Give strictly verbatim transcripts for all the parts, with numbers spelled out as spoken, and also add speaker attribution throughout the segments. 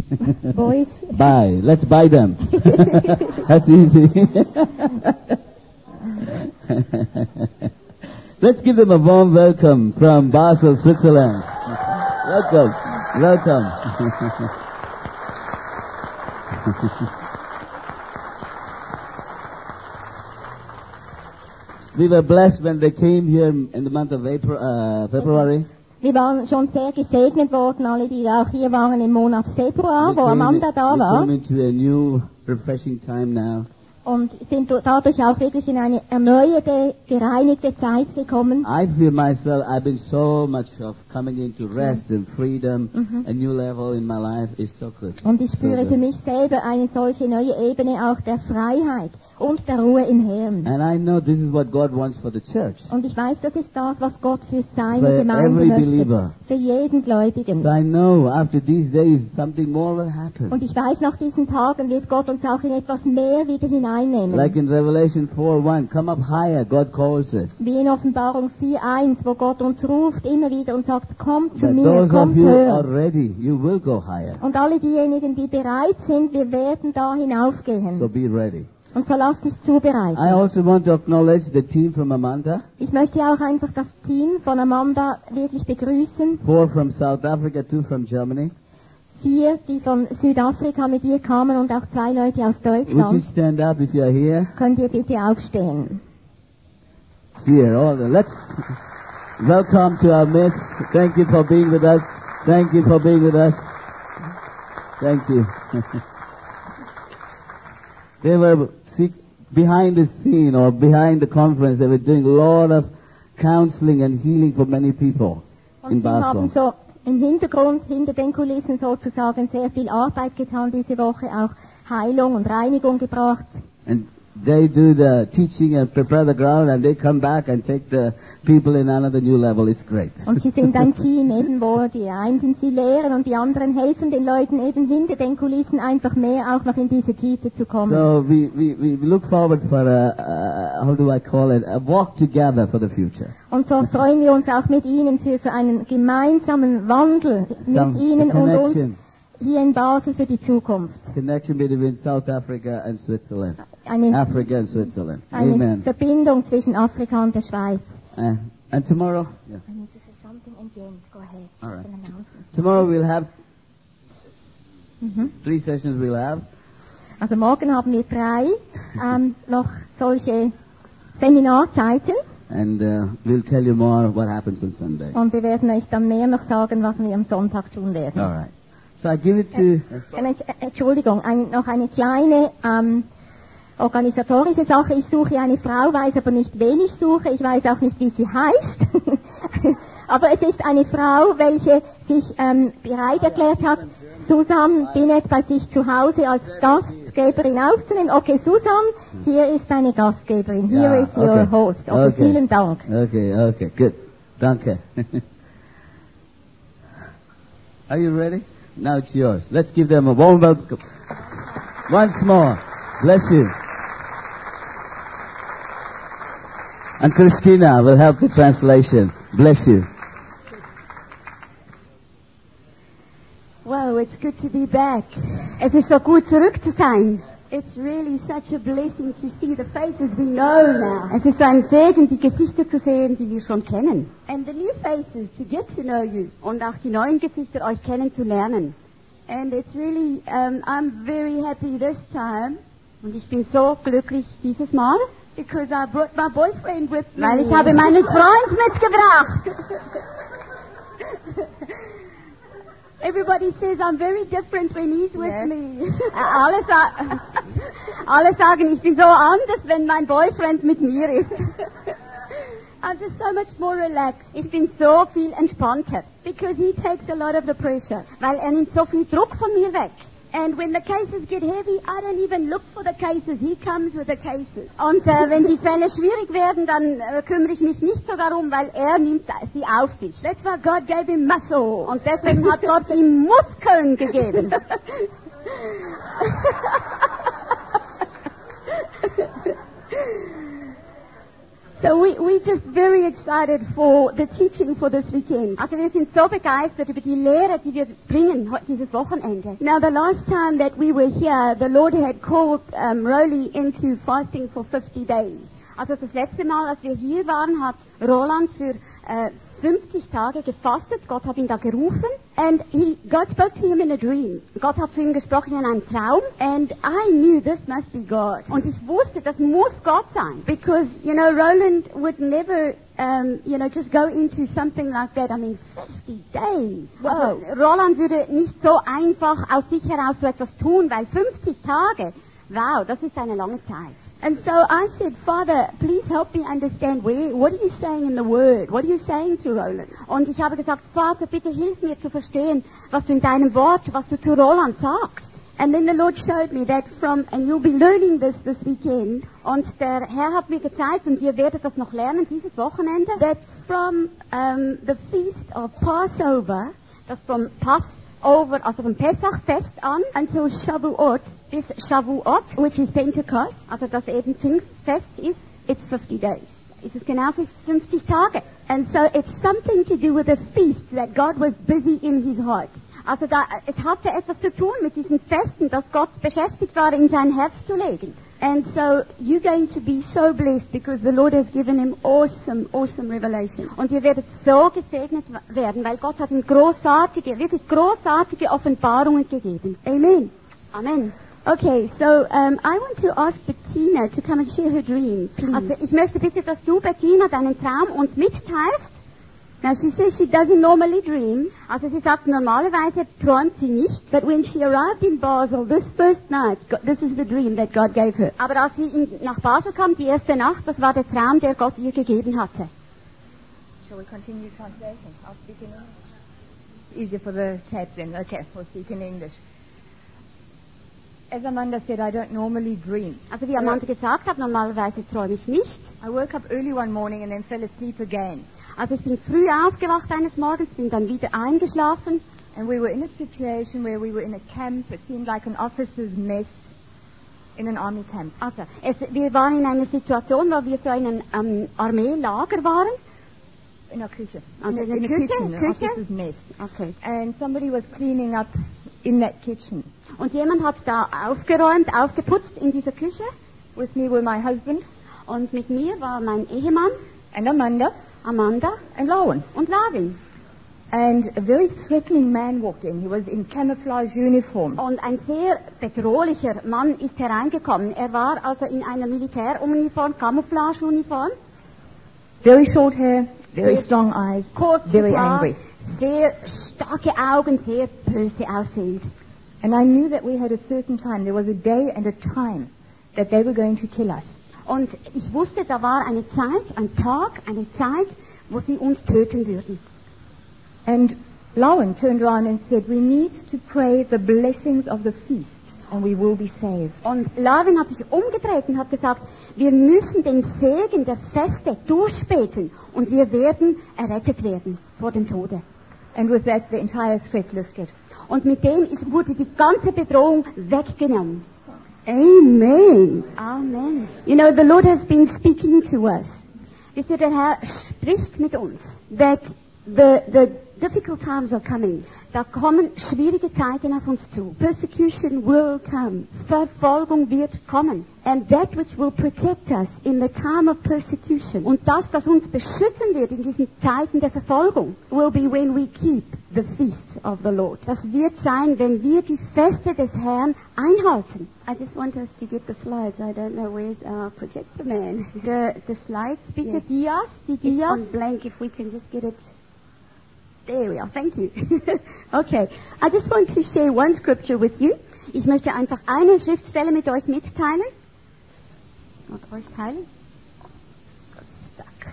Speaker 1: Boys.
Speaker 2: Buy. Let's buy them. That's easy. Let's give them a warm welcome from Basel, Switzerland. Welcome. Welcome. We were blessed when they came here in the month of April, uh, February.
Speaker 1: Wir waren schon sehr gesegnet worden, alle, die auch hier waren im Monat Februar,
Speaker 2: We
Speaker 1: wo
Speaker 2: came,
Speaker 1: Amanda da
Speaker 2: we
Speaker 1: war.
Speaker 2: came into a new, refreshing time now.
Speaker 1: Und sind dadurch auch wirklich in eine erneuerte, gereinigte Zeit gekommen.
Speaker 2: I feel myself, I've been so much of coming into rest and freedom.
Speaker 1: Mhm.
Speaker 2: A new level in my life is so good.
Speaker 1: Und ich spüre
Speaker 2: So
Speaker 1: für
Speaker 2: good.
Speaker 1: mich selber eine solche neue Ebene auch der Freiheit und der Ruhe im Herrn.
Speaker 2: And I know this is what God wants for the church.
Speaker 1: Und ich weiß, das ist das, was Gott für seine
Speaker 2: For
Speaker 1: Gemeinde
Speaker 2: every
Speaker 1: möchte.
Speaker 2: believer.
Speaker 1: Für jeden Gläubigen.
Speaker 2: So I know after these days something more will happen.
Speaker 1: Und ich weiß, nach diesen Tagen wird Gott uns auch in etwas mehr wieder hineinnehmen.
Speaker 2: Like in Revelation four one, come up higher, God calls us.
Speaker 1: Wie in Offenbarung vier eins, wo Gott uns ruft immer wieder und sagt, kommt zu
Speaker 2: But
Speaker 1: mir,
Speaker 2: those of
Speaker 1: kommt
Speaker 2: you
Speaker 1: höher.
Speaker 2: are ready, you will go higher.
Speaker 1: Und alle diejenigen, die bereit sind, wir werden da hinaufgehen.
Speaker 2: So be ready.
Speaker 1: Und so lasst dich
Speaker 2: I
Speaker 1: zubereiten.
Speaker 2: also want to acknowledge the team from Amanda,
Speaker 1: Ich möchte auch einfach das Team von Amanda wirklich begrüßen.
Speaker 2: four from South Africa, two from Germany.
Speaker 1: Vier, die von Südafrika mit ihr kamen und auch zwei Leute aus
Speaker 2: Would you
Speaker 1: Deutschland.
Speaker 2: stand up if you are here?
Speaker 1: Könnt ihr bitte aufstehen?
Speaker 2: Here, all the, let's welcome to our midst. Thank you for being with us. Thank you for being with us. Thank you. They were see, behind the scene or behind the conference. They were doing a lot of counseling and healing for many people in
Speaker 1: Und sie haben
Speaker 2: Basel.
Speaker 1: so im Hintergrund, hinter den Kulissen sozusagen sehr viel Arbeit getan diese Woche, auch Heilung und Reinigung gebracht.
Speaker 2: And they do the teaching and prepare the ground, and they come back and take the people in another new level. It's great.
Speaker 1: Und sie sind ein Team eben, wo die einen sie lehren und die anderen helfen den Leuten eben hinter den Kulissen einfach mehr auch noch in diese Tiefe zu kommen.
Speaker 2: So we, we, we look forward for a, uh, how do I call it, a walk together for the future.
Speaker 1: Und so freuen wir uns auch mit ihnen für so einen gemeinsamen Wandel
Speaker 2: Some
Speaker 1: mit ihnen und uns
Speaker 2: connection,
Speaker 1: hier in Basel für die Zukunft.
Speaker 2: connection between South Africa and Switzerland.
Speaker 1: Eine,
Speaker 2: Africa and Switzerland.
Speaker 1: eine
Speaker 2: Amen.
Speaker 1: Verbindung zwischen Afrika und der Schweiz.
Speaker 2: Uh, and tomorrow, yeah.
Speaker 1: I need to say something at the end. Go ahead.
Speaker 2: All
Speaker 1: Just
Speaker 2: right.
Speaker 1: an announcement.
Speaker 2: Tomorrow we'll have
Speaker 1: Mhm.
Speaker 2: three sessions. We'll have.
Speaker 1: Also morgen haben wir drei ähm, noch solche Seminarzeiten
Speaker 2: And uh, we'll tell you more what happens on Sunday.
Speaker 1: und wir werden euch dann mehr noch sagen, was wir am Sonntag tun werden.
Speaker 2: All right. So I give it to.
Speaker 1: Eine, Entschuldigung, ein, noch eine kleine ähm, organisatorische Sache. Ich suche eine Frau, weiß aber nicht, wen ich suche. Ich weiß auch nicht, wie sie heißt. Aber es ist eine Frau, welche sich ähm, bereit erklärt hat, Susan Binet bei sich zu Hause als Gastgeberin aufzunehmen. Okay, Susan, hier ist eine Gastgeberin. Here
Speaker 2: Ja,
Speaker 1: is your
Speaker 2: okay.
Speaker 1: host. Okay,
Speaker 2: Okay.
Speaker 1: vielen Dank.
Speaker 2: Okay, okay, good. Danke. Are you ready? Now it's yours. Let's give them a warm welcome. Once more. Bless you. And Christina will help the translation. Bless you.
Speaker 3: Wow, it's good to be back.
Speaker 4: Es ist so gut, zurück zu sein.
Speaker 3: It's really such a blessing to see the faces we know now.
Speaker 4: Es ist so ein Segen, die Gesichter zu sehen, die wir schon kennen.
Speaker 3: And the new faces to get to know you.
Speaker 4: Und auch die neuen Gesichter euch kennenzulernen.
Speaker 3: And it's really, um, I'm very happy this time
Speaker 4: Und ich bin so glücklich dieses Mal,
Speaker 3: because I brought my boyfriend with me.
Speaker 4: weil ich habe meinen Freund mitgebracht.
Speaker 3: Everybody says I'm very different when he's with
Speaker 4: Yes.
Speaker 3: me.
Speaker 4: Äh, Alle, sa alle sagen, ich bin so anders, wenn mein Boyfriend mit mir ist.
Speaker 3: I'm just so much more relaxed
Speaker 4: Ich bin so viel entspannter,
Speaker 3: because he takes a lot of the pressure.
Speaker 4: weil er nimmt so viel Druck von mir weg.
Speaker 3: And when the cases get heavy, I don't even look for the cases. He comes with the cases.
Speaker 4: Und äh, wenn die Fälle schwierig werden, dann äh, kümmere ich mich nicht so darum, weil er nimmt sie auf sich.
Speaker 3: That's why God gave him muscle.
Speaker 4: Und deswegen hat Gott ihm Muskeln gegeben.
Speaker 3: So we, we're just very excited for the teaching for this weekend.
Speaker 4: Also wir sind so begeistert über die Lehre, die wir bringen he- dieses Wochenende.
Speaker 3: Now, the last time that we were here, the Lord had called um, Rolly into fasting for fifty days.
Speaker 4: Also das letzte Mal, als wir hier waren, hat Roland für äh, fünfzig Tage gefastet. Gott hat ihn da gerufen.
Speaker 3: And he, God spoke to him in a dream.
Speaker 4: Gott hat zu ihm gesprochen in einem Traum.
Speaker 3: And I knew this must be God.
Speaker 4: Und ich wusste, das muss Gott sein.
Speaker 3: Because, you know, Roland would never, um, you know, just go into something like that. I mean, fifty days. Wow.
Speaker 4: Also Roland würde nicht so einfach aus sich heraus so etwas tun, weil fünfzig Tage, wow, das ist eine lange Zeit.
Speaker 3: And so I said, Father, please help me understand where, what are you saying in the Word? What are you saying to Roland?
Speaker 4: Und ich habe gesagt, Vater, bitte hilf mir zu verstehen, was du in deinem Wort, was du zu Roland sagst.
Speaker 3: And then the Lord showed me that from, and you'll be learning this this weekend,
Speaker 4: Und der Herr hat mir gezeigt, und ihr werdet das noch lernen dieses Wochenende,
Speaker 3: that from um, the feast of Passover
Speaker 4: dass vom Passover, also vom Pessachfest an,
Speaker 3: until Shavuot,
Speaker 4: bis Shavuot,
Speaker 3: which is Pentecost,
Speaker 4: also das eben Pfingstfest ist,
Speaker 3: it's fifty days.
Speaker 4: ist es genau für fünfzig Tage.
Speaker 3: And so it's something to do with the feast that God was busy in his heart.
Speaker 4: Also da, es hatte etwas zu tun mit diesen Festen, dass Gott beschäftigt war, in sein Herz zu legen.
Speaker 3: And so you're going to be so blessed because the Lord has given him awesome, awesome revelation.
Speaker 4: Und ihr werdet so gesegnet werden, weil Gott hat ihm großartige, wirklich großartige Offenbarungen gegeben.
Speaker 3: Amen.
Speaker 4: Amen.
Speaker 3: Okay, so um, I want to ask Bettina to come and share her dream, please.
Speaker 4: Also ich möchte bitte, dass du, Bettina, deinen Traum uns mitteilst.
Speaker 3: Now she says she doesn't normally dream,
Speaker 4: Also sie sagt, normalerweise träumt sie nicht.
Speaker 3: but when she arrived in Basel this first night, God, this is the dream that God gave her.
Speaker 4: Aber als sie in, nach Basel kam, die erste Nacht, das war der Traum, der Gott ihr gegeben hatte.
Speaker 5: Shall we continue translating? I'll speak in English. Easier for the tape then. Okay, we'll speak in English. As Amanda said, I don't normally dream.
Speaker 4: Also wie Amanda gesagt hat, normalerweise träume ich nicht.
Speaker 5: I woke up early one morning and then fell asleep again.
Speaker 4: Also ich bin früh aufgewacht eines Morgens, bin dann wieder eingeschlafen.
Speaker 5: And we were in a situation where we were in a camp. It seemed like an officer's mess in an army camp.
Speaker 4: Also es, wir waren in einer Situation, wo wir so in einem ähm, Armeelager waren.
Speaker 5: In a Küche.
Speaker 4: Also
Speaker 5: in,
Speaker 4: in
Speaker 5: a, in a
Speaker 4: der Küche,
Speaker 5: kitchen, an
Speaker 4: Küche.
Speaker 5: officer's mess.
Speaker 4: Okay.
Speaker 5: And somebody was cleaning up in that kitchen.
Speaker 4: Und jemand hat da aufgeräumt, aufgeputzt in dieser Küche.
Speaker 5: With me were my husband
Speaker 4: Und mit mir war mein Ehemann,
Speaker 5: and Amanda
Speaker 4: Amanda
Speaker 5: and Lauren.
Speaker 4: und Lavin.
Speaker 5: And a very threatening man walked in. He was in camouflage uniform.
Speaker 4: Und ein sehr bedrohlicher Mann ist hereingekommen. Er war also in einer Militäruniform, Camouflageuniform,
Speaker 5: Very short hair, very
Speaker 4: Sehr
Speaker 5: strong eyes,
Speaker 4: kurzes
Speaker 5: very
Speaker 4: Haar,
Speaker 5: angry.
Speaker 4: sehr starke Augen, sehr böse aussehend.
Speaker 5: And I knew that we had a certain time. There was a day and a time that they were going to kill us.
Speaker 4: Und ich wusste, da war eine Zeit, ein Tag, eine Zeit, wo sie uns töten würden.
Speaker 5: And Lauren turned around and said, we need to pray the blessings of the feasts and we will be saved.
Speaker 4: Und Lavin hat sich umgedreht und hat gesagt, wir müssen den Segen der Feste durchbeten und wir werden errettet werden vor dem Tode.
Speaker 5: And with that, the entire threat lifted.
Speaker 4: Und mit dem ist, wurde die ganze Bedrohung weggenommen.
Speaker 3: Amen.
Speaker 4: Amen.
Speaker 3: You know, the Lord has been speaking to us
Speaker 4: Wisst ihr, der Herr spricht mit uns.
Speaker 3: that the, the difficult times are coming.
Speaker 4: Da kommen schwierige Zeiten auf uns zu.
Speaker 3: Persecution will come.
Speaker 4: Verfolgung wird kommen.
Speaker 3: And that which will protect us in the time of persecution
Speaker 4: Und das, das uns beschützen wird in diesen Zeiten der Verfolgung,
Speaker 3: will be when we keep the feast of the Lord.
Speaker 4: das wird sein, wenn wir die Feste des Herrn einhalten.
Speaker 3: I just want us to get the slides. I don't know where's our projector man.
Speaker 4: The, the Slides, bitte,
Speaker 3: Yes.
Speaker 4: Dias, die
Speaker 3: It's on
Speaker 4: Dias.
Speaker 3: blank if we can just get it. There we are. Thank you. Okay. I just want to share one scripture with you.
Speaker 4: Ich möchte einfach eine Schriftstelle mit euch mitteilen. Und euch teilen.
Speaker 3: Got stuck.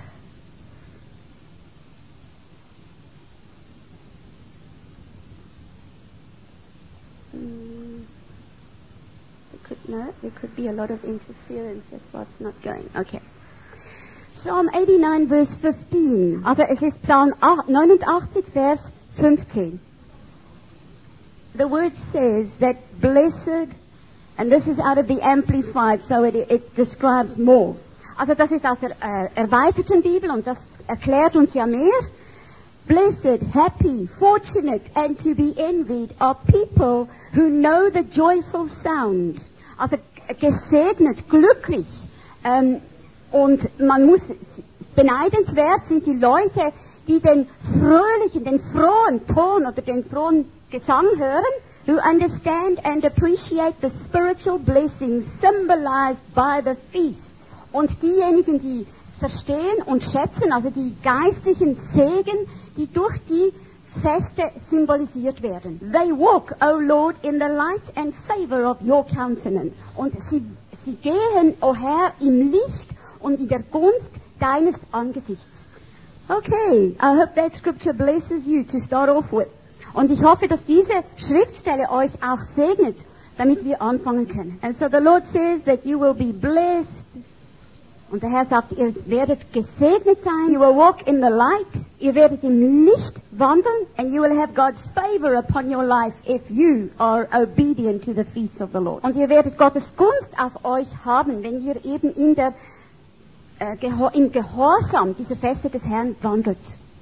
Speaker 3: Mm, there could, no, there could be a lot of interference. That's why it's not going. Okay. Psalm eighty-nine, verse fifteen.
Speaker 4: Also es ist Psalm neunundachtzig, Vers fünfzehn.
Speaker 3: The word says that blessed, and this is out of the Amplified, so it, it describes more.
Speaker 4: Also das ist aus der äh, erweiterten Bibel und das erklärt uns ja mehr.
Speaker 3: Blessed, happy, fortunate, and to be envied are people who know the joyful sound.
Speaker 4: Also gesegnet, glücklich. Ähm, und man muss, beneidenswert sind die Leute, die den fröhlichen, den frohen Ton oder den frohen Gesang hören.
Speaker 3: Who understand and appreciate the spiritual blessings symbolized by the feasts.
Speaker 4: Und diejenigen, die verstehen und schätzen, also die geistlichen Segen, die durch die Feste symbolisiert werden.
Speaker 3: They walk, O Lord, in the light and favor of your countenance.
Speaker 4: Und sie, sie gehen, o Herr, im Licht und in der Gunst deines Angesichts.
Speaker 3: Okay, I hope that scripture blesses you to start off with.
Speaker 4: Und ich hoffe, dass diese Schriftstelle euch auch segnet, damit wir anfangen können.
Speaker 3: And so the Lord says that you will be blessed.
Speaker 4: Und der Herr sagt, ihr werdet gesegnet sein.
Speaker 3: You will walk in the light.
Speaker 4: Ihr werdet im Licht wandeln.
Speaker 3: And you will have God's favor upon your life if you are obedient to the feasts of the Lord.
Speaker 4: Und ihr werdet Gottes Gunst auf euch haben, wenn ihr eben in der, äh, Geho- im Gehorsam dieser Feste des Herrn wandelt.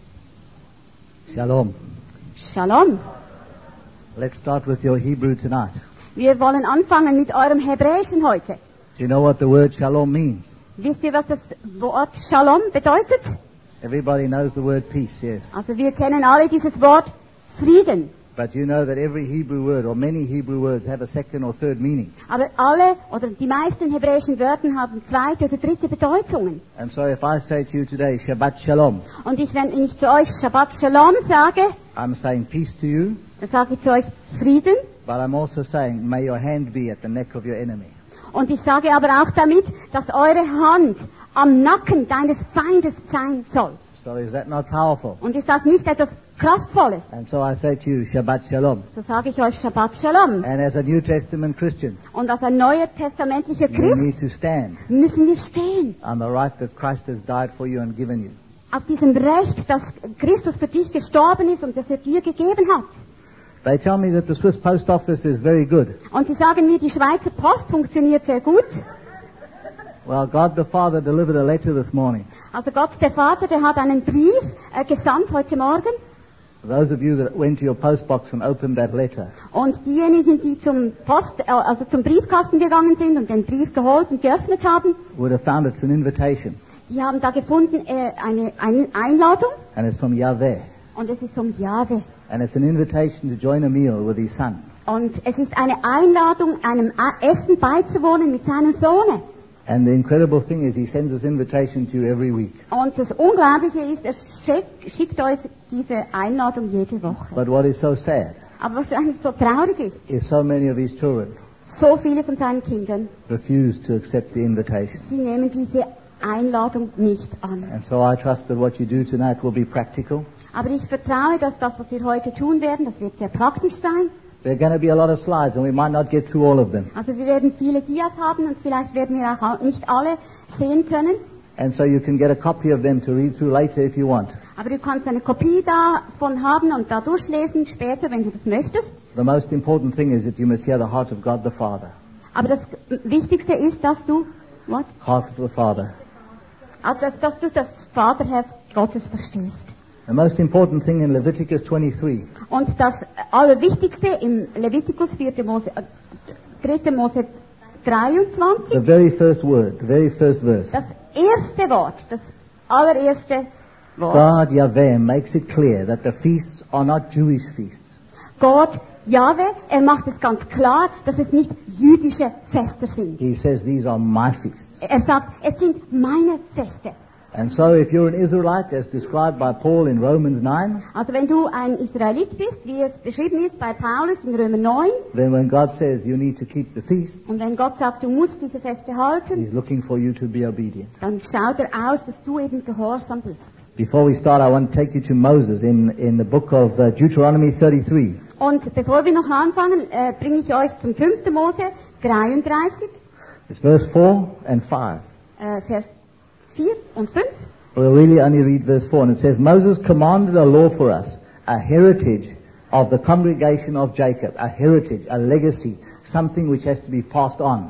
Speaker 2: Shalom.
Speaker 4: Shalom.
Speaker 2: Let's start with your Hebrew tonight.
Speaker 4: Wir wollen anfangen mit eurem Hebräischen heute.
Speaker 2: Do you know what the word shalom means?
Speaker 4: Wisst ihr, was das Wort Shalom bedeutet?
Speaker 2: Everybody knows the word peace, yes.
Speaker 4: Also wir kennen alle dieses Wort Frieden.
Speaker 2: But you know that every Hebrew word, or many Hebrew words, have a second or third meaning.
Speaker 4: Aber alle oder die meisten hebräischen Wörter haben zweite oder dritte Bedeutungen.
Speaker 2: And so if I say to you today, Shabbat Shalom,
Speaker 4: Und ich, wenn ich zu euch Shabbat Shalom sage,
Speaker 2: I'm saying peace to you,
Speaker 4: dann sage ich zu euch Frieden.
Speaker 2: but I'm also saying, may your hand be at the neck of your enemy.
Speaker 4: Und ich sage aber auch damit, dass eure Hand am Nacken deines Feindes sein soll.
Speaker 2: So is that not powerful?
Speaker 4: Und ist das nicht etwas Kraftvolles?
Speaker 2: And so I say to you, Shabbat Shalom.
Speaker 4: So sage ich euch Shabbat Shalom.
Speaker 2: And as a New Testament Christian,
Speaker 4: Und als ein neuer testamentlicher
Speaker 2: you
Speaker 4: Christ
Speaker 2: need to stand
Speaker 4: müssen wir stehen
Speaker 2: on the right that Christ has died for you and given you.
Speaker 4: auf diesem Recht, dass Christus für dich gestorben ist und das er dir gegeben hat.
Speaker 2: They tell me that the Swiss post office is very good.
Speaker 4: Und sie sagen mir, die Schweizer Post funktioniert sehr gut.
Speaker 2: Well, God the Father delivered a letter this morning.
Speaker 4: Also Gott, der Vater, der hat einen Brief äh, gesandt heute Morgen.
Speaker 2: Those of you that went to your post box and opened that letter,
Speaker 4: Und diejenigen, die zum Post, äh, also zum Briefkasten gegangen sind und den Brief geholt und geöffnet haben,
Speaker 2: would have found it's an invitation.
Speaker 4: die haben da gefunden äh, eine, eine Einladung.
Speaker 2: And it's from Yahweh.
Speaker 4: Und es ist vom Jahwe.
Speaker 2: And it's an invitation to join a meal with his son.
Speaker 4: Und es ist eine Einladung, einem Essen beizuwohnen mit seinem Sohne.
Speaker 2: And the incredible thing is he sends this invitation to you every week.
Speaker 4: Und das Unglaubliche ist, er schick, schickt euch diese Einladung jede Woche.
Speaker 2: But what is so sad
Speaker 4: Aber was eigentlich so traurig ist,
Speaker 2: is so many of his children
Speaker 4: so viele von seinen Kindern,
Speaker 2: refuse to accept the invitation.
Speaker 4: sie nehmen diese Einladung nicht an.
Speaker 2: And so I trust that what you do tonight will be practical.
Speaker 4: Aber ich vertraue, dass das, was wir heute tun werden, das wird sehr praktisch sein.
Speaker 2: There are going to be a lot of slides and we might not get through all of them.
Speaker 4: Also wir werden viele Dias haben und vielleicht werden wir auch nicht alle sehen können.
Speaker 2: And so you can get a copy of them to read through later if you want.
Speaker 4: Aber du kannst eine Kopie davon haben und da durchlesen später, wenn du das möchtest.
Speaker 2: The most important thing is that you must hear the heart of God the Father.
Speaker 4: Aber das Wichtigste ist, dass du, what?
Speaker 2: Heart of the Father.
Speaker 4: Ah, Dass, dass du das Vaterherz Gottes verstehst.
Speaker 2: The most important thing in Leviticus twenty-three
Speaker 4: Und das Allerwichtigste im Leviticus vierte Mose, äh, dritte Mose dreiundzwanzig,
Speaker 2: the very first word, the very first verse.
Speaker 4: das erste Wort, das allererste Wort.
Speaker 2: God, Yahweh, makes it clear that the feasts are not Jewish feasts.
Speaker 4: Gott, Jahwe, er macht es ganz klar, dass es nicht jüdische Feste sind.
Speaker 2: He says these are my feasts.
Speaker 4: Er sagt, es sind meine Feste.
Speaker 2: And so if you're an Israelite, as described by Paul in Romans nine,
Speaker 4: Also wenn du ein Israelit bist, wie es beschrieben ist bei Paulus in Römer neun,
Speaker 2: then when God says you need to keep the feasts,
Speaker 4: und wenn Gott sagt, du musst diese Feste halten,
Speaker 2: He's looking for you to be obedient.
Speaker 4: dann schaut er aus, dass du eben gehorsam bist.
Speaker 2: Before we start, I want to take you to Moses in, in the book of uh, Deuteronomy thirty-three.
Speaker 4: Und bevor wir noch anfangen, äh, bringe ich euch zum fünften Mose dreiunddreißig,
Speaker 2: It's verse four and five.
Speaker 4: äh, Vers vier und fünf.
Speaker 2: We'll really only read verse four, and it says, Moses commanded a law for us, a heritage of the congregation of Jacob, a heritage, a legacy, something which has to be passed on.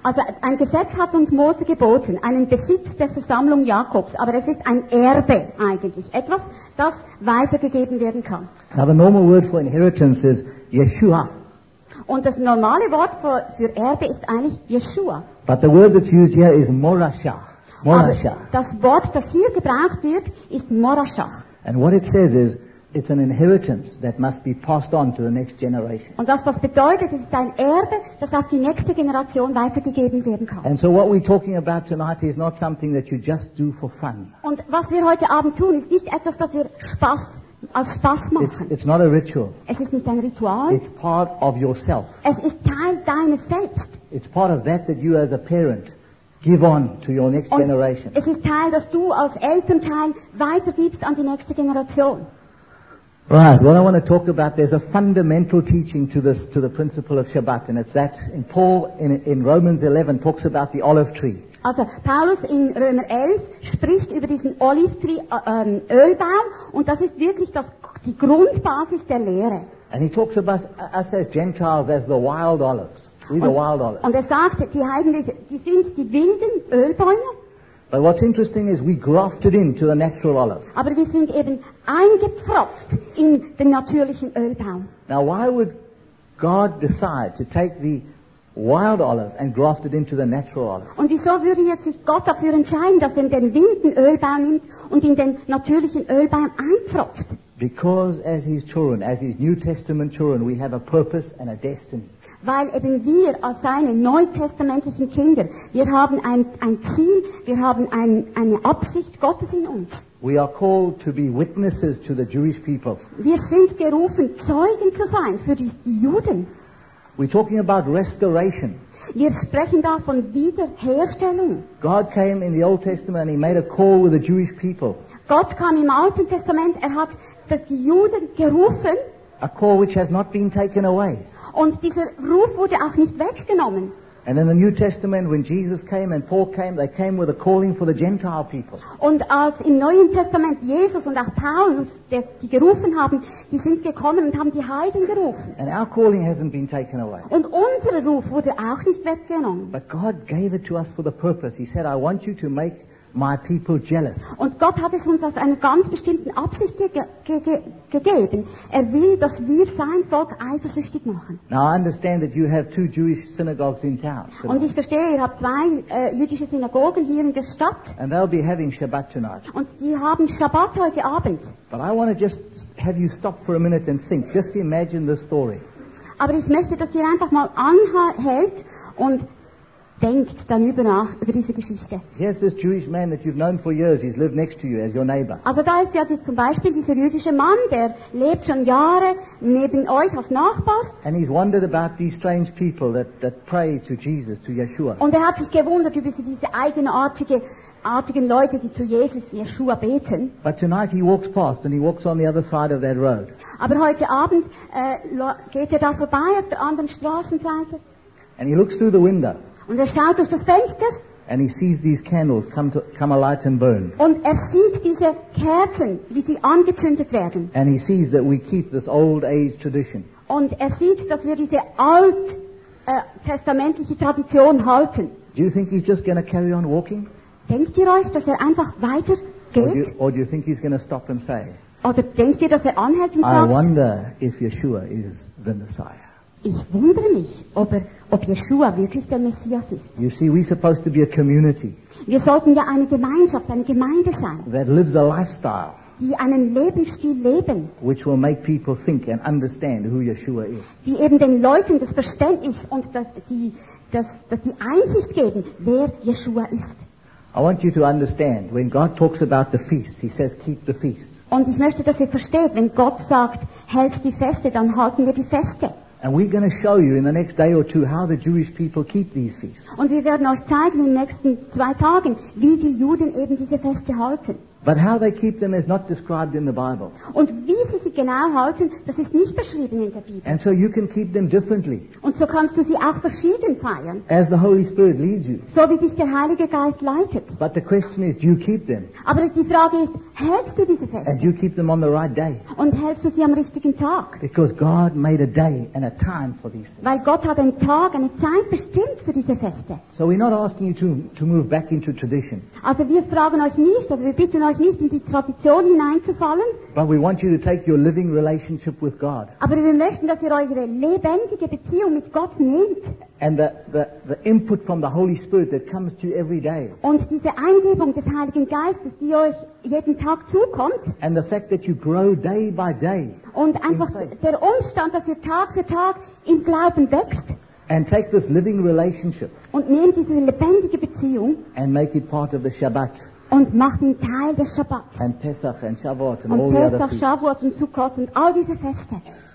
Speaker 4: Also ein Gesetz hat uns Mose geboten, einen Besitz der Versammlung Jakobs, aber es ist ein Erbe eigentlich, etwas, das weitergegeben werden kann.
Speaker 2: Now the normal word for inheritance is Yeshua.
Speaker 4: Und das normale Wort für, für Erbe ist eigentlich Yeshua.
Speaker 2: But the word that's used here is Morashah.
Speaker 4: Aber
Speaker 2: Morashah.
Speaker 4: das Wort, das hier gebraucht wird, ist Morashach.
Speaker 2: And what it says is, it's an inheritance that must be passed on to the next generation.
Speaker 4: Und was das bedeutet, es ist ein Erbe, das auf die nächste Generation weitergegeben werden kann.
Speaker 2: And so what we're talking about tonight is not something that you just do for fun.
Speaker 4: Und was wir heute Abend tun, ist nicht etwas, das wir Spaß, als Spaß
Speaker 2: It's,
Speaker 4: machen.
Speaker 2: it's not a ritual.
Speaker 4: Es ist nicht ein Ritual.
Speaker 2: It's part of yourself.
Speaker 4: Es ist Teil deines Selbst.
Speaker 2: It's part of that that you as a parent give on to your next
Speaker 4: Und
Speaker 2: generation.
Speaker 4: es ist Teil, das du als Elternteil weitergibst an die nächste Generation.
Speaker 2: Right, what I want to talk about, there's a fundamental teaching to this, to the principle of Shabbat, and it's that in Paul in, in Romans eleven talks about the olive tree.
Speaker 4: Also Paulus in Römer elf spricht über diesen Olive-Tree, äh, ähm, Ölbaum, und das ist wirklich das, die Grundbasis der Lehre.
Speaker 2: And he talks about us as Gentiles as the wild olives. We're the wild olives.
Speaker 4: Und er sagt, die Heiden, die, die sind die wilden Ölbäume,
Speaker 2: But what's interesting is we grafted into the natural olive.
Speaker 4: aber wir sind eben eingepfropft in den natürlichen Ölbaum.
Speaker 2: Now why would God decide to take the wild olive and graft it into the natural olive?
Speaker 4: Und wieso würde jetzt sich Gott dafür entscheiden, dass er den wilden Ölbaum nimmt und in den natürlichen Ölbaum einpfropft?
Speaker 2: Because as his children, as his New Testament children, we have a purpose and a destiny.
Speaker 4: Weil eben wir als seine neutestamentlichen Kinder, wir haben ein, ein Ziel, wir haben ein, eine Absicht Gottes in uns.
Speaker 2: We are called to be witnesses to the Jewish people.
Speaker 4: Wir sind gerufen, Zeugen zu sein für die, die Juden.
Speaker 2: We're talking about restoration.
Speaker 4: Wir sprechen da von Wiederherstellung.
Speaker 2: God came in the Old Testament and he made a call with the Jewish people.
Speaker 4: Gott kam im Alten Testament, er hat das die Juden gerufen,
Speaker 2: A call which has not been taken away.
Speaker 4: und dieser Ruf wurde auch nicht weggenommen.
Speaker 2: And in the New Testament, when Jesus came and Paul came, they came with a calling for the Gentile people.
Speaker 4: Und als im Neuen Testament Jesus und auch Paulus, der, die gerufen haben, die sind gekommen und haben die Heiden gerufen.
Speaker 2: And our calling hasn't been taken away.
Speaker 4: Und unser Ruf wurde auch nicht weggenommen.
Speaker 2: But God gave it to us for the purpose. He said, I want you to make my people jealous.
Speaker 4: Und Gott hat es uns aus einer ganz bestimmten Absicht ge ge ge gegeben. Er will, dass wir sein Volk eifersüchtig machen.
Speaker 2: Now I understand that you have two Jewish synagogues in town.
Speaker 4: Und ich verstehe, ihr habt zwei äh, jüdische Synagogen hier in der Stadt.
Speaker 2: And they'll be having Shabbat tonight.
Speaker 4: Und die haben Schabbat heute Abend.
Speaker 2: But I want to just have you stop for a minute and think. Just imagine this story.
Speaker 4: Aber ich möchte, dass ihr einfach mal anhält und denkt darüber nach, über diese Geschichte.
Speaker 2: Here's this Jewish man that you've known for years. He's lived next to you as your neighbor.
Speaker 4: Also da ist ja die, zum Beispiel dieser jüdische Mann, der lebt schon Jahre neben euch als Nachbar.
Speaker 2: And he's wondered about these strange people that, that pray to Jesus, to Yeshua.
Speaker 4: Und er hat sich gewundert über diese eigenartige, artigen Leute, die zu Jesus, Yeshua beten.
Speaker 2: But tonight he walks past and he walks on the other side of that road.
Speaker 4: Aber heute Abend äh, lo- geht er da vorbei auf der anderen Straßenseite
Speaker 2: And he looks through the window
Speaker 4: und er schaut durch das Fenster
Speaker 2: and he sees these candles come to, come alight and burn.
Speaker 4: und er sieht diese Kerzen, wie sie angezündet werden.
Speaker 2: And he sees that we keep this old age tradition.
Speaker 4: Und er sieht, dass wir diese alt äh, testamentliche Tradition halten.
Speaker 2: Do you think he's just going to carry on walking?
Speaker 4: Denkt ihr euch, dass er einfach weiter
Speaker 2: Or do, you,
Speaker 4: geht?
Speaker 2: or do you think he's going to stop and say,
Speaker 4: Oder denkt ihr, dass er anhält und
Speaker 2: I
Speaker 4: sagt,
Speaker 2: wonder if Yeshua is the Messiah?
Speaker 4: ich wundere mich, ob, er, ob Yeshua wirklich der Messias ist.
Speaker 2: You see, we're supposed to be a community
Speaker 4: Wir sollten ja eine Gemeinschaft, eine Gemeinde sein,
Speaker 2: that lives a lifestyle
Speaker 4: die einen Lebensstil leben,
Speaker 2: which will make people think and understand who Yeshua is.
Speaker 4: die eben den Leuten das Verständnis und das, die, das, das die Einsicht geben, wer Yeshua ist.
Speaker 2: I want you to understand, when God talks about the feasts, He says keep the feasts.
Speaker 4: Und ich möchte, dass ihr versteht, wenn Gott sagt, hält die Feste, dann halten wir die Feste.
Speaker 2: And we're going to show you in the next day or two how the Jewish people keep these feasts.
Speaker 4: Und wir werden euch zeigen in den nächsten zwei Tagen, wie die Juden eben diese Feste halten.
Speaker 2: But how they keep them is not described in the Bible.
Speaker 4: Und wie sie sie genau halten, das ist nicht beschrieben in der Bibel.
Speaker 2: And so you can keep them differently.
Speaker 4: Und Und so kannst du sie auch verschieden feiern,
Speaker 2: as the Holy Spirit leads you.
Speaker 4: so wie dich der Heilige Geist leitet.
Speaker 2: But the question is, do you keep them?
Speaker 4: Aber die Frage ist, hältst du diese
Speaker 2: And
Speaker 4: Feste?
Speaker 2: do you keep them on the right day?
Speaker 4: Und hältst du sie am richtigen Tag?
Speaker 2: Because God made a day and a time for these things.
Speaker 4: Weil Gott hat einen Tag, eine Zeit bestimmt für diese Feste.
Speaker 2: So we're not asking you to, to move back into tradition,
Speaker 4: Also wir fragen euch nicht, oder wir bitten euch nicht, in die Tradition hineinzufallen,
Speaker 2: but we want you to take your living relationship with God
Speaker 4: aber wir möchten, dass ihr eure lebendige Beziehung mit Gott nehmt
Speaker 2: and the, the, the input from the Holy Spirit that comes to you every day,
Speaker 4: und diese Eingebung des Heiligen Geistes, die euch jeden Tag zukommt,
Speaker 2: and the fact that you grow day by day,
Speaker 4: und einfach
Speaker 2: In faith.
Speaker 4: der Umstand, dass ihr Tag für Tag im Glauben wächst,
Speaker 2: and take this living relationship
Speaker 4: und nehmt diese lebendige Beziehung
Speaker 2: and make it part of the Shabbat
Speaker 4: und macht ihn Teil des Schabbats.
Speaker 2: and Pesach and Shavuot and all
Speaker 4: Und
Speaker 2: the other
Speaker 4: Pesach,
Speaker 2: feasts.
Speaker 4: Shavuot und Sukkot und all diese Feste.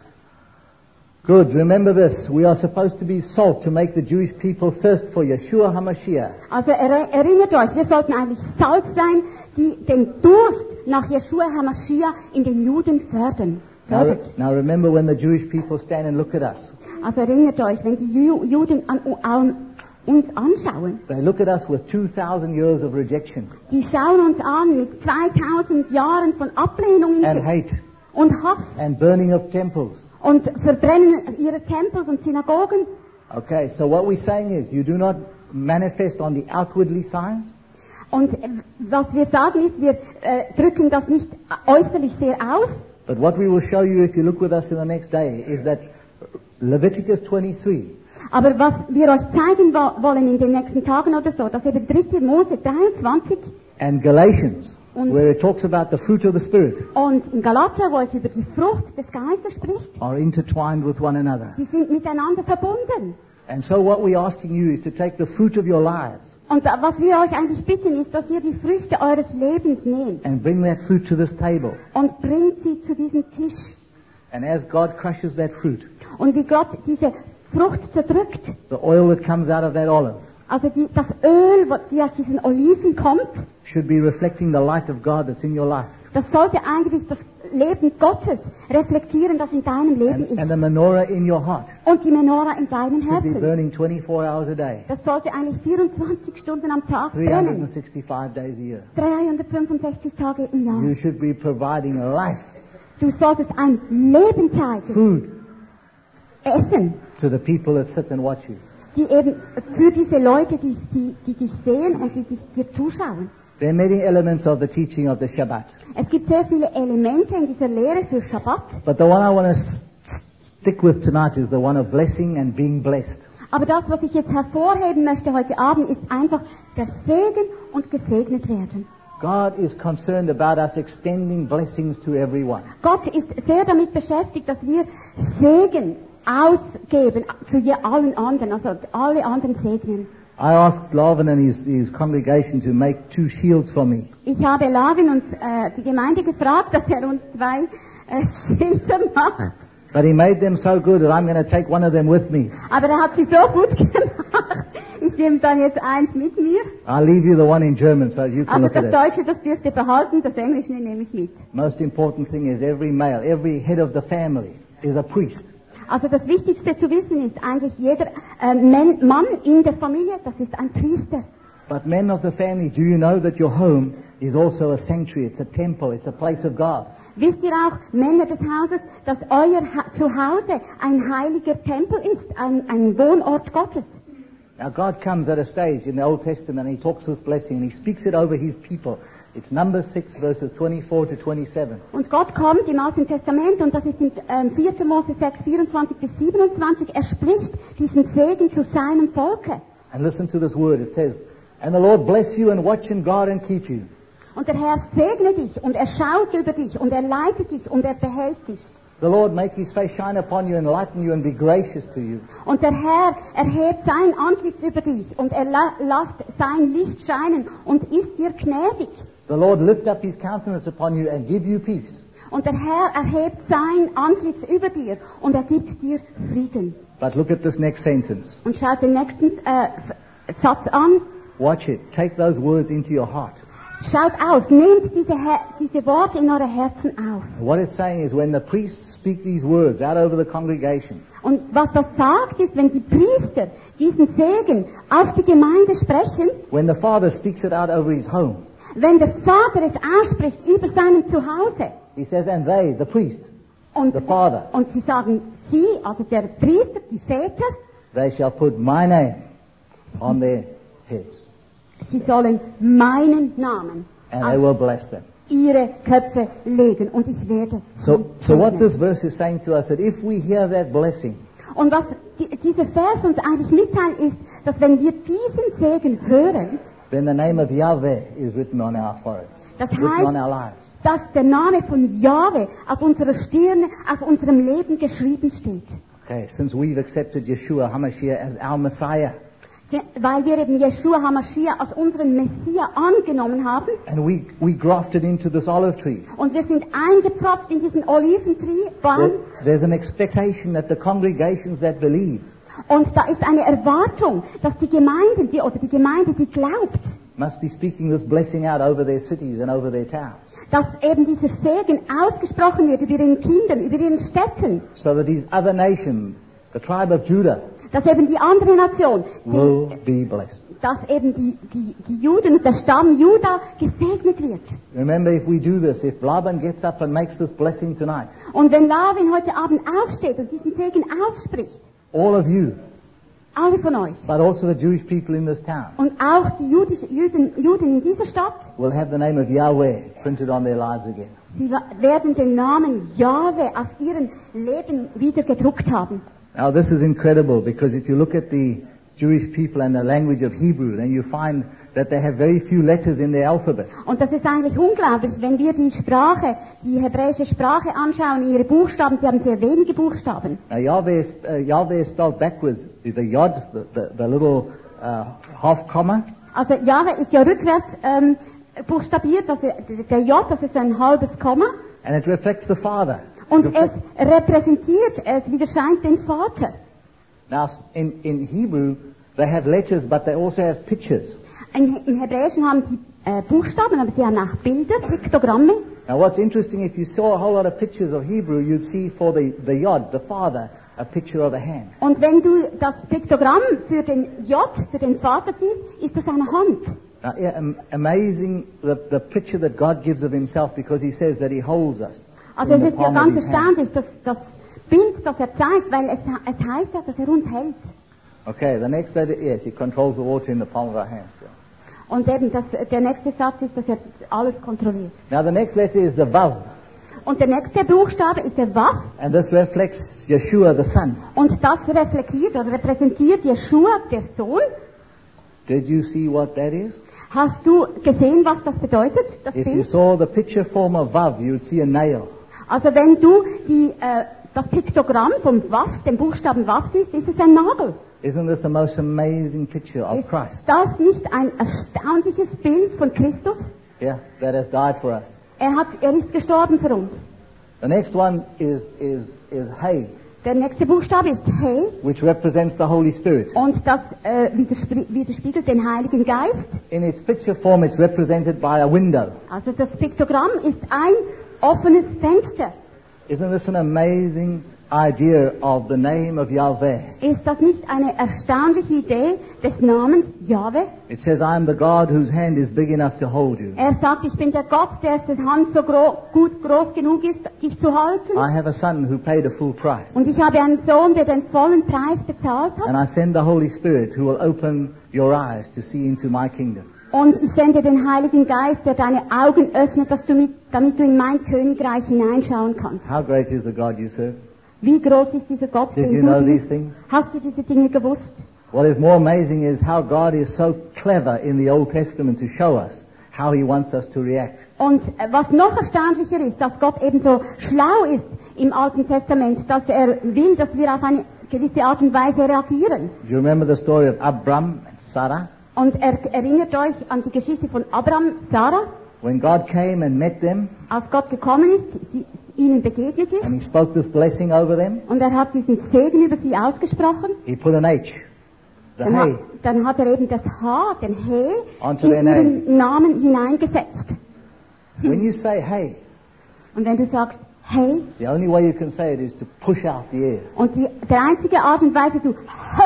Speaker 2: Good. Remember this. We are supposed to be salt to make the Jewish people thirst for Yeshua HaMashiach.
Speaker 4: Also er, erinnert euch, wir sollten eigentlich Salz sein, die den Durst nach Yeshua HaMashiach in den Juden fördern.
Speaker 2: Now,
Speaker 4: fördert.
Speaker 2: now remember when the Jewish people stand and look at us.
Speaker 4: Also erinnert euch, wenn die Ju Juden an, an uns anschauen,
Speaker 2: They look at us with two thousand years of rejection
Speaker 4: die schauen uns an mit zweitausend Jahren von Ablehnung in
Speaker 2: and
Speaker 4: sich
Speaker 2: hate
Speaker 4: und Hass
Speaker 2: and burning of temples.
Speaker 4: und verbrennen ihre Tempels und Synagogen.
Speaker 2: Okay, so what we're saying is you do not manifest on the outwardly signs,
Speaker 4: Und äh, was wir sagen ist, wir äh, drücken das nicht äußerlich sehr aus,
Speaker 2: but what we will show you if you look with us in the next day is that Leviticus twenty-three
Speaker 4: aber was wir euch zeigen wo wollen in den nächsten Tagen oder so, dass eben dritte Mose dreiundzwanzig
Speaker 2: and Galatians,
Speaker 4: Und-
Speaker 2: where it talks about the fruit of the Spirit,
Speaker 4: und in Galater, wo es über die Frucht des Geistes spricht,
Speaker 2: are intertwined with one another.
Speaker 4: die sind miteinander verbunden.
Speaker 2: And so what we're asking you is to take the fruit of your lives
Speaker 4: Und da, was wir euch eigentlich bitten, ist, dass ihr die Früchte eures Lebens nehmt
Speaker 2: and bring that fruit to this table.
Speaker 4: und bringt sie zu diesem Tisch.
Speaker 2: And as God crushes that fruit,
Speaker 4: Und wie Gott diese Frucht zerdrückt,
Speaker 2: the oil that comes out of that olive
Speaker 4: also die, das Öl, wo- die aus diesen Oliven kommt,
Speaker 2: should be reflecting the light of God that's in your life.
Speaker 4: das sollte eigentlich das Leben Gottes reflektieren, das in deinem Leben
Speaker 2: And, and the
Speaker 4: ist.
Speaker 2: menorah in your heart
Speaker 4: Und die Menorah in deinem
Speaker 2: should be
Speaker 4: Herzen.
Speaker 2: burning twenty-four hours a day,
Speaker 4: Das sollte eigentlich vierundzwanzig Stunden am Tag brennen.
Speaker 2: three hundred sixty-five days a year.
Speaker 4: dreihundertfünfundsechzig Tage im Jahr.
Speaker 2: You should be providing life,
Speaker 4: Du solltest ein Leben zeigen,
Speaker 2: food,
Speaker 4: Essen,
Speaker 2: to the people that sit and watch you.
Speaker 4: die eben für diese Leute, die, die, die dich sehen und die dich, dir zuschauen.
Speaker 2: There are many elements of the teaching of the Shabbat,
Speaker 4: Es gibt sehr viele Elemente in dieser Lehre für Schabbat,
Speaker 2: but the one I want to s- stick with tonight is the one of blessing and being blessed.
Speaker 4: aber das, was ich jetzt hervorheben möchte heute Abend, ist einfach der Segen und gesegnet werden.
Speaker 2: God is concerned about us extending blessings to everyone.
Speaker 4: Gott ist sehr damit beschäftigt, dass wir Segen ausgeben zu je allen anderen, also alle anderen segnen.
Speaker 2: I asked Lavin and his, his congregation to make two shields for me.
Speaker 4: Ich habe Lavin und äh, die Gemeinde gefragt, dass er uns zwei äh, Schilder macht.
Speaker 2: But he made them so good that I'm going to take one of them with me.
Speaker 4: Aber er hat sie so gut gemacht. Ich nehme dann jetzt eins mit mir.
Speaker 2: I'll leave you the one in German so you can
Speaker 4: Also
Speaker 2: look at
Speaker 4: das
Speaker 2: it.
Speaker 4: Deutsche, das dürft ihr behalten, das Englische nehme ich mit.
Speaker 2: Most important thing is every male, every head of the family is a priest.
Speaker 4: Also das Wichtigste zu wissen ist eigentlich jeder äh, Man Mann in der Familie, das ist ein Priester.
Speaker 2: But men of the family, do you know that your home is also a sanctuary, it's a temple, it's a place of God?
Speaker 4: Wisst ihr auch, Männer des Hauses, dass euer ha Zuhause ein heiliger Tempel ist, ein, ein Wohnort Gottes?
Speaker 2: Now God comes at a stage in the Old Testament and he talks this blessing and he speaks it over his people. It's Numbers six verses twenty-four to twenty-seven.
Speaker 4: Und Gott kommt im Alten Testament, und das ist in ähm, vierter Mose sechs, vierundzwanzig bis siebenundzwanzig, er spricht diesen Segen zu seinem Volke.
Speaker 2: And listen to this word, it says, "And the Lord bless you and watch and guard and keep you.
Speaker 4: Und der Herr segne dich, und er schaut über dich, und er leitet dich, und er behält dich.
Speaker 2: The Lord make his face shine upon you, enlighten you and be gracious to you.
Speaker 4: Und der Herr erhebt sein Antlitz über dich, und er la lasst sein Licht scheinen, und ist dir gnädig.
Speaker 2: The Lord lift up his countenance upon you and give you peace."
Speaker 4: Und der Herr erhebt sein Antlitz über dir, und er gibt dir Frieden.
Speaker 2: But look at this next sentence.
Speaker 4: Und schaut den nächsten äh, Satz an.
Speaker 2: Watch it. Take those words into your heart.
Speaker 4: Schaut aus, nehmt diese, Her diese Worte in eure Herzen auf.
Speaker 2: What it's saying is when the priest
Speaker 6: speak these words out over the congregation,
Speaker 4: Und was das sagt, ist, wenn die Priester diesen Segen auf die Gemeinde sprechen,
Speaker 6: when the Father speaks it out over his home,
Speaker 4: wenn der Vater es ausspricht über seinem Zuhause,
Speaker 6: he says, and they, the priest,
Speaker 4: und,
Speaker 6: the Father,
Speaker 4: und sie sagen, sie, also der Priester, die Väter,
Speaker 6: they shall put my name on their heads,
Speaker 4: sie sollen meinen Namen
Speaker 6: and they
Speaker 4: auf
Speaker 6: will bless them.
Speaker 4: ihre Köpfe legen und ich werde sie
Speaker 6: So, so what
Speaker 4: segnen.
Speaker 6: this verse is saying to us, that if we hear that blessing,
Speaker 4: Und was die, dieser Vers uns eigentlich mitteilt, ist, dass wenn wir diesen Segen hören,
Speaker 6: then the name of Yahweh is written on our foreheads,
Speaker 4: Das
Speaker 6: written
Speaker 4: heißt-
Speaker 6: on our lives.
Speaker 4: dass der Name von Jahwe auf unserer Stirne, auf unserem Leben geschrieben steht.
Speaker 6: Okay, since we've accepted Yeshua HaMashiach as our Messiah,
Speaker 4: Sie- Weil wir eben Yeshua HaMashiach als unseren Messias angenommen haben
Speaker 6: and we, we grafted into this olive tree,
Speaker 4: und wir sind eingepfropft in diesen Oliventree-Baum
Speaker 6: there- there's an expectation that the congregations that believe
Speaker 4: und da ist eine Erwartung, dass die Gemeinden, die, oder die Gemeinde, die glaubt,
Speaker 6: must be speaking this blessing out over their cities and over their towns,
Speaker 4: dass eben dieser Segen ausgesprochen wird über ihren Kindern, über ihren Städten,
Speaker 6: so that these other nations, the tribe of Judah,
Speaker 4: dass eben die andere Nation,
Speaker 6: will
Speaker 4: die,
Speaker 6: be blessed.
Speaker 4: dass eben die, die, die Juden und der Stamm Juda gesegnet wird.
Speaker 6: Remember, if we do this, if Laban gets up and makes this blessing tonight,
Speaker 4: Und wenn Lavin heute Abend aufsteht und diesen Segen ausspricht,
Speaker 6: all of you,
Speaker 4: alle von euch,
Speaker 6: but also the Jewish people in this town,
Speaker 4: und auch die Jüdisch, Juden, Juden in dieser Stadt,
Speaker 6: will have the name of Yahweh printed on their lives again.
Speaker 4: sie wa- werden den Namen Jahwe auf ihren Leben wieder gedruckt haben.
Speaker 6: Now this is incredible, because if you look at the Jewish people and the language of Hebrew, then you find that they have very few letters in their alphabet.
Speaker 4: Und das ist eigentlich unglaublich, wenn wir die Sprache, die hebräische Sprache anschauen, ihre Buchstaben, sie haben sehr wenige Buchstaben.
Speaker 6: Now Yahweh is, uh, Yahweh is spelled backwards. The Yod, the, the, the little uh, half comma,
Speaker 4: Also Jahwe ist ja rückwärts ähm, buchstabiert, also der J, das ist ein halbes Komma,
Speaker 6: and it reflects the Father.
Speaker 4: und
Speaker 6: It
Speaker 4: es
Speaker 6: reflects-
Speaker 4: repräsentiert, es widerscheint den Vater.
Speaker 6: Now in, in Hebrew, they have letters, but they also have pictures.
Speaker 4: In, Im Hebräischen haben sie äh, Buchstaben, aber sie haben auch Bilder, Piktogramme.
Speaker 6: Now what's interesting, if you saw a whole lot of pictures of Hebrew, you'd see for the, the Yod, the Father, a picture of a hand.
Speaker 4: Und wenn du das Piktogramm für den J, für den Vater siehst, ist das eine Hand.
Speaker 6: Now, yeah, am- amazing the, the picture that God gives of himself, because he says that he holds us.
Speaker 4: Also
Speaker 6: in
Speaker 4: es
Speaker 6: the
Speaker 4: ist ja
Speaker 6: palm of
Speaker 4: ganz
Speaker 6: his hand.
Speaker 4: erstaunlich, dass das Bild, das er zeigt, weil es, es heißt ja, dass er uns hält.
Speaker 6: Okay, the next letter, yes, he controls the water in the palm of our hands. yeah.
Speaker 4: Und eben das, der nächste Satz ist, dass er alles kontrolliert.
Speaker 6: Now the next letter is the Vav,
Speaker 4: Und der nächste Buchstabe ist der Waf.
Speaker 6: and this reflects Yeshua, the Son.
Speaker 4: Und das reflektiert oder repräsentiert Jeschua, der Sohn.
Speaker 6: Did you see what that is?
Speaker 4: Hast du gesehen, was das bedeutet, das
Speaker 6: If you
Speaker 4: Bild?
Speaker 6: saw the picture form of Vav, you would see a nail.
Speaker 4: Also wenn du die, äh, das Piktogramm vom Waf, den Buchstaben Waf siehst, ist es ein Nagel.
Speaker 6: Isn't this the most amazing picture of
Speaker 4: Ist
Speaker 6: Christ?
Speaker 4: das nicht ein erstaunliches Bild von Christus?
Speaker 6: Yeah, that has died for us.
Speaker 4: Er hat, er ist gestorben für uns.
Speaker 6: The next one is, is, is Hey,
Speaker 4: Der nächste Buchstabe ist He
Speaker 6: which represents the Holy Spirit.
Speaker 4: und das äh, widerspie- widerspiegelt den Heiligen Geist.
Speaker 6: In its picture form, it's represented by a window.
Speaker 4: Also das Piktogramm ist ein offenes Fenster.
Speaker 6: Isn't this an amazing idea of the name of Yahweh?
Speaker 4: Ist das nicht eine erstaunliche Idee des Namens Jahwe?
Speaker 6: It says, I am the God whose hand is big enough to hold you.
Speaker 4: Er sagt, ich bin der Gott, dessen Hand so gro gut groß genug ist, dich zu halten.
Speaker 6: I have a son who paid a full price.
Speaker 4: Und ich habe einen Sohn, der den vollen Preis bezahlt hat.
Speaker 6: And I send the Holy Spirit who will open your eyes to see into my kingdom.
Speaker 4: Und ich sende den Heiligen Geist, der deine Augen öffnet, dass du mit, damit du in mein Königreich hineinschauen kannst.
Speaker 6: How great is the God you serve?
Speaker 4: Wie groß ist dieser Gott,
Speaker 6: Did
Speaker 4: den
Speaker 6: you
Speaker 4: du
Speaker 6: know these
Speaker 4: dienst?
Speaker 6: things?
Speaker 4: Hast du diese Dinge gewusst?
Speaker 6: What is more amazing is how God is so clever in the Old Testament to show us how he wants us to react.
Speaker 4: Und äh, was noch erstaunlicher ist, dass Gott ebenso schlau ist im Alten Testament, dass er will, dass wir auf eine gewisse Art und Weise reagieren.
Speaker 6: Do you remember the story of Abram and Sarah?
Speaker 4: Und er erinnert euch an die Geschichte von Abraham, Sarah,
Speaker 6: When God came and met them
Speaker 4: als Gott gekommen ist, sie, ihnen begegnet
Speaker 6: and he
Speaker 4: ist,
Speaker 6: spoke this blessing over them,
Speaker 4: und er hat diesen Segen über sie ausgesprochen,
Speaker 6: he put an H, the
Speaker 4: dann,
Speaker 6: hey,
Speaker 4: hat, dann hat er eben das H, den He,
Speaker 6: Onto
Speaker 4: in
Speaker 6: their name.
Speaker 4: ihren Namen hineingesetzt.
Speaker 6: When you say hey,
Speaker 4: Und wenn du sagst, hey.
Speaker 6: The only way you can say it is to push out the air.
Speaker 4: Und die, der einzige Art und Weise, du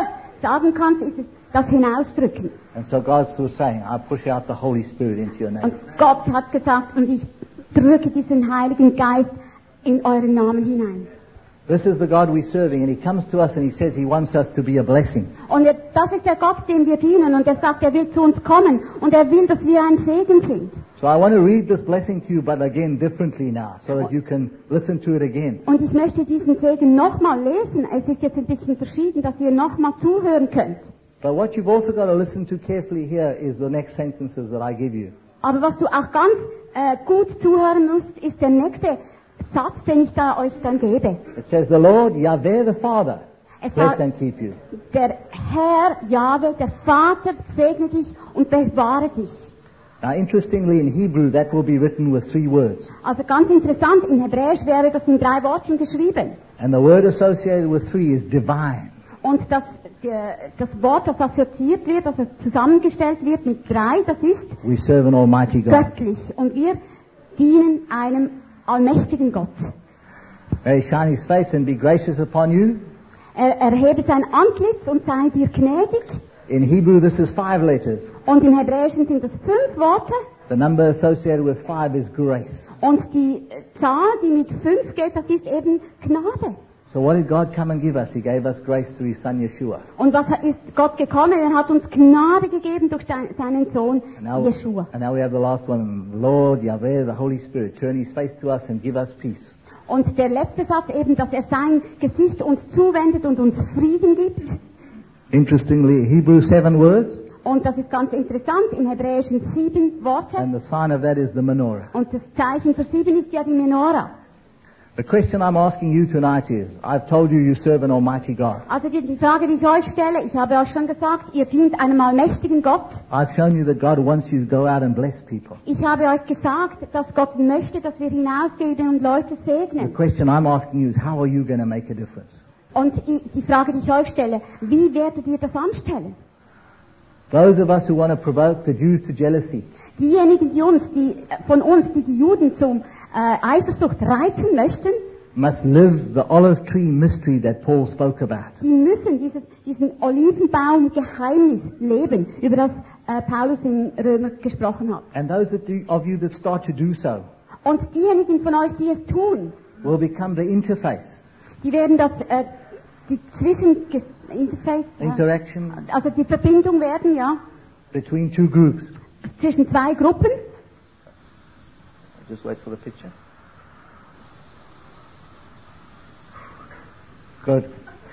Speaker 4: sagen kannst, ist es, das hinausdrücken.
Speaker 6: And so God's still saying, I push out the Holy Spirit into your name.
Speaker 4: Und Gott hat gesagt, und ich drücke diesen Heiligen Geist in euren Namen hinein.
Speaker 6: This is the God we're serving, and He comes to us and He says He wants us to be a blessing.
Speaker 4: Und er, das ist der Gott, dem wir dienen, und er sagt, er will zu uns kommen, und er will, dass wir ein Segen sind.
Speaker 6: So I want to read this blessing to you, but again differently now, so that you can listen to it again.
Speaker 4: Und ich möchte diesen Segen nochmal lesen. Es ist jetzt ein bisschen verschieden, dass ihr nochmal zuhören könnt.
Speaker 6: But what you've also got to listen to carefully here is the next sentences that I give you.
Speaker 4: Aber was du auch ganz äh, gut zuhören musst, ist der nächste Satz, den ich da euch dann gebe.
Speaker 6: It says, the Lord, Yahweh the Father,
Speaker 4: Es
Speaker 6: bless
Speaker 4: sagt,
Speaker 6: and keep you.
Speaker 4: der Herr, Jahwe, der Vater, segne dich und bewahre dich.
Speaker 6: Now interestingly, in Hebrew, that will be written with three words.
Speaker 4: Also ganz interessant, in Hebräisch wäre das in drei Worten geschrieben.
Speaker 6: And the word associated with three is divine.
Speaker 4: Und das, der, das Wort, das assoziiert wird, also zusammengestellt wird mit drei, das ist
Speaker 6: We serve an almighty God.
Speaker 4: göttlich. Und wir dienen einem allmächtigen Gott.
Speaker 6: May He shine His face and be gracious upon you.
Speaker 4: Er erhebe sein Antlitz und sei dir gnädig.
Speaker 6: In Hebrew, this is five letters.
Speaker 4: Und im Hebräischen sind es fünf Worte.
Speaker 6: The number associated with five is grace.
Speaker 4: Und die Zahl, die mit fünf geht, das ist eben Gnade.
Speaker 6: So what did God come and give us? He gave us grace through His Son Yeshua.
Speaker 4: Und was ist Gott gekommen? Er hat uns Gnade gegeben durch seinen Sohn
Speaker 6: And now,
Speaker 4: Jeshua.
Speaker 6: and now we have the last one. Lord, Yahweh, the Holy Spirit, turn His face to us and give us peace.
Speaker 4: Und der letzte Satz eben, dass er sein Gesicht uns zuwendet und uns Frieden gibt.
Speaker 6: Interestingly, Hebrew seven words,
Speaker 4: Und das ist ganz interessant, im Hebräischen sieben Worte.
Speaker 6: and the sign of that is the menorah.
Speaker 4: Und das Zeichen für sieben ist ja die Menorah.
Speaker 6: The question I'm asking you tonight is, I've told you you serve an almighty God.
Speaker 4: Also die, die Frage, die ich euch stelle, ich habe euch schon gesagt, ihr dient einem allmächtigen Gott.
Speaker 6: I've shown you that God wants you to go out and bless people.
Speaker 4: Ich habe euch gesagt, dass Gott möchte, dass wir hinausgehen und Leute
Speaker 6: The
Speaker 4: segnen.
Speaker 6: question I'm asking you is, how are you going to make a difference?
Speaker 4: Und ich, die Frage, die ich euch stelle, wie werdet ihr das anstellen?
Speaker 6: Those of us who want to provoke the Jews to jealousy,
Speaker 4: Diejenigen, die uns, die, von uns, die die Juden zum äh, Eifersucht reizen möchten,
Speaker 6: must live the olive tree mystery that Paul spoke about.
Speaker 4: die müssen dieses, diesen Olivenbaum-Geheimnis leben, über das äh, Paulus in Römer gesprochen hat.
Speaker 6: And those that do, of you that start to do so
Speaker 4: Und diejenigen von euch, die es tun,
Speaker 6: will become the interface,
Speaker 4: die werden das, äh, die Zwischen Interface, ja,
Speaker 6: interaction
Speaker 4: also die Verbindung werden, ja,
Speaker 6: between two groups.
Speaker 4: zwischen zwei Gruppen.
Speaker 6: Just wait for the picture. Good.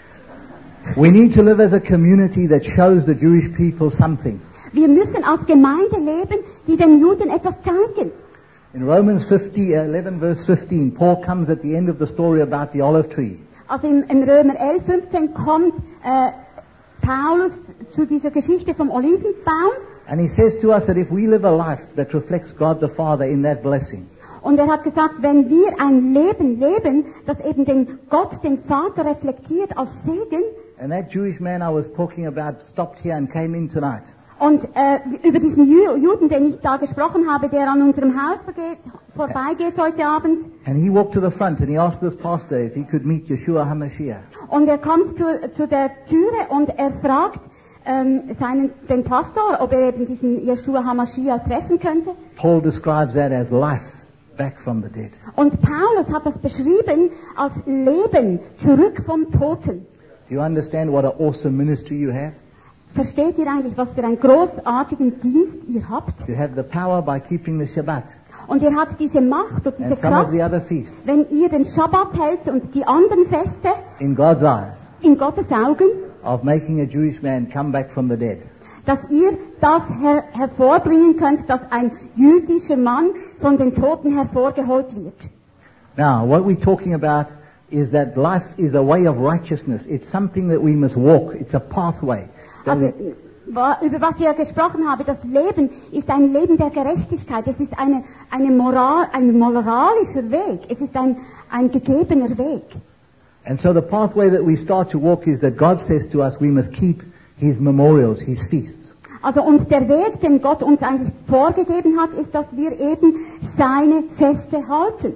Speaker 6: We need to live as a community that shows the Jewish people something.
Speaker 4: Wir müssen als Gemeinde leben, die den Juden etwas zeigen.
Speaker 6: In Romans fifty, eleven verse fifteen, Paul comes at the end of the story about the olive tree.
Speaker 4: Also im, im Römer elf, fünfzehn kommt äh, Paulus zu dieser Geschichte vom Olivenbaum.
Speaker 6: And he says to us that if we live a life that reflects God the Father in that blessing,
Speaker 4: Und er hat gesagt, wenn wir ein Leben leben, das eben den Gott, den Vater reflektiert als Segen,
Speaker 6: and that Jewish man I was talking about stopped here and came in tonight,
Speaker 4: und äh, über diesen Ju Juden, den ich da gesprochen habe, der an unserem Haus vergeht, vorbeigeht heute Abend,
Speaker 6: and he walked to the front and he asked this pastor if he could meet Yeshua HaMashiach.
Speaker 4: und er kommt zu, zu der Türe und er fragt ähm, seinen, den Pastor, ob er eben diesen Yeshua HaMashiach treffen könnte.
Speaker 6: Paul describes that as life back from the dead.
Speaker 4: Und Paulus hat das beschrieben als Leben zurück vom Toten.
Speaker 6: Do you understand what an awesome ministry you have?
Speaker 4: Versteht ihr eigentlich, was für einen großartigen Dienst ihr habt?
Speaker 6: You have the power by keeping the Shabbat
Speaker 4: Und ihr habt diese Macht und diese
Speaker 6: and some of
Speaker 4: Kraft,
Speaker 6: the other feasts
Speaker 4: wenn ihr den Schabbat hält und die anderen Feste
Speaker 6: in God's eyes
Speaker 4: in Gottes Augen,
Speaker 6: of making a Jewish man come back from the dead.
Speaker 4: dass ihr das her hervorbringen könnt, dass ein jüdischer Mann von den Toten hervorgeholt wird.
Speaker 6: Now, what we're talking about is that life is a way of righteousness. It's something that we must walk. It's a pathway. that
Speaker 4: Also,
Speaker 6: we-
Speaker 4: wa- über was ich ja gesprochen habe, das Leben ist ein Leben der Gerechtigkeit. Es ist eine, eine Moral, ein moralischer Weg. Es ist ein, ein gegebener Weg.
Speaker 6: And so the pathway that we start to walk is that God says to us we must keep His memorials, His feasts.
Speaker 4: Also, und der Weg, den Gott uns eigentlich vorgegeben hat, ist, dass wir eben seine Feste halten.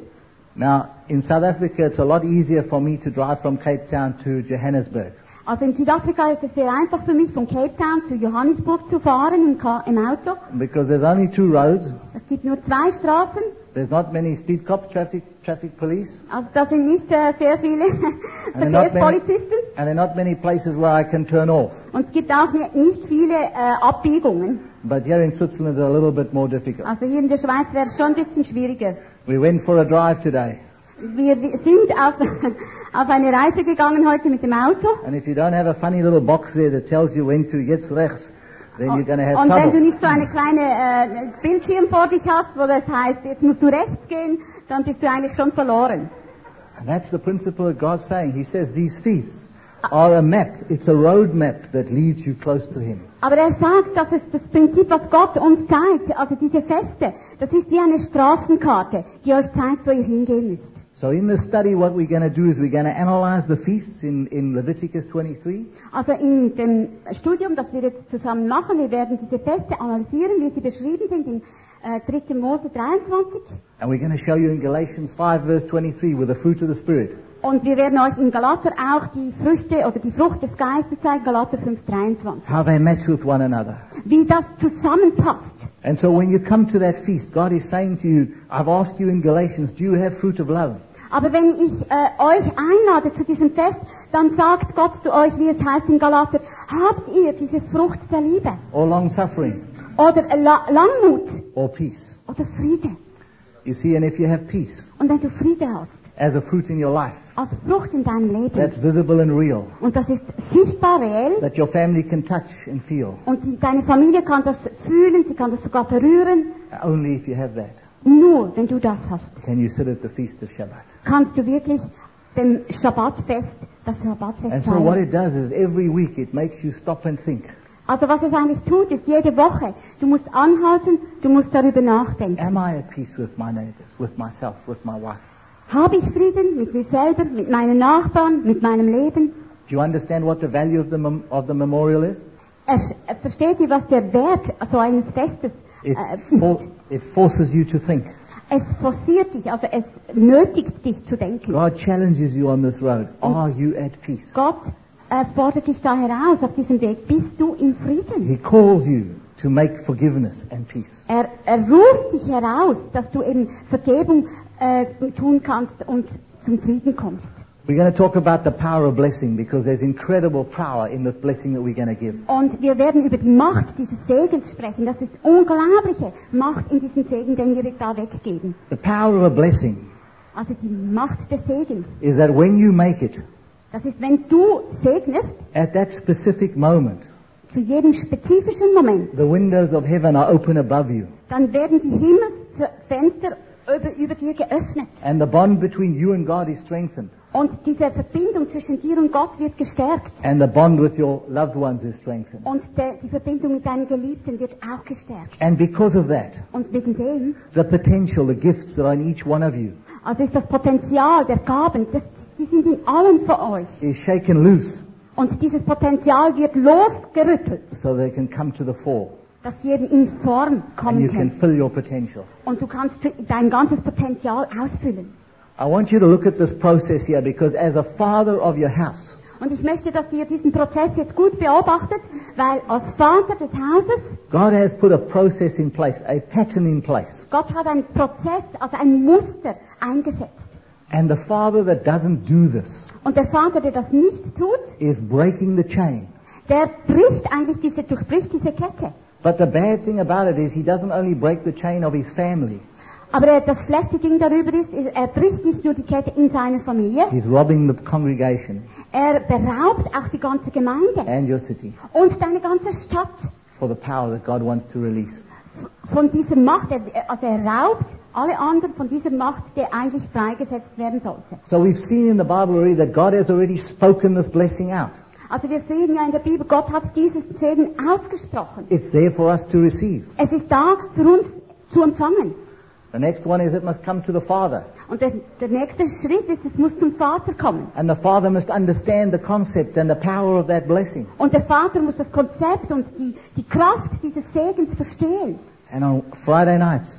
Speaker 6: Now, in South Africa, it's a lot easier for me to drive from Cape Town to Johannesburg.
Speaker 4: Also in Südafrika ist es sehr einfach für mich, von Cape Town zu Johannesburg zu fahren im, Ka- im Auto.
Speaker 6: Because there's only two roads.
Speaker 4: Es gibt nur zwei Straßen,
Speaker 6: There's not many speed cops, traffic, traffic police.
Speaker 4: also da sind nicht äh, sehr viele
Speaker 6: And there, are not many,
Speaker 4: Verkehrspolizisten.
Speaker 6: and there are not many places where I can turn off.
Speaker 4: Und es gibt auch ni- nicht viele äh, Abbiegungen.
Speaker 6: But here in Switzerland, it's a little bit more difficult.
Speaker 4: Also hier in der Schweiz wäre es schon ein bisschen schwieriger.
Speaker 6: We went for a drive today.
Speaker 4: Wir sind auf, auf eine Reise gegangen heute mit dem Auto.
Speaker 6: And if you don't have a funny little box there that tells you when to jetzt rechts, then you're going to have
Speaker 4: Und wenn du
Speaker 6: trouble.
Speaker 4: nicht so eine kleine äh, Bildschirm vor dich hast, wo das heißt, jetzt musst du rechts gehen, dann bist du eigentlich schon verloren.
Speaker 6: And that's the principle that God's saying. He says these feasts are a map. It's a road map that leads you close to Him.
Speaker 4: Aber er sagt, das ist das Prinzip, was Gott uns zeigt, also diese Feste, das ist wie eine Straßenkarte, die euch zeigt, wo ihr hingehen müsst.
Speaker 6: So in this study, what we're going to do is we're going to analyze the feasts in, in Leviticus twenty-three.
Speaker 4: Also in dem Studium, das wir jetzt zusammen machen, wir werden diese Feste analysieren, wie sie beschrieben sind in äh, dritter Mose dreiundzwanzig.
Speaker 6: And we're going to show you in Galatians five verse twenty-three with the fruit of the Spirit.
Speaker 4: Und wir werden euch in Galater auch die Früchte oder die Frucht des Geistes zeigen, Galater fünf dreiundzwanzig.
Speaker 6: How they match with one another.
Speaker 4: Wie das zusammenpasst.
Speaker 6: And so when you come to that feast, God is saying to you, I've asked you in Galatians, do you have fruit of love?
Speaker 4: Aber wenn ich äh, euch einlade zu diesem Fest, dann sagt Gott zu euch, wie es heißt in Galater, habt ihr diese Frucht der Liebe?
Speaker 6: Or long suffering?
Speaker 4: Oder äh, La Langmut?
Speaker 6: Or peace?
Speaker 4: Oder Friede?
Speaker 6: You see, and if you have peace
Speaker 4: Und wenn du Friede hast,
Speaker 6: as a fruit in your life,
Speaker 4: als Frucht in deinem Leben,
Speaker 6: that's visible and real,
Speaker 4: und das ist sichtbar reell,
Speaker 6: that your family can touch and feel,
Speaker 4: und die, deine Familie kann das fühlen, sie kann das sogar berühren,
Speaker 6: only if you have that
Speaker 4: nur wenn du das hast,
Speaker 6: can you sit at the feast of Shabbat.
Speaker 4: kannst du wirklich dem Schabbatfest, das Schabbatfest
Speaker 6: And so what
Speaker 4: feiern.
Speaker 6: it does is every week it makes you stop and think.
Speaker 4: Also was es eigentlich tut, ist jede Woche, du musst anhalten, du musst darüber nachdenken.
Speaker 6: Am I at peace with my neighbors, with myself, with my wife?
Speaker 4: Habe ich Frieden mit mir selber, mit meinen Nachbarn, mit meinem Leben?
Speaker 6: Do you understand what the value of the, mem- of the memorial is?
Speaker 4: Er, er versteht ihr, was der Wert so eines Festes
Speaker 6: It,
Speaker 4: äh,
Speaker 6: for,
Speaker 4: ist?
Speaker 6: it forces you to think.
Speaker 4: Es forciert dich, also es nötigt dich zu denken.
Speaker 6: God challenges you on this road. Are you at peace?
Speaker 4: Gott äh, fordert dich da heraus auf diesem Weg. Bist du in Frieden?
Speaker 6: He calls you to make forgiveness and peace.
Speaker 4: Er, er ruft dich heraus, dass du eben Vergebung äh, tun kannst und zum Frieden kommst.
Speaker 6: We're going to talk about the power of blessing because there's incredible power in this blessing that we're going to give.
Speaker 4: Und wir werden über die Macht dieses Segens sprechen. Das ist unglaubliche Macht in diesem Segen, den wir da weggeben.
Speaker 6: The power of a blessing
Speaker 4: Also die Macht des Segens.
Speaker 6: is that when you make it,
Speaker 4: Das ist, wenn du segnest,
Speaker 6: at that specific moment,
Speaker 4: zu jedem spezifischen Moment,
Speaker 6: the windows of heaven are open above you.
Speaker 4: dann werden die Himmelsfenster über, über dir geöffnet.
Speaker 6: And the bond between you and God is strengthened.
Speaker 4: Und diese Verbindung zwischen dir und Gott wird gestärkt.
Speaker 6: And the bond with your loved ones is strengthened.
Speaker 4: Und de, die Verbindung mit deinen Geliebten wird auch gestärkt.
Speaker 6: And because of that,
Speaker 4: Und wegen dem,
Speaker 6: the potential, the gifts that are in each one of you
Speaker 4: also ist das Potenzial der Gaben, das, die sind in allen von euch.
Speaker 6: is shaken loose
Speaker 4: Und dieses Potenzial wird losgerüttelt,
Speaker 6: so they can come to the fore.
Speaker 4: dass sie eben in Form
Speaker 6: And
Speaker 4: kommen
Speaker 6: you can
Speaker 4: können.
Speaker 6: fill your potential.
Speaker 4: Und du kannst zu- dein ganzes Potenzial ausfüllen.
Speaker 6: I want you to look at this process here because as a father of your house,
Speaker 4: Und ich möchte, dass ihr diesen Prozess jetzt gut beobachtet, weil als Vater des Hauses,
Speaker 6: God has put a process in place, a pattern in place.
Speaker 4: Gott hat einen Prozess, also ein Muster eingesetzt.
Speaker 6: And the father that doesn't do this
Speaker 4: Und der Vater, der das nicht tut,
Speaker 6: is breaking the chain.
Speaker 4: der bricht eigentlich diese, durchbricht diese Kette.
Speaker 6: But the bad thing about it is he doesn't only break the chain of his family,
Speaker 4: Aber er- das schlechte Ding darüber ist, ist, er bricht nicht nur die Kette in seiner Familie,
Speaker 6: he's robbing the congregation
Speaker 4: er beraubt auch die ganze Gemeinde
Speaker 6: and your city
Speaker 4: und deine ganze Stadt
Speaker 6: for the power that God wants to release.
Speaker 4: von dieser Macht. Er, also er raubt alle anderen von dieser Macht, die eigentlich freigesetzt werden sollte.
Speaker 6: So we've seen in the Bible already that God has already spoken this blessing out.
Speaker 4: Also wir sehen ja in der Bibel, Gott hat dieses Segen ausgesprochen.
Speaker 6: It's there for us to receive.
Speaker 4: Es ist da für uns zu empfangen.
Speaker 6: The next one is it must come to the Father.
Speaker 4: Und der, der nächste Schritt ist, es muss zum Vater kommen.
Speaker 6: And the Father must understand the concept and the power of that blessing.
Speaker 4: Und der Vater muss das Konzept und die, die Kraft dieses Segens verstehen.
Speaker 6: And on Friday nights,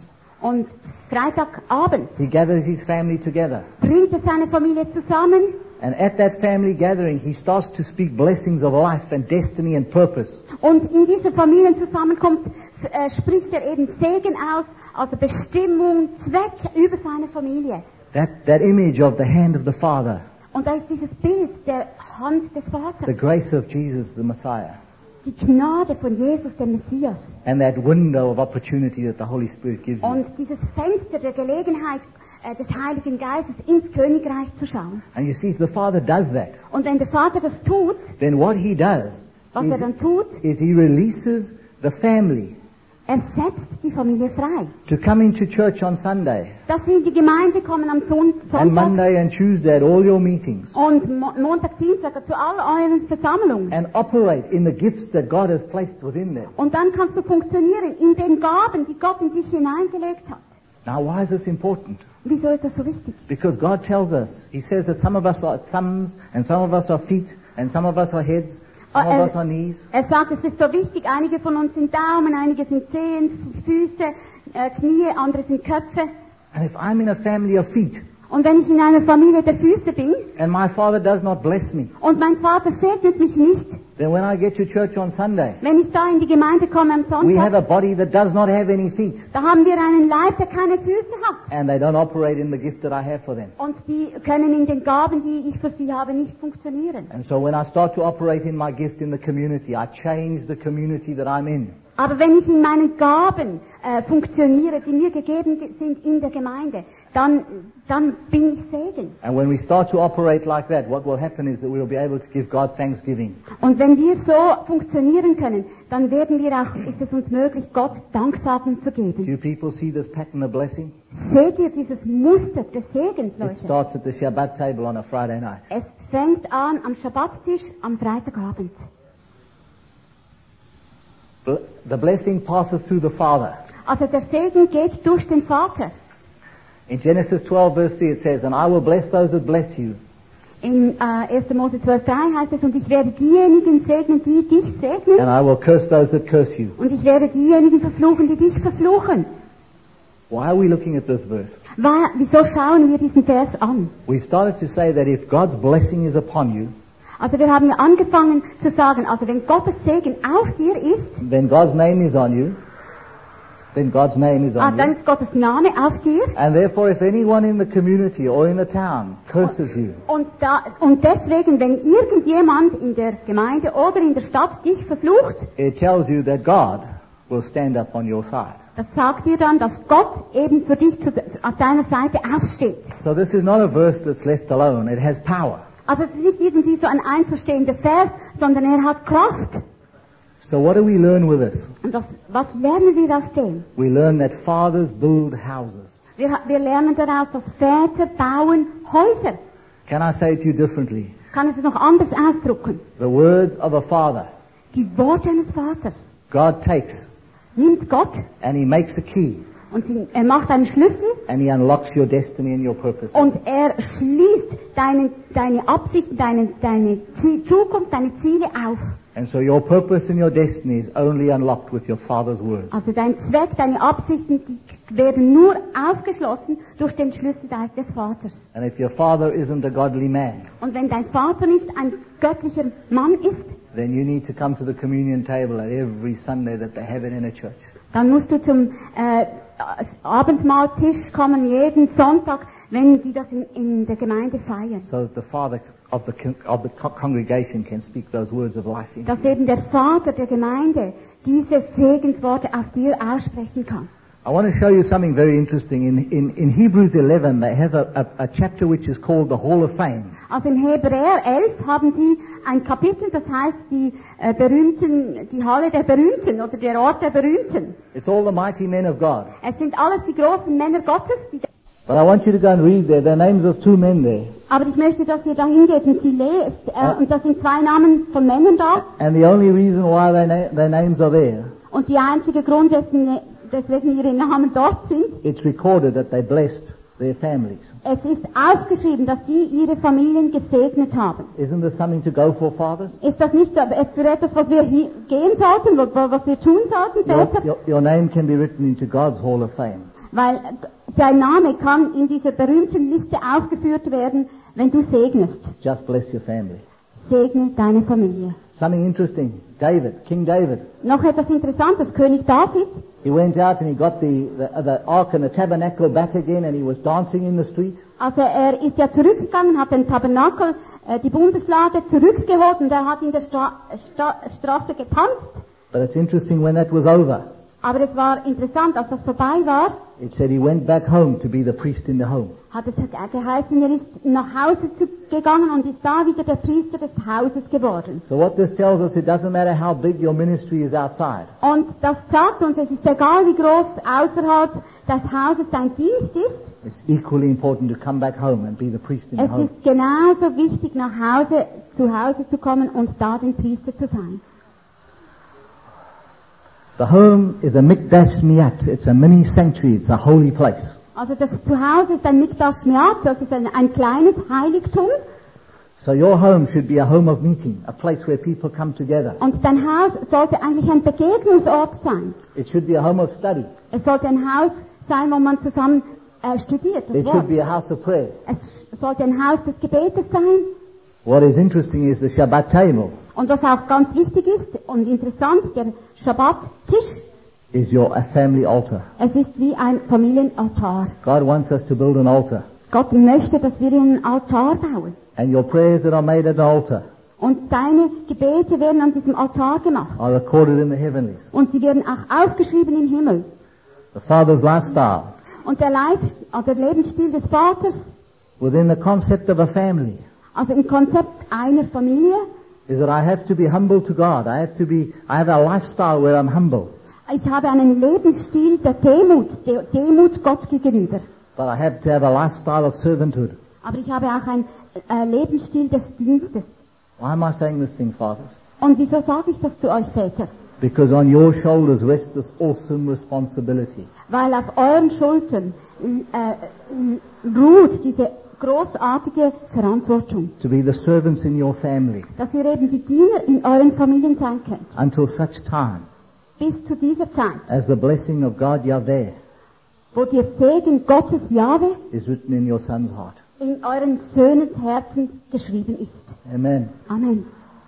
Speaker 4: Und Freitagabends
Speaker 6: he gathers his family together.
Speaker 4: bringt er seine Familie zusammen.
Speaker 6: And at that family gathering, he starts to speak blessings of life and destiny and purpose.
Speaker 4: Und in dieser Familienzusammenkunft äh, spricht er eben Segen aus, also Bestimmung, Zweck über seine Familie.
Speaker 6: That, that image of the hand of the Father,
Speaker 4: Und da ist dieses Bild der Hand des
Speaker 6: the
Speaker 4: Vaters,
Speaker 6: grace of Jesus, the Messiah,
Speaker 4: die Gnade von Jesus, dem Messias.
Speaker 6: and that window of opportunity that the Holy Spirit gives you.
Speaker 4: Und dieses Fenster der Gelegenheit äh, des Heiligen Geistes ins Königreich zu schauen.
Speaker 6: And you see, if the Father does that,
Speaker 4: Und wenn der Vater das tut,
Speaker 6: then what he does
Speaker 4: was er
Speaker 6: is,
Speaker 4: dann tut,
Speaker 6: is he releases the family
Speaker 4: er setzt die Familie frei.
Speaker 6: to come into church on Sunday,
Speaker 4: Dass sie in die Gemeinde kommen am Son-
Speaker 6: and
Speaker 4: Sonntag
Speaker 6: Monday and Tuesday at all your meetings,
Speaker 4: und Mo Montag, Dienstag zu all euren Versammlungen.
Speaker 6: and operate in the gifts that God has placed within them.
Speaker 4: Und dann kannst du funktionieren in den Gaben, die Gott in dich hineingelegt hat.
Speaker 6: Now, why is this important?
Speaker 4: Wieso ist das so wichtig?
Speaker 6: Because God tells us, He says that some of us are thumbs, and some of us are feet, and some of us are heads, some of
Speaker 4: Uh,
Speaker 6: us are knees.
Speaker 4: Er sagt, es ist so wichtig, einige von uns sind Daumen, einige sind Zehen, Füße, äh, Knie, andere sind Köpfe.
Speaker 6: And if I'm in a family of feet,
Speaker 4: Und wenn ich in einer Familie der Füße bin
Speaker 6: and my Father does not bless me,
Speaker 4: und mein Vater segnet mich nicht,
Speaker 6: then when I get to church on Sunday,
Speaker 4: wenn ich da in die Gemeinde komme am
Speaker 6: we have a
Speaker 4: Sonntag,
Speaker 6: body that does not have any feet,
Speaker 4: da haben wir einen Leib, der keine Füße hat.
Speaker 6: and they don't operate in the gift that I have for them.
Speaker 4: Und die können in den Gaben, die ich für sie habe, nicht funktionieren.
Speaker 6: And so when I start to operate in my gift in the community, I change the community that I'm in.
Speaker 4: Aber wenn ich in meinen Gaben äh, funktioniere, die mir gegeben ge- sind in der Gemeinde, dann, dann bin ich Segen.
Speaker 6: And when we start to operate like that, what will happen is that we will be able to give God thanksgiving.
Speaker 4: Und wenn wir so funktionieren können, dann werden wir auch, ist es uns möglich, Gott Danksagen zu
Speaker 6: Do
Speaker 4: geben.
Speaker 6: you people see this pattern of blessing?
Speaker 4: Seht ihr dieses Muster des Segens,
Speaker 6: It
Speaker 4: Leute?
Speaker 6: starts at the Shabbat table on a Friday night.
Speaker 4: Es fängt an am Schabbattisch am Freitagabend.
Speaker 6: Bl- The blessing passes through the Father.
Speaker 4: Also der Segen geht durch den Vater.
Speaker 6: In Genesis twelve verse three it says, "And I will bless those that bless you,
Speaker 4: In äh, erster Mose zwölf drei heißt es, und ich werde diejenigen segnen, die dich segnen,
Speaker 6: and I will curse those that curse you."
Speaker 4: und ich werde diejenigen verfluchen, die dich verfluchen.
Speaker 6: Why are we looking at this verse?
Speaker 4: Wa- Wieso schauen wir diesen Vers an?
Speaker 6: We've started to say that if God's blessing is upon you,
Speaker 4: Also wir haben ja angefangen zu sagen, also wenn Gottes Segen auf dir ist,
Speaker 6: then God's name is on you, then God's name is
Speaker 4: ah,
Speaker 6: on
Speaker 4: dann
Speaker 6: you.
Speaker 4: ist Gottes Name auf dir.
Speaker 6: And therefore, if anyone in the community or in the town curses you,
Speaker 4: Und, da, und deswegen, wenn irgendjemand in der Gemeinde oder in der Stadt dich verflucht,
Speaker 6: it tells you that God will stand up on your side.
Speaker 4: das sagt dir dann, dass Gott eben für dich zu, auf deiner Seite aufsteht.
Speaker 6: So this is not a verse that's left alone. It has power.
Speaker 4: Also es ist nicht irgendwie so ein einzelstehender Vers, sondern er hat Kraft.
Speaker 6: So what do we learn with this?
Speaker 4: Und das, was lernen wir aus dem?
Speaker 6: We learn that fathers build houses.
Speaker 4: Wir, wir lernen daraus, dass Väter bauen Häuser.
Speaker 6: Can I say it to you differently?
Speaker 4: Kann es noch anders ausdrucken?
Speaker 6: The words of a father,
Speaker 4: Die Worte eines Vaters
Speaker 6: God takes
Speaker 4: nimmt Gott
Speaker 6: and He makes a key
Speaker 4: und sie, er macht einen Schlüssel
Speaker 6: and He unlocks your destiny and your purpose.
Speaker 4: und er schließt deine, deine Absichten, deine, deine Zie- Zukunft, deine Ziele auf.
Speaker 6: And so your purpose and your destiny is only unlocked with your father's words.
Speaker 4: Also dein Zweck, deine Absichten, die werden nur aufgeschlossen durch den Schlüssel des- des Vaters.
Speaker 6: And if your father isn't a godly man,
Speaker 4: Und wenn dein Vater nicht ein göttlicher Mann ist,
Speaker 6: then you need to come to the communion table at every Sunday that they have it in a church.
Speaker 4: dann musst du zum äh, Abendmahltisch kommen jeden Sonntag, wenn die das in, in der Gemeinde feiern.
Speaker 6: So that the father of the, con- of the co- congregation can speak those words of life in you.
Speaker 4: Dass eben der Vater der Gemeinde diese Segensworte auf dir aussprechen kann.
Speaker 6: I want to show you something very interesting. In, in, in Hebrews eleven, they have a, a, a chapter which is called the Hall of Fame.
Speaker 4: Also im Hebräer elf haben sie ein Kapitel, das heißt die äh, berühmten, die Halle der Berühmten oder der Ort der Berühmten.
Speaker 6: It's all the mighty men of God.
Speaker 4: Es sind alles die großen Männer Gottes, die
Speaker 6: But I want you to go and read there. There are names of two men there.
Speaker 4: aber ich möchte, dass ihr da hingeht und sie lest. Äh,
Speaker 6: Ja.
Speaker 4: und da sind zwei Namen von Männern da.
Speaker 6: And the only reason why they na- their names are there,
Speaker 4: Und die einzige Grund, dessen, deswegen ihre Namen dort sind,
Speaker 6: it's recorded that they blessed their families.
Speaker 4: es ist aufgeschrieben, dass sie ihre Familien gesegnet haben.
Speaker 6: Isn't this something to go for, fathers?
Speaker 4: Ist das nicht so- für etwas, was wir hi- gehen sollten, wo- was wir tun sollten,
Speaker 6: Your,
Speaker 4: Väter?
Speaker 6: your, your name can be written into God's Hall of Fame.
Speaker 4: weil dein Name kann in dieser berühmten Liste aufgeführt werden, wenn du segnest.
Speaker 6: Just bless your family.
Speaker 4: Segne deine Familie.
Speaker 6: Something interesting. David, King David.
Speaker 4: Noch etwas Interessantes, König David.
Speaker 6: He went out and he got the, the, the ark and the tabernacle back again and he was dancing in the street.
Speaker 4: Also er ist ja zurückgegangen, hat den Tabernakel, äh, die Bundeslade zurückgeholt und er hat in der Stra Stra Straße getanzt.
Speaker 6: But it's interesting when that was over.
Speaker 4: Aber es war interessant, als das vorbei war,
Speaker 6: It said he went back home to be the priest in the home.
Speaker 4: hat es geheißen, er ist nach Hause zu, gegangen und ist da wieder der Priester des Hauses geworden.
Speaker 6: So what this tells us, it doesn't matter how big your ministry is outside.
Speaker 4: Und das sagt uns, es ist egal, wie groß außerhalb des Hauses dein Dienst ist,
Speaker 6: It's equally important to come back home and be the priest in the
Speaker 4: es
Speaker 6: home.
Speaker 4: ist genauso wichtig, nach Hause, zu Hause zu kommen und da den Priester zu sein.
Speaker 6: The home is a mikdash miyat. It's a mini sanctuary. It's a holy place.
Speaker 4: Also das Zuhause ist ein Mikdash Miat, das ist ein, ein kleines Heiligtum.
Speaker 6: So your home should be a home of meeting, a place where people come together.
Speaker 4: Und dein Haus sollte eigentlich ein Begegnungsort sein.
Speaker 6: It should be a home of study.
Speaker 4: Es sollte ein Haus sein, wo man zusammen äh, studiert, das
Speaker 6: It
Speaker 4: Wort.
Speaker 6: should be a house of prayer.
Speaker 4: Es sollte ein Haus des Gebetes sein.
Speaker 6: What is interesting is the Shabbat table
Speaker 4: Und was auch ganz wichtig ist und interessant, der Schabbat-Tisch,
Speaker 6: is your a family altar.
Speaker 4: es ist wie ein Familienaltar.
Speaker 6: God wants us to build an altar.
Speaker 4: Gott möchte, dass wir einen Altar bauen.
Speaker 6: And your prayers that are made at the altar
Speaker 4: Und deine Gebete werden an diesem Altar gemacht.
Speaker 6: are recorded in the heavenlies.
Speaker 4: Und sie werden auch aufgeschrieben im Himmel.
Speaker 6: The Father's lifestyle
Speaker 4: Und der, Leib, der Lebensstil des Vaters,
Speaker 6: within the concept of a family
Speaker 4: also im Konzept einer Familie,
Speaker 6: is that I have to be humble to God. I have to be, I have a lifestyle where I'm humble.
Speaker 4: ich habe einen Lebensstil der Demut, der Demut Gott gegenüber.
Speaker 6: But I have to have a lifestyle of servanthood.
Speaker 4: Aber ich habe auch einen äh, Lebensstil des Dienstes.
Speaker 6: Why am I saying this thing, fathers?
Speaker 4: Und wieso sage ich das zu euch, Väter?
Speaker 6: Because on your shoulders rests this awesome responsibility.
Speaker 4: Weil auf euren Schultern äh, ruht diese großartige Verantwortung,
Speaker 6: To be the servants in your family
Speaker 4: dass ihr eben die Diener in euren Familien sein könnt.
Speaker 6: until such time
Speaker 4: Bis zu dieser Zeit,
Speaker 6: as the blessing of God Yahweh
Speaker 4: wo der Segen Gottes Jahwe
Speaker 6: is written in your son's heart.
Speaker 4: in euren Söhnes Herzens geschrieben ist.
Speaker 6: Amen.
Speaker 4: Amen.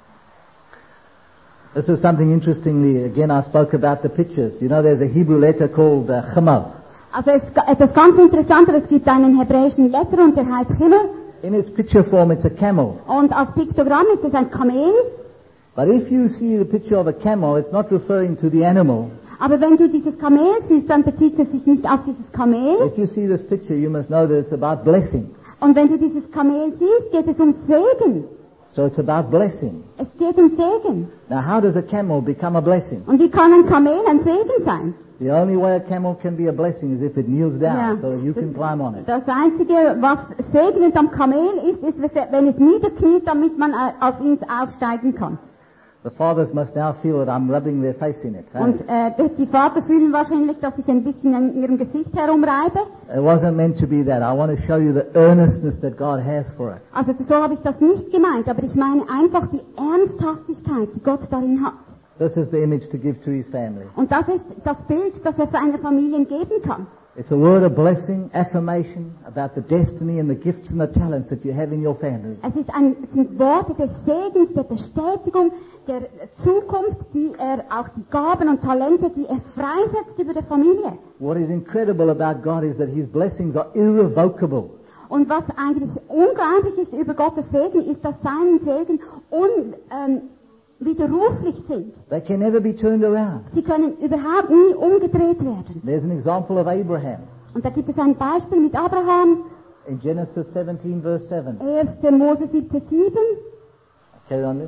Speaker 6: This is something interestingly, again I spoke about the pictures. You know there's a Hebrew letter called uh, Chimel.
Speaker 4: Also es ist etwas ganz Interessantes, es gibt einen hebräischen Letter und der heißt Himmel
Speaker 6: In its picture form it's a camel.
Speaker 4: und als Piktogramm ist es ein Kamel.
Speaker 6: But if you see the picture of a camel, it's not referring to the animal.
Speaker 4: Aber wenn du dieses Kamel siehst, dann bezieht es sich nicht auf dieses Kamel.
Speaker 6: If you see this picture, you must know that it's about blessing.
Speaker 4: Und wenn du dieses Kamel siehst, geht es um Segen.
Speaker 6: So it's about blessing.
Speaker 4: Es geht um Segen.
Speaker 6: Now how does a camel become a blessing?
Speaker 4: Und wie kann ein Kamel ein Segen sein?
Speaker 6: The only way a camel can be a blessing is if it kneels down
Speaker 4: Ja.
Speaker 6: so that you can climb on it.
Speaker 4: Das Einzige, was segnend am Kamel ist, ist, wenn es niederkniet, damit man auf ihn aufsteigen kann.
Speaker 6: The fathers must now feel that I'm rubbing their face in it. eh?
Speaker 4: Und äh, die Vater fühlen wahrscheinlich, dass ich ein bisschen an ihrem Gesicht herumreibe.
Speaker 6: It wasn't meant to be that. I want to show you the earnestness that God has for it.
Speaker 4: Also so habe ich das nicht gemeint, aber ich meine einfach die Ernsthaftigkeit, die Gott darin hat.
Speaker 6: This is the image to give to his family.
Speaker 4: Und das ist das Bild, das er seiner Familien geben kann.
Speaker 6: It's a word of blessing, affirmation about the destiny and the gifts and the talents that you have in your family.
Speaker 4: Es ist ein, es sind Worte des Segens, der Bestätigung, der Zukunft, die er, auch die Gaben und Talente, die er freisetzt über die Familie.
Speaker 6: What is incredible about God is that his blessings are irrevocable.
Speaker 4: Und was eigentlich unglaublich ist über Gottes Segen, ist, dass seinen Segen unwiderruflich ähm, sind.
Speaker 6: They can never be turned around.
Speaker 4: Sie können überhaupt nie umgedreht werden.
Speaker 6: There's an example of Abraham
Speaker 4: Und da gibt es ein Beispiel mit Abraham,
Speaker 6: in Genesis seventeen verse seven.
Speaker 4: erster Mose siebzehn sieben.
Speaker 6: Carry on, Liz.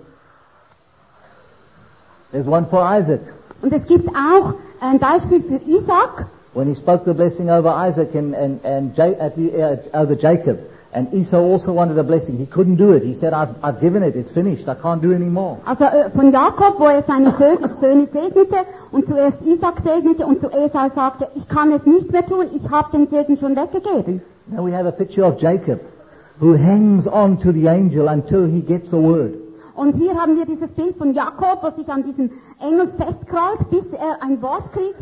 Speaker 6: There's one for Isaac.
Speaker 4: Und es gibt auch ein Beispiel für Isaac,
Speaker 6: When he spoke the blessing over Isaac and, and, and ja- at the, uh, over Jacob, and Esau also wanted a blessing. He couldn't do it. He said, I've, I've given it. It's finished. I can't do any more.
Speaker 4: also äh, von Jakob, wo er seine Sö- Söhne segnete und zuerst Isaac segnete und zu Esau sagte, ich kann es nicht mehr tun, ich habe den Segen schon weggegeben.
Speaker 6: Now we have a picture of Jacob, who hangs on to the angel until he gets the word.
Speaker 4: Und hier haben wir dieses Bild von Jakob, wo sich an diesem Engel festkrallt, bis er ein Wort kriegt.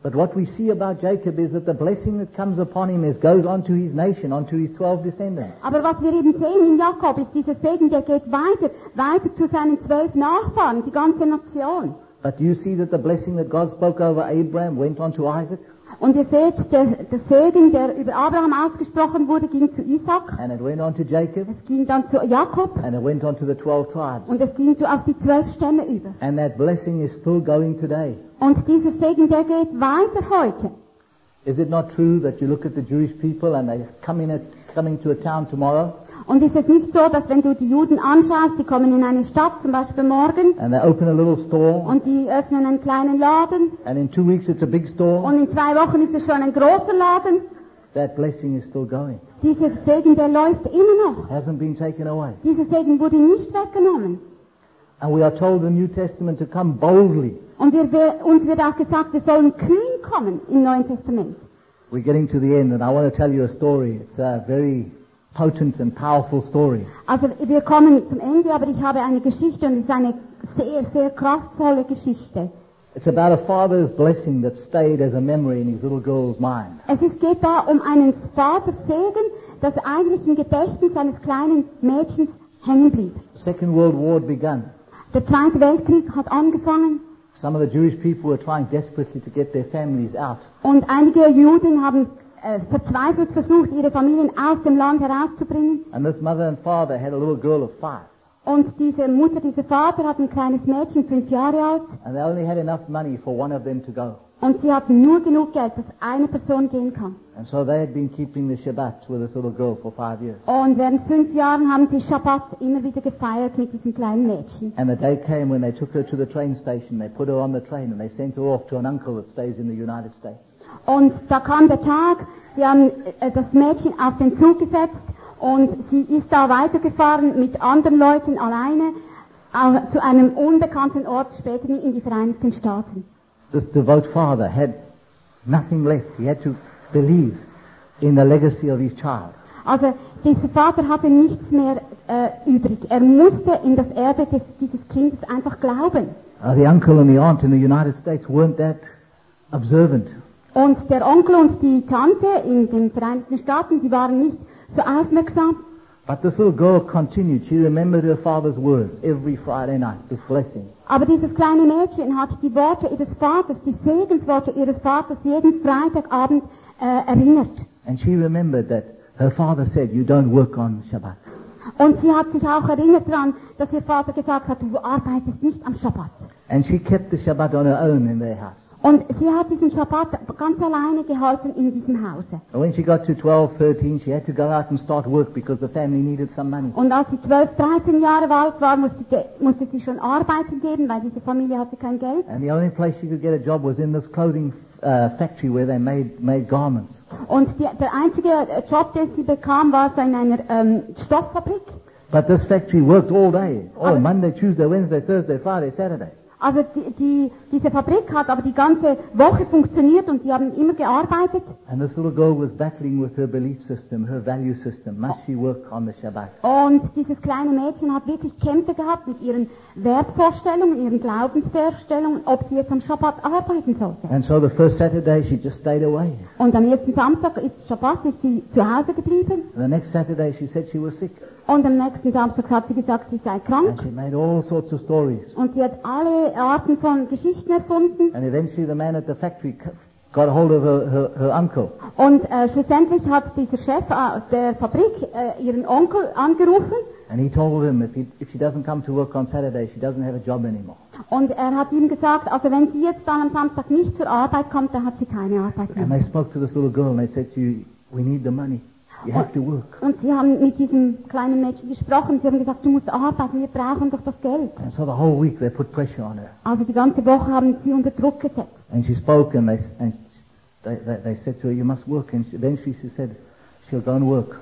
Speaker 6: But what we see about Jacob is that the blessing that comes upon him is goes on to his nation, on to his twelve descendants.
Speaker 4: Aber was wir eben sehen in Jakob ist dieser Segen, der geht weiter, weiter zu seinen zwölf Nachfahren, die ganze Nation.
Speaker 6: But do you see that the blessing that God spoke over Abraham went on to Isaac?
Speaker 4: Und ihr seht, der, der Segen, der über Abraham ausgesprochen wurde, ging zu Isaac.
Speaker 6: And it went on to Jacob.
Speaker 4: Es ging dann zu Jakob.
Speaker 6: And it went on to the twelve tribes.
Speaker 4: Und es ging zu, auf die zwölf Stämme über.
Speaker 6: And that blessing is still going today.
Speaker 4: Und dieser Segen, der geht weiter heute.
Speaker 6: Is it not true that you look at the Jewish people and they come in a, coming to a town tomorrow?
Speaker 4: Und ist es nicht so, dass wenn du die Juden anschaust, die kommen in eine Stadt, zum Beispiel morgen,
Speaker 6: And they open a little store.
Speaker 4: und die öffnen einen kleinen Laden,
Speaker 6: And in two weeks it's a big store.
Speaker 4: und in zwei Wochen ist es schon ein großer Laden.
Speaker 6: That blessing is still going.
Speaker 4: Dieser Segen, der läuft immer noch.
Speaker 6: Hasn't been taken away.
Speaker 4: Dieser Segen wurde nicht weggenommen.
Speaker 6: And we are told in the New Testament to come boldly.
Speaker 4: Und wir, wir, uns wird auch gesagt, wir sollen kühn kommen im Neuen Testament.
Speaker 6: We're getting to the end and I want to tell you a story. It's a very potent and powerful story.
Speaker 4: Also wir kommen zum Ende, aber ich habe eine Geschichte und es ist eine sehr, sehr kraftvolle Geschichte.
Speaker 6: It's about a father's blessing that stayed as a memory in his little girl's mind.
Speaker 4: Es ist, geht da um einen Vatersegen, das eigentlich im Gedächtnis eines kleinen Mädchens hängen blieb.
Speaker 6: The Second World War had begun.
Speaker 4: Der Zweite Weltkrieg hat angefangen
Speaker 6: Some of the Jewish people were trying desperately to get their families out.
Speaker 4: und einige Juden haben äh, verzweifelt versucht, ihre Familien aus dem Land herauszubringen.
Speaker 6: And this mother and father had a little girl of five.
Speaker 4: Und diese Mutter, dieser Vater hat ein kleines Mädchen, fünf Jahre alt,
Speaker 6: And they only had enough money for one of them to go.
Speaker 4: und sie hatten nur genug Geld, dass eine Person gehen kann.
Speaker 6: And so they had been keeping the Shabbat with this little girl for five years.
Speaker 4: Und während fünf Jahren haben sie Schabbat immer wieder gefeiert mit diesem kleinen Mädchen.
Speaker 6: And the day came when they took her to the train station, they put her on the train and they sent her off to an uncle that stays in the United States.
Speaker 4: Und da kam der Tag, sie haben äh, das Mädchen auf den Zug gesetzt und sie ist da weitergefahren mit anderen Leuten alleine äh, zu einem unbekannten Ort, später in die Vereinigten Staaten.
Speaker 6: This devout father had nothing left. He had to believe in the legacy of his child.
Speaker 4: Also dieser Vater hatte nichts mehr äh, übrig. Er musste in das Erbe des, dieses Kindes einfach glauben.
Speaker 6: Uh, the uncle and the aunt in the United States weren't that observant.
Speaker 4: Und der Onkel und die Tante in den Vereinigten Staaten, die waren nicht so aufmerksam.
Speaker 6: But this little girl continued. She remembered her father's words every Friday night, this blessing.
Speaker 4: Aber dieses kleine Mädchen hat die Worte ihres Vaters, die Segensworte ihres Vaters jeden Freitagabend äh, erinnert.
Speaker 6: And she remembered that her father said, you don't work on Shabbat.
Speaker 4: Und sie hat sich auch erinnert daran, dass ihr Vater gesagt hat, du arbeitest nicht am Schabbat.
Speaker 6: And she kept the Shabbat on her own in their house.
Speaker 4: Und sie hat diesen Schabbat ganz alleine gehalten in diesem Hause.
Speaker 6: And when she got to twelve, thirteen, she had to go out and start work because the family needed some money.
Speaker 4: Und als sie zwölf, dreizehn Jahre alt war, musste, musste sie schon arbeiten gehen, weil diese Familie hatte kein Geld.
Speaker 6: And the only place she could get a job was in this clothing uh, factory where they made, made garments.
Speaker 4: Und die, der einzige Job, den sie bekam, war so in einer ähm, Stofffabrik.
Speaker 6: But this factory worked all day, all
Speaker 4: Aber-
Speaker 6: Monday, Tuesday, Wednesday, Thursday, Friday, Saturday.
Speaker 4: Also die, die, diese Fabrik hat aber die ganze Woche funktioniert und die haben immer gearbeitet.
Speaker 6: And this little girl was battling with her belief system, her value system. Must she work on the Shabbat?
Speaker 4: Und dieses kleine Mädchen hat wirklich Kämpfe gehabt mit ihren Wertvorstellungen, ihren Glaubensvorstellungen, ob sie jetzt am Schabbat arbeiten sollte.
Speaker 6: And so the first Saturday she just stayed away.
Speaker 4: Und am ersten Samstag ist Schabbat, ist sie zu Hause geblieben.
Speaker 6: And the next Saturday she said she was sick.
Speaker 4: Und am nächsten Samstag hat sie gesagt, sie sei
Speaker 6: And
Speaker 4: krank.
Speaker 6: she made all sorts of stories.
Speaker 4: Und sie hat alle Arten von Geschichten erfunden.
Speaker 6: And eventually the man at the factory c- got hold of her, her, her uncle.
Speaker 4: Und äh, schlussendlich hat dieser Chef äh, der Fabrik äh, ihren Onkel angerufen.
Speaker 6: And he told him if, he, if she doesn't come to work on Saturday, she doesn't have a job anymore.
Speaker 4: Und er hat ihm gesagt, also wenn sie jetzt dann am Samstag nicht zur Arbeit kommt, dann hat sie keine Arbeit
Speaker 6: And
Speaker 4: mehr.
Speaker 6: they spoke to this little girl and they said to you, we need the money. You have to work.
Speaker 4: Und sie haben mit diesem kleinen Mädchen gesprochen. Sie haben gesagt, du musst arbeiten, wir brauchen doch das Geld.
Speaker 6: And so the whole week they put pressure on her.
Speaker 4: Also die ganze Woche haben sie unter Druck gesetzt.
Speaker 6: And she spoke and they, and they, they, they said to her, you must work. And she, eventually she said, she'll go and work.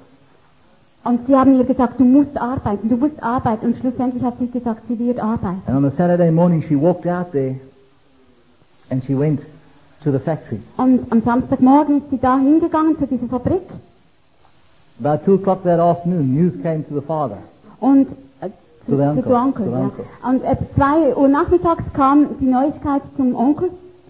Speaker 4: Und sie haben ihr gesagt, du musst arbeiten, du musst arbeiten. Und schlussendlich hat sie gesagt, sie wird arbeiten.
Speaker 6: And on the Saturday morning she walked out there and she went to the factory.
Speaker 4: Und am Samstagmorgen ist sie da hingegangen zu dieser Fabrik.
Speaker 6: About two o'clock that afternoon, news came to the father.
Speaker 4: Und äh,
Speaker 6: To the
Speaker 4: zu-
Speaker 6: uncle,
Speaker 4: zu Onkel,
Speaker 6: to the
Speaker 4: ja.
Speaker 6: uncle.
Speaker 4: Und äh, zwei Uhr nachmittags kam die Neuigkeit zum Onkel.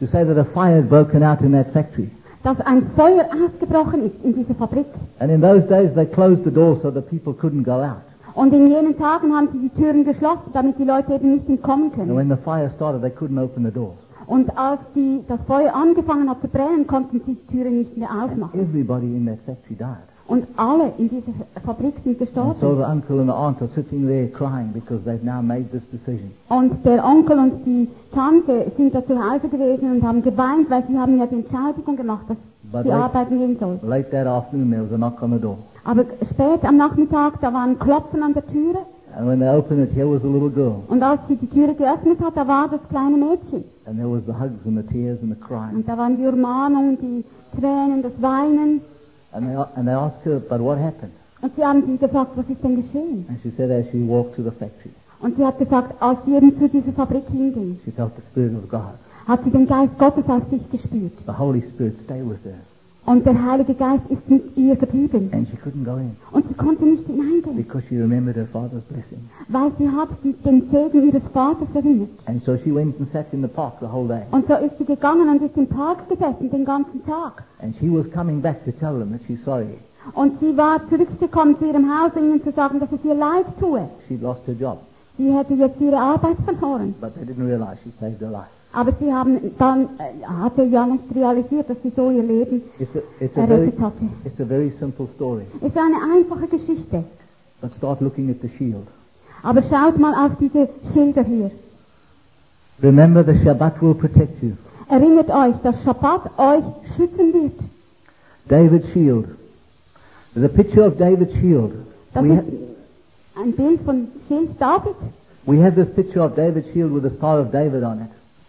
Speaker 6: to say that a fire had broken out in that factory.
Speaker 4: dass ein Feuer ausgebrochen ist in dieser Fabrik.
Speaker 6: And in those days they closed the door so the people couldn't go out.
Speaker 4: Und in jenen Tagen haben sie die Türen geschlossen, damit die Leute eben nicht entkommen
Speaker 6: And
Speaker 4: können.
Speaker 6: when the fire started, they couldn't open the doors.
Speaker 4: Und als die, das Feuer angefangen hat zu brennen, konnten sie die Türen nicht mehr aufmachen.
Speaker 6: Everybody in that factory died.
Speaker 4: Und alle in dieser Fabrik sind
Speaker 6: And so
Speaker 4: gestorben.
Speaker 6: the uncle and the aunt are sitting there crying because they've now made this decision.
Speaker 4: Und der Onkel und die Tante sind da zu Hause gewesen und haben geweint, weil sie haben ja die Entscheidung gemacht, dass
Speaker 6: But
Speaker 4: sie
Speaker 6: they-
Speaker 4: arbeiten gehen soll.
Speaker 6: Late that afternoon, there was a knock on the door.
Speaker 4: Aber spät am Nachmittag, da war ein Klopfen an der Türe.
Speaker 6: And when they opened it, here was a little girl.
Speaker 4: Und als sie die Türe geöffnet hat, da war das kleine Mädchen.
Speaker 6: And there was the hugs and the tears and the crying.
Speaker 4: Und da waren die Umarmungen, die Tränen, das Weinen.
Speaker 6: And they, and they asked her, but what happened?
Speaker 4: Und sie haben sie gefragt, was ist denn geschehen?
Speaker 6: And she said as she walked to the factory,
Speaker 4: Und sie hat gesagt, als sie eben zu dieser Fabrik hinging,
Speaker 6: she felt the Spirit of God.
Speaker 4: hat sie den Geist Gottes auf sich gespürt.
Speaker 6: The Holy Spirit stayed with her.
Speaker 4: Und der Heilige Geist ist mit ihr geblieben.
Speaker 6: And she couldn't go in
Speaker 4: Und sie konnte nicht hineingehen,
Speaker 6: because she remembered her father's blessing.
Speaker 4: weil sie hat die, den Segen ihres Vaters erinnert.
Speaker 6: And so she went and sat in the park the whole day.
Speaker 4: Und so ist sie gegangen und ist im Park gesessen den ganzen Tag.
Speaker 6: And she was coming back to tell them that she's sorry.
Speaker 4: Und sie war zurückgekommen zu ihrem Haus, um ihnen zu sagen, dass es ihr leid tue.
Speaker 6: She'd lost her job.
Speaker 4: Sie hätte jetzt ihre Arbeit verloren.
Speaker 6: But they didn't realize she saved her life.
Speaker 4: Aber sie haben dann, äh, hatte ja nicht realisiert, dass sie so ihr Leben
Speaker 6: It's a, it's a, very,
Speaker 4: errettet hatte.
Speaker 6: it's a very simple story.
Speaker 4: Ist eine einfache Geschichte.
Speaker 6: But start looking at the shield.
Speaker 4: Aber schaut mal auf diese Schilder hier.
Speaker 6: Remember, the Shabbat will protect you.
Speaker 4: Erinnert euch, dass Schabbat euch schützen wird.
Speaker 6: David's shield. The picture of David's shield.
Speaker 4: Das
Speaker 6: We,
Speaker 4: ist
Speaker 6: ha-
Speaker 4: ein Bild von Schild David.
Speaker 6: we have this picture of David's shield with the Star of David on it.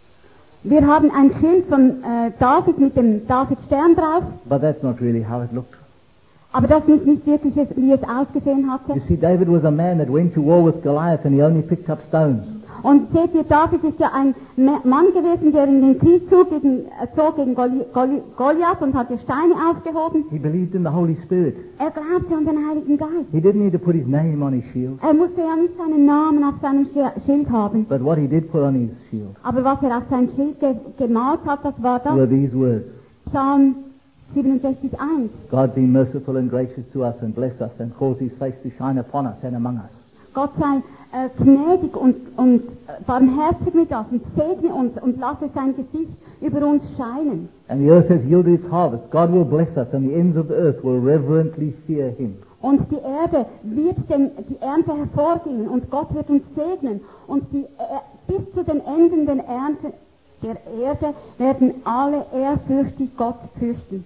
Speaker 4: Wir haben ein Schild von äh, David mit dem David-Stern drauf.
Speaker 6: But that's not really how it looked.
Speaker 4: Aber das ist nicht wirklich, es- wie es ausgesehen hatte.
Speaker 6: You see, David was a man that went to war with Goliath and he only picked up stones.
Speaker 4: Und seht ihr, David ist ja ein Ma- Mann gewesen, der in den Krieg zog gegen, äh, zog gegen Goli- Goli- Goliath und hat die Steine aufgehoben.
Speaker 6: He believed in the Holy Spirit.
Speaker 4: Er glaubte an den Heiligen Geist.
Speaker 6: He didn't need to put his name on his shield.
Speaker 4: Er musste ja nicht seinen Namen auf seinem Schi- Schild haben.
Speaker 6: But what he did put on his shield
Speaker 4: Aber was er auf sein Schild ge gemalt hat, das war
Speaker 6: were
Speaker 4: das.
Speaker 6: these words.
Speaker 4: Psalm siebenundsechzig eins.
Speaker 6: God be merciful and gracious to us and bless us and cause his face to shine upon us and among us.
Speaker 4: Gott sei äh, gnädig und, und äh, barmherzig mit uns und segne uns und lasse sein Gesicht über uns scheinen.
Speaker 6: And the earth has yielded its harvest. God will bless us and the ends of the earth will reverently fear him.
Speaker 4: Und die Erde wird den, die Ernte hervorgehen und Gott wird uns segnen. Und die, äh, bis zu den Enden der Ernte der Erde werden alle ehrfürchtig Gott fürchten.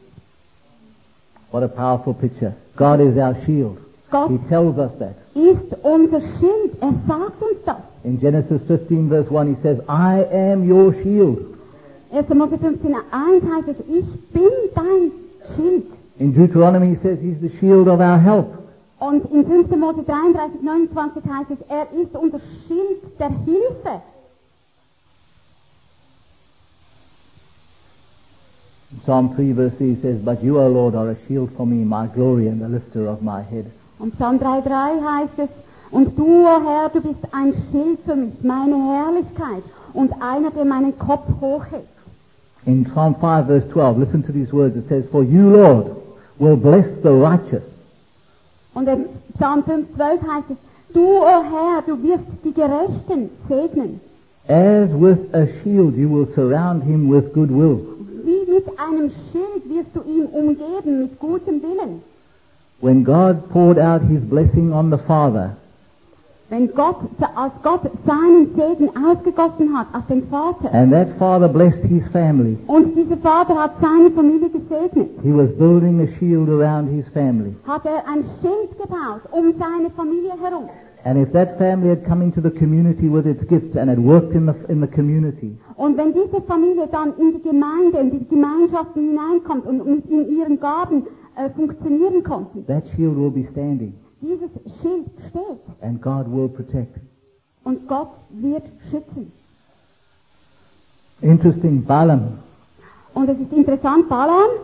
Speaker 6: What a powerful picture. God is our shield.
Speaker 4: Gott
Speaker 6: He tells us that.
Speaker 4: ist unser Schild. Er sagt uns das.
Speaker 6: In Genesis fifteen verse one he says, I am your shield.
Speaker 4: erster Mose fünfzehn eins heißt es, ich bin dein Schild.
Speaker 6: In Deuteronomy he says he's the shield of our help.
Speaker 4: Und in fünfter Mose dreiunddreißig neunundzwanzig heißt es, er ist unser Schild der Hilfe.
Speaker 6: In Psalm three verse three he says, But you, O Lord, are a shield for me, my glory and the lifter of my head.
Speaker 4: Und Psalm drei drei heißt es, und du, o Herr, du bist ein Schild für mich, meine Herrlichkeit und einer, der meinen Kopf hochhält.
Speaker 6: In Psalm five verse twelve, listen to these words. It says, For you, Lord, will bless the righteous.
Speaker 4: Und in Psalm fünf zwölf heißt es, du, o Herr, du wirst die Gerechten segnen.
Speaker 6: As with a shield you will surround him with goodwill.
Speaker 4: Wie mit einem Schild wirst du ihn umgeben mit gutem Willen.
Speaker 6: When God poured out his blessing on the Father,
Speaker 4: Wenn Gott, als Gott seinen Segen ausgegossen hat auf den Vater,
Speaker 6: and that Father blessed his family,
Speaker 4: und dieser Vater hat seine Familie gesegnet,
Speaker 6: he was building a shield around his family.
Speaker 4: hat er ein Schild gebaut um seine Familie herum.
Speaker 6: And if that family had come into the community with its gifts and had worked in the, in the community,
Speaker 4: Und wenn diese Familie dann in die Gemeinde, in die Gemeinschaften hineinkommt und mit in ihren Gaben äh, funktionieren konnten,
Speaker 6: that shield will be standing
Speaker 4: dieses Schild steht
Speaker 6: and God will protect.
Speaker 4: und Gott wird schützen.
Speaker 6: Interesting, Balaam
Speaker 4: Und es ist interessant, Balaam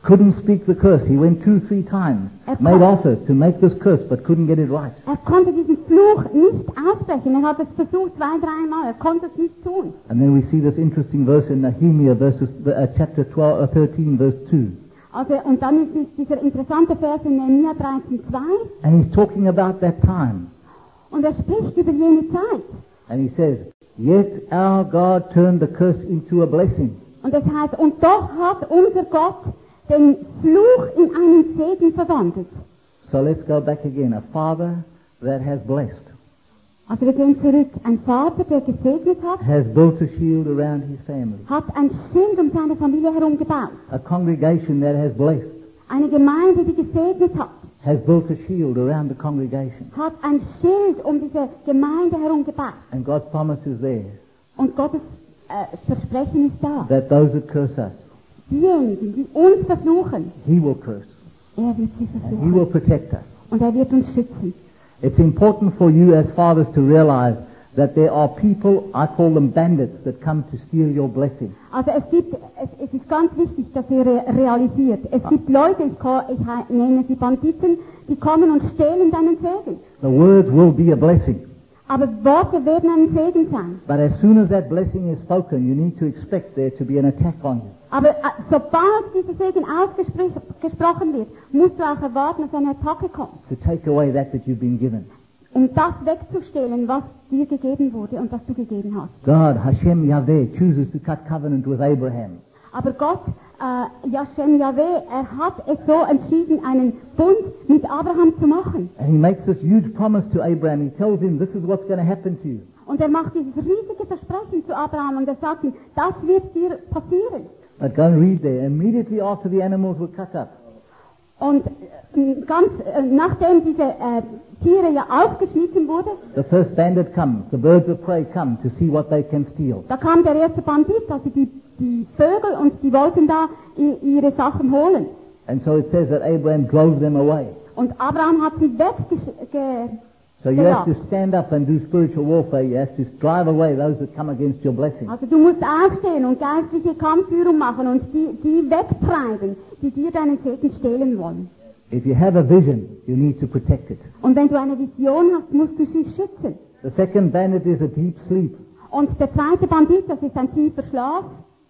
Speaker 6: couldn't speak the curse. He went two, three times,
Speaker 4: Er
Speaker 6: made
Speaker 4: kon-
Speaker 6: offers to make this curse, but couldn't get it right.
Speaker 4: Er konnte diesen Fluch nicht aussprechen. Er hat es versucht zwei, dreimal. Er konnte es nicht tun.
Speaker 6: And then we see this interesting verse in Nehemiah, verses, uh, chapter twelve, uh, thirteen, verse two.
Speaker 4: Also, und dann ist es dieser interessante Vers in Nehemiah dreizehn zwei.
Speaker 6: And he's talking about that time.
Speaker 4: Und er spricht über jene Zeit.
Speaker 6: And he says, yet our God turned the curse into a blessing.
Speaker 4: Und das heißt, und doch hat unser Gott den Fluch in einen Segen verwandelt.
Speaker 6: So let's go back again. A father that has blessed,
Speaker 4: Also wir gehen zurück. Ein Vater, der gesegnet hat,
Speaker 6: has built a shield around his family.
Speaker 4: hat ein Schild um seine Familie herum gebaut.
Speaker 6: A congregation that has blessed
Speaker 4: Eine Gemeinde, die gesegnet hat,
Speaker 6: has built a shield around the congregation.
Speaker 4: hat ein Schild um diese Gemeinde herum gebaut.
Speaker 6: And God's promise is there
Speaker 4: Und Gottes äh, Versprechen ist da.
Speaker 6: that those that curse us,
Speaker 4: Diejenigen, die uns verfluchen,
Speaker 6: he will curse.
Speaker 4: er wird sie
Speaker 6: And he
Speaker 4: verfluchen.
Speaker 6: will protect us.
Speaker 4: Und er wird uns schützen.
Speaker 6: It's important for you as fathers to realize that there are people, I call them bandits, that come to steal your blessing.
Speaker 4: Also es gibt, es, es ist ganz wichtig, dass ihr re realisiert, es gibt Leute, ich, ko- ich he- nenne sie Banditen, die kommen und stehlen deinen Segen.
Speaker 6: The words will be a blessing.
Speaker 4: Aber Worte werden ein Segen sein.
Speaker 6: But as soon as that blessing is spoken, you need to expect there to be an attack on you.
Speaker 4: Aber äh, sobald dieser Segen ausgesprochen wird, musst du auch erwarten, dass eine Attacke kommt,
Speaker 6: To take away that that you've been given.
Speaker 4: um das wegzustehlen, was dir gegeben wurde und was du gegeben hast.
Speaker 6: God, Hashem Yahweh, chooses to cut covenant with Abraham.
Speaker 4: Aber Gott, äh, Yashem Yahweh, er hat es so entschieden, einen Bund mit Abraham zu machen.
Speaker 6: And he makes this huge promise to Abraham. He tells him, this is what's going to happen to you.
Speaker 4: Und er macht dieses riesige Versprechen zu Abraham und er sagt ihm, das wird dir passieren.
Speaker 6: But go and read there. Immediately after the animals were cut up,
Speaker 4: Und äh, ganz äh, nachdem diese äh, Tiere ja aufgeschnitten wurden,
Speaker 6: the first bandit comes. The birds of prey come to see what they can steal.
Speaker 4: da kam der erste Bandit, also die, die Vögel, und die wollten da i- ihre Sachen holen.
Speaker 6: And so it says that Abraham drove them away.
Speaker 4: Und Abraham hat sie wegge...
Speaker 6: So you
Speaker 4: Ja.
Speaker 6: have to stand up and do spiritual warfare. You have to drive away those that come against your blessing.
Speaker 4: Also du musst aufstehen und geistliche Kampfführung machen und die, die wegtreiben, die dir deinen Segen stehlen wollen.
Speaker 6: If you have a vision, you need to protect it.
Speaker 4: Und wenn du eine Vision hast, musst du sie schützen.
Speaker 6: The second bandit is a deep sleep.
Speaker 4: Und der zweite Bandit, das ist ein tiefer Schlaf.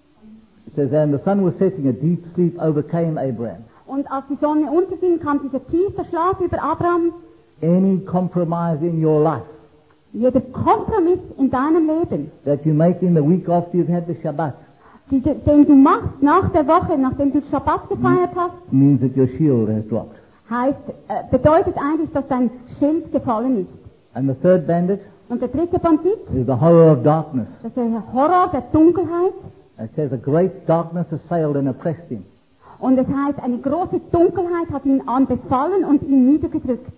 Speaker 6: It says, and the sun was setting, a deep sleep overcame Abraham.
Speaker 4: Und als die Sonne unterging, kam dieser tiefe Schlaf über Abraham.
Speaker 6: Any compromise in your life
Speaker 4: Jeder Kompromiss in deinem Leben,
Speaker 6: that you make in the week after you've had the Shabbat
Speaker 4: die, den du machst nach der Woche, nachdem du Schabbat gefeiert hast,
Speaker 6: means that your shield has dropped.
Speaker 4: heißt, äh, bedeutet eigentlich, dass dein Schild gefallen ist.
Speaker 6: And the third bandit
Speaker 4: Und der dritte Bandit,
Speaker 6: is the horror of darkness.
Speaker 4: das ist der Horror der Dunkelheit.
Speaker 6: It says a great darkness assailed and oppressed him.
Speaker 4: Und es heißt, eine große Dunkelheit hat ihn anbefallen und ihn niedergedrückt.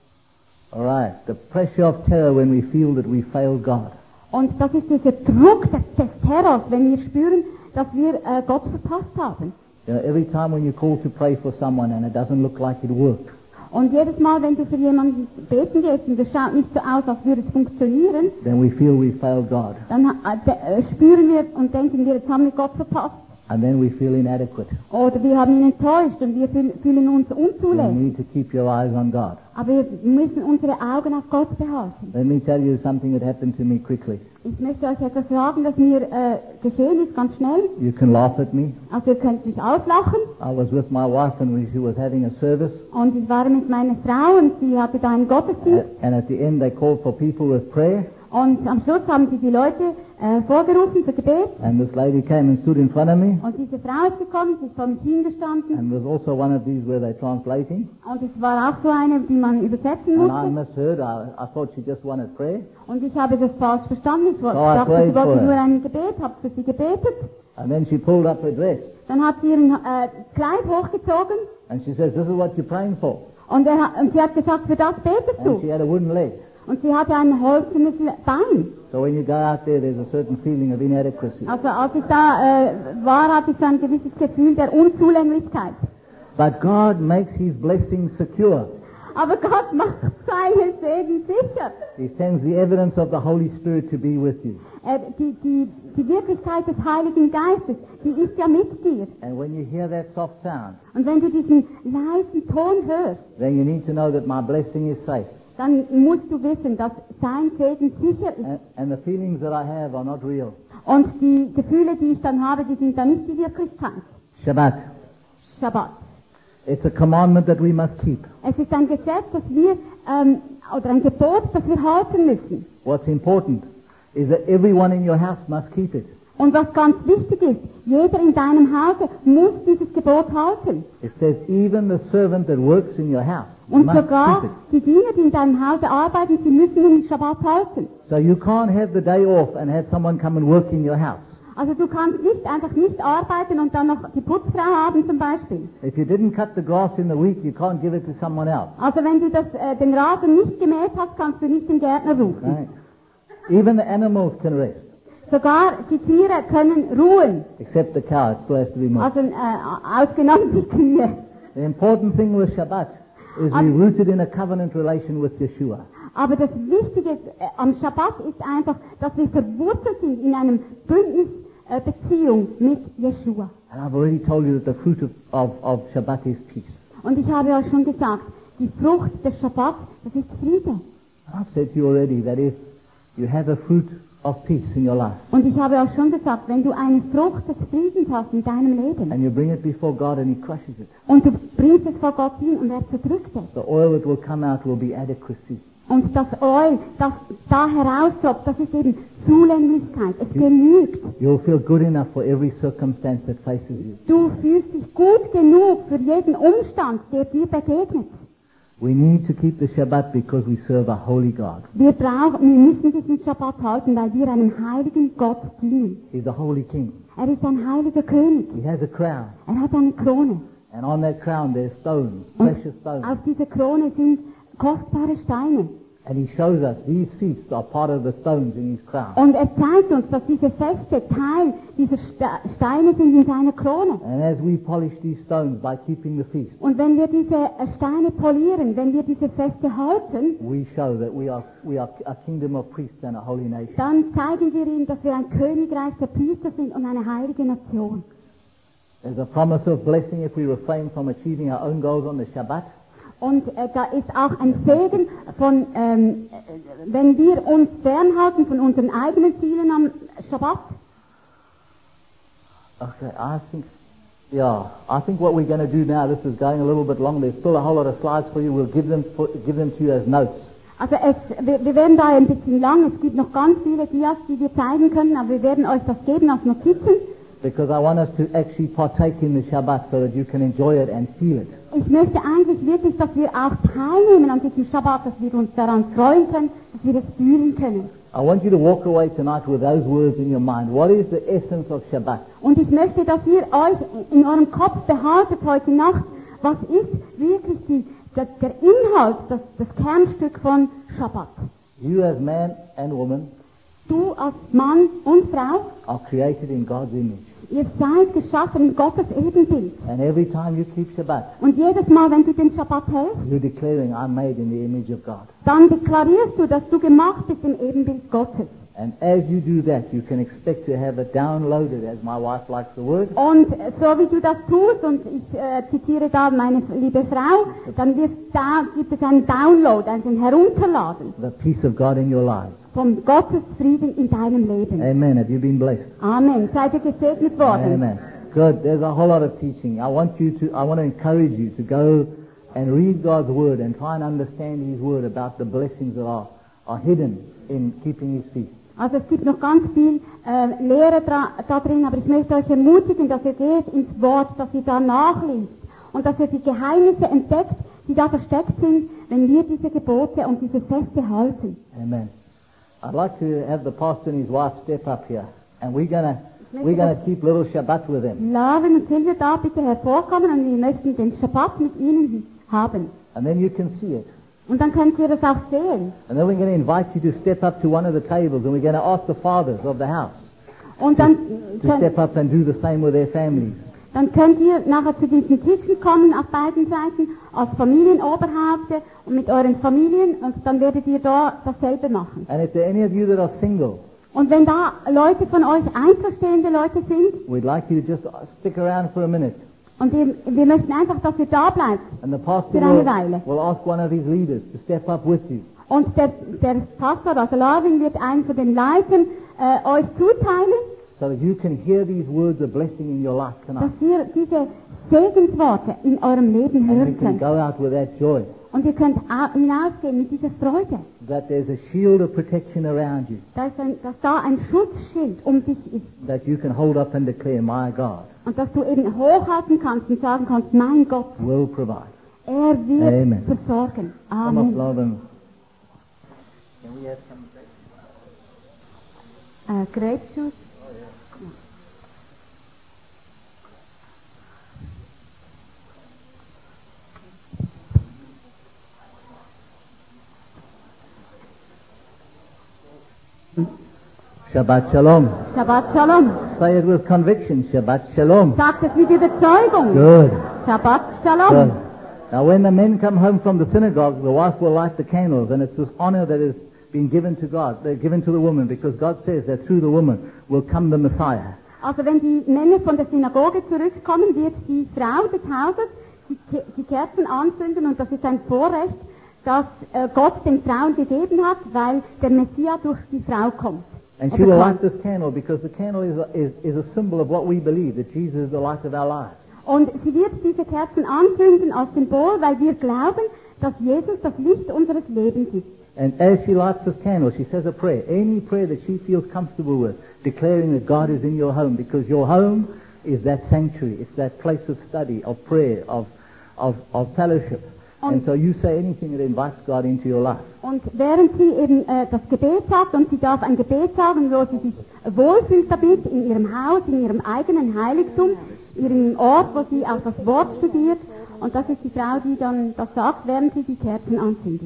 Speaker 6: All right, the pressure of terror when we feel that we failed God.
Speaker 4: Und das ist dieser Druck des, des Terrors, wenn wir spüren, dass wir äh, Gott verpasst haben.
Speaker 6: You know, every time when you call to pray for someone and it doesn't look like it worked,
Speaker 4: Und jedes Mal, wenn du für jemanden beten gehst und es schaut nicht so aus, als würde es funktionieren,
Speaker 6: then we feel we failed God.
Speaker 4: dann äh, de, äh, spüren wir und denken wir, jetzt haben wir Gott verpasst.
Speaker 6: And then we feel inadequate.
Speaker 4: Oder wir haben ihn enttäuscht und wir fühl, fühlen uns
Speaker 6: You
Speaker 4: unzulässig.
Speaker 6: need to keep your eyes on God.
Speaker 4: Aber wir müssen unsere Augen auf Gott behalten.
Speaker 6: Let me tell you something that happened to me quickly.
Speaker 4: Ich möchte euch etwas sagen, das mir äh, geschehen ist, ganz schnell.
Speaker 6: You can laugh at me.
Speaker 4: Also ihr könnt mich auslachen.
Speaker 6: I was with my wife and we, she was having a service.
Speaker 4: Und ich war mit meiner Frau und sie hatte da einen Gottesdienst.
Speaker 6: And at the end they called for people with prayer.
Speaker 4: Und am Schluss haben sie die Leute äh, vorgerufen für Gebet.
Speaker 6: And this lady came and stood in front of me.
Speaker 4: Und diese Frau ist gekommen, sie ist vor mir hingestanden.
Speaker 6: And was also one of these where they're translating.
Speaker 4: Und es war auch so eine, die man übersetzen
Speaker 6: And I
Speaker 4: musste.
Speaker 6: misheard. I, I thought she just wanted prayer.
Speaker 4: Und ich habe das falsch verstanden. Ich
Speaker 6: Oh, I
Speaker 4: dachte,
Speaker 6: prayed
Speaker 4: sie wollte
Speaker 6: for her.
Speaker 4: nur ein Gebet, habe für sie gebetet.
Speaker 6: And then she pulled up her dress.
Speaker 4: Dann hat sie ihren äh, Kleid hochgezogen.
Speaker 6: And she says, this is what you're praying for.
Speaker 4: Und, er, hat- und sie hat gesagt, für das betest
Speaker 6: And
Speaker 4: du.
Speaker 6: she had a wooden leg.
Speaker 4: Und sie hatte ein holzernes Bein.
Speaker 6: So when you go out there, there's a certain feeling of inadequacy.
Speaker 4: Also als ich da äh, war, hatte ich so ein gewisses Gefühl der Unzulänglichkeit.
Speaker 6: But God makes His blessings secure.
Speaker 4: Aber Gott macht seine Segen sicher.
Speaker 6: He sends the evidence of the Holy Spirit to be with you.
Speaker 4: Äh, die, die, die Wirklichkeit des Heiligen Geistes, die ist ja mit dir.
Speaker 6: And when you hear that soft sound,
Speaker 4: Und wenn du diesen leisen Ton hörst,
Speaker 6: then you need to know that my blessing is safe.
Speaker 4: dann musst du wissen, dass sein Segen sicher ist.
Speaker 6: And, and the feelings that I have are not real.
Speaker 4: Und die Gefühle, die ich dann habe, die sind dann nicht die Wirklichkeit.
Speaker 6: Shabbat.
Speaker 4: Shabbat.
Speaker 6: It's a commandment that we must keep.
Speaker 4: Es ist ein Gesetz, das wir, ähm, oder ein Gebot, das wir halten müssen.
Speaker 6: What's important is that everyone in your house must keep it.
Speaker 4: Und was ganz wichtig ist, jeder in deinem Hause muss dieses Gebot halten.
Speaker 6: It says even the servant that works in your house
Speaker 4: Und
Speaker 6: must
Speaker 4: sogar
Speaker 6: keep it.
Speaker 4: die Diener, die in deinem Hause arbeiten, sie müssen den Shabbat halten.
Speaker 6: So you can't have the day off and have someone come and work in your house.
Speaker 4: Also du kannst nicht einfach nicht arbeiten und dann noch die Putzfrau haben zum Beispiel.
Speaker 6: If you didn't cut the grass in the week, you can't give it to someone else.
Speaker 4: Also wenn du das, äh, den Rasen nicht gemäht hast, kannst du nicht den Gärtner rufen.
Speaker 6: Right? Even the animals can rest,
Speaker 4: Sogar die Tiere können ruhen,
Speaker 6: except the cow. It still has to be milked.
Speaker 4: also äh, ausgenommen die Kühe.
Speaker 6: The important thing with Shabbat is we're rooted in a covenant relation with Yeshua.
Speaker 4: Aber das Wichtige äh, am Schabbat ist einfach, dass wir verwurzelt sind in einem Bündnisbeziehung äh, Beziehung mit Yeshua.
Speaker 6: And I've already told you that the fruit of, of, of Shabbat is peace.
Speaker 4: Und ich habe euch schon gesagt, die Frucht des Schabbats, das ist Friede.
Speaker 6: I've said to you already that if you have a fruit of peace in your life
Speaker 4: Und ich habe euch schon gesagt, wenn du eine Frucht des Friedens hast in deinem Leben
Speaker 6: and you bring it before God and He crushes it,
Speaker 4: und du bringst es vor Gott hin und er zerdrückt es.
Speaker 6: the oil that will come out will be adequacy.
Speaker 4: Und das Öl, das da heraustropft, das ist eben Zulänglichkeit. Es genügt.
Speaker 6: You'll feel good enough for every circumstance that faces you.
Speaker 4: Du fühlst dich gut genug für jeden Umstand, der dir begegnet.
Speaker 6: We need to keep the Shabbat because we serve a holy God.
Speaker 4: Wir brauchen, wir müssen diesen Schabbat halten, weil wir einem heiligen Gott dienen.
Speaker 6: He's a holy king.
Speaker 4: Er ist ein heiliger König.
Speaker 6: He has a crown.
Speaker 4: Er hat eine Krone.
Speaker 6: And on that crown there's stones,
Speaker 4: Und
Speaker 6: precious stones.
Speaker 4: auf dieser Krone sind kostbare Steine.
Speaker 6: And he shows us these feasts are part of the stones in his crown.
Speaker 4: Und er zeigt uns, dass diese Feste Teil dieser Ste- Steine sind in seiner Krone.
Speaker 6: And as we polish these stones by keeping the feast,
Speaker 4: Und wenn wir diese äh, Steine polieren, wenn wir diese Feste halten,
Speaker 6: we show that we are, we are a kingdom of priests and a holy nation.
Speaker 4: dann zeigen wir ihm, dass wir ein Königreich der Priester sind und eine heilige Nation.
Speaker 6: There's a promise of blessing if we refrain from achieving our own goals on the Shabbat.
Speaker 4: Und äh, da ist auch ein Segen von, ähm, äh, wenn wir uns fernhalten von unseren eigenen Zielen am Schabbat.
Speaker 6: Okay, I think, yeah, I think what we're going to do now, this is going a little bit long, there's still a whole lot of slides for you, we'll give them, for, give them to you as notes.
Speaker 4: Also es, wir, wir werden da ein bisschen lang, es gibt noch ganz viele Dias, die wir zeigen können, aber wir werden euch das geben als Notizen.
Speaker 6: Because I want us to actually partake in the Shabbat so that you can enjoy it and feel it.
Speaker 4: Ich möchte eigentlich wirklich, dass wir auch teilnehmen an diesem Schabbat, dass wir uns daran freuen können, dass wir das fühlen können.
Speaker 6: I want you to walk away tonight with those words in your mind. What is the essence of Shabbat?
Speaker 4: Und ich möchte, dass ihr euch in eurem Kopf behaltet heute Nacht, was ist wirklich die, der, der Inhalt, das, das Kernstück von Schabbat.
Speaker 6: You as man and woman
Speaker 4: Du als Mann und Frau,
Speaker 6: are created in God's image.
Speaker 4: ihr seid geschaffen in Gottes Ebenbild.
Speaker 6: And every time you keep Shabbat,
Speaker 4: Und jedes Mal, wenn du den Schabbat hältst,
Speaker 6: you're declaring, I'm made in the image of God.
Speaker 4: dann deklarierst du, dass du gemacht bist im Ebenbild Gottes.
Speaker 6: And as you do that, you can expect to have it downloaded, as my wife likes the word.
Speaker 4: Und so wie du das tust, und ich äh, zitiere da meine liebe Frau, dann wirst da, gibt es einen Download, also ein Herunterladen
Speaker 6: The peace of God in your lives.
Speaker 4: von Gottes Frieden in deinem Leben.
Speaker 6: Amen. Have you been blessed?
Speaker 4: Amen. Seid ihr gesegnet worden?
Speaker 6: Amen. Good. There's a whole lot of teaching. I want you to, I want to encourage you to go and read God's word and try and understand His word about the blessings that are, are hidden in keeping His feast.
Speaker 4: Also es gibt noch ganz viel äh, Lehre da, da drin, aber ich möchte euch ermutigen, dass ihr geht ins Wort, dass ihr da nachliest und dass ihr die Geheimnisse entdeckt, die da versteckt sind, wenn wir diese Gebote und diese Feste halten.
Speaker 6: Amen. I'd like to have the pastor and his wife step up here, and we're gonna we're gonna keep little Shabbat with them.
Speaker 4: Laven und Silvia da bitte hervorkommen und wir möchten den Schabbat mit ihnen haben.
Speaker 6: And then you can see it.
Speaker 4: Und dann könnt ihr das auch sehen.
Speaker 6: And then we're going to invite you to step up to one of the tables, and we're going to ask the fathers of the house
Speaker 4: Und dann,
Speaker 6: to
Speaker 4: könnt,
Speaker 6: step up and do the same with their families.
Speaker 4: dann könnt ihr nachher zu diesen Tischen kommen auf beiden Seiten als Familienoberhäupte und mit euren Familien und dann werdet ihr da dasselbe machen.
Speaker 6: And if there are any of you that are single,
Speaker 4: Und wenn da Leute von euch einzelstehende Leute sind,
Speaker 6: we'd like you to just stick around for a minute.
Speaker 4: und wir, wir möchten einfach, dass ihr da bleibt.
Speaker 6: And the pastor
Speaker 4: Für eine
Speaker 6: will,
Speaker 4: Weile.
Speaker 6: will ask one of his leaders to step up with you.
Speaker 4: Und der, der Pastor, also Larvin, wird einen von den Leitern äh, euch zuteilen,
Speaker 6: So that you can hear these words of blessing in your life tonight.
Speaker 4: dass ihr diese Segensworte in eurem Leben
Speaker 6: And you
Speaker 4: hören
Speaker 6: can
Speaker 4: könnt.
Speaker 6: go out with that joy.
Speaker 4: Und ihr könnt au- hinausgehen mit dieser Freude,
Speaker 6: That there's a shield of protection around you.
Speaker 4: dass, ein, dass da ein Schutzschild um dich ist.
Speaker 6: That you can hold up and declare, my God
Speaker 4: Und dass du eben hochhalten kannst und sagen kannst, mein Gott,
Speaker 6: will provide.
Speaker 4: er wird
Speaker 6: Amen.
Speaker 4: versorgen.
Speaker 6: Come up,
Speaker 4: Amen.
Speaker 6: Lauren. Can we have some?
Speaker 4: Äh, Grapefruit.
Speaker 6: Shabbat Shalom.
Speaker 4: Shabbat Shalom.
Speaker 6: Say it with conviction. Shabbat Shalom.
Speaker 4: Sagt es mit Überzeugung.
Speaker 6: Good.
Speaker 4: Shabbat Shalom.
Speaker 6: Good. Now when the men come home from the synagogue, the wife will light the candles, and it's this honor that is being given to God, they're given to the woman, because God says that through the woman will come the Messiah.
Speaker 4: Also wenn die Männer von der Synagoge zurückkommen, wird die Frau des Hauses die, Ke- die Kerzen anzünden, und das ist ein Vorrecht, das äh, Gott den Frauen gegeben hat, weil der Messias durch die Frau kommt.
Speaker 6: And
Speaker 4: Oder
Speaker 6: she will
Speaker 4: kam.
Speaker 6: light this candle because the candle is a, is, is a symbol of what we believe, that Jesus is the light of our lives.
Speaker 4: Und sie wird diese Kerzen anzünden als Symbol, weil wir glauben, dass Jesus das Licht unseres Lebens ist.
Speaker 6: And as she lights this candle, she says a prayer, any prayer that she feels comfortable with, declaring that God is in your home, because your home is that sanctuary, it's that place of study, of prayer, of, of, of fellowship. And so you say anything that invites God into your life.
Speaker 4: Und während sie eben äh, das Gebet sagt, und sie darf ein Gebet sagen, wo sie sich wohlfühlt damit, in ihrem Haus, in ihrem eigenen Heiligtum, ihrem Ort, wo sie auch das Wort studiert, und das ist die Frau, die dann das sagt, während sie die Kerzen anzündet.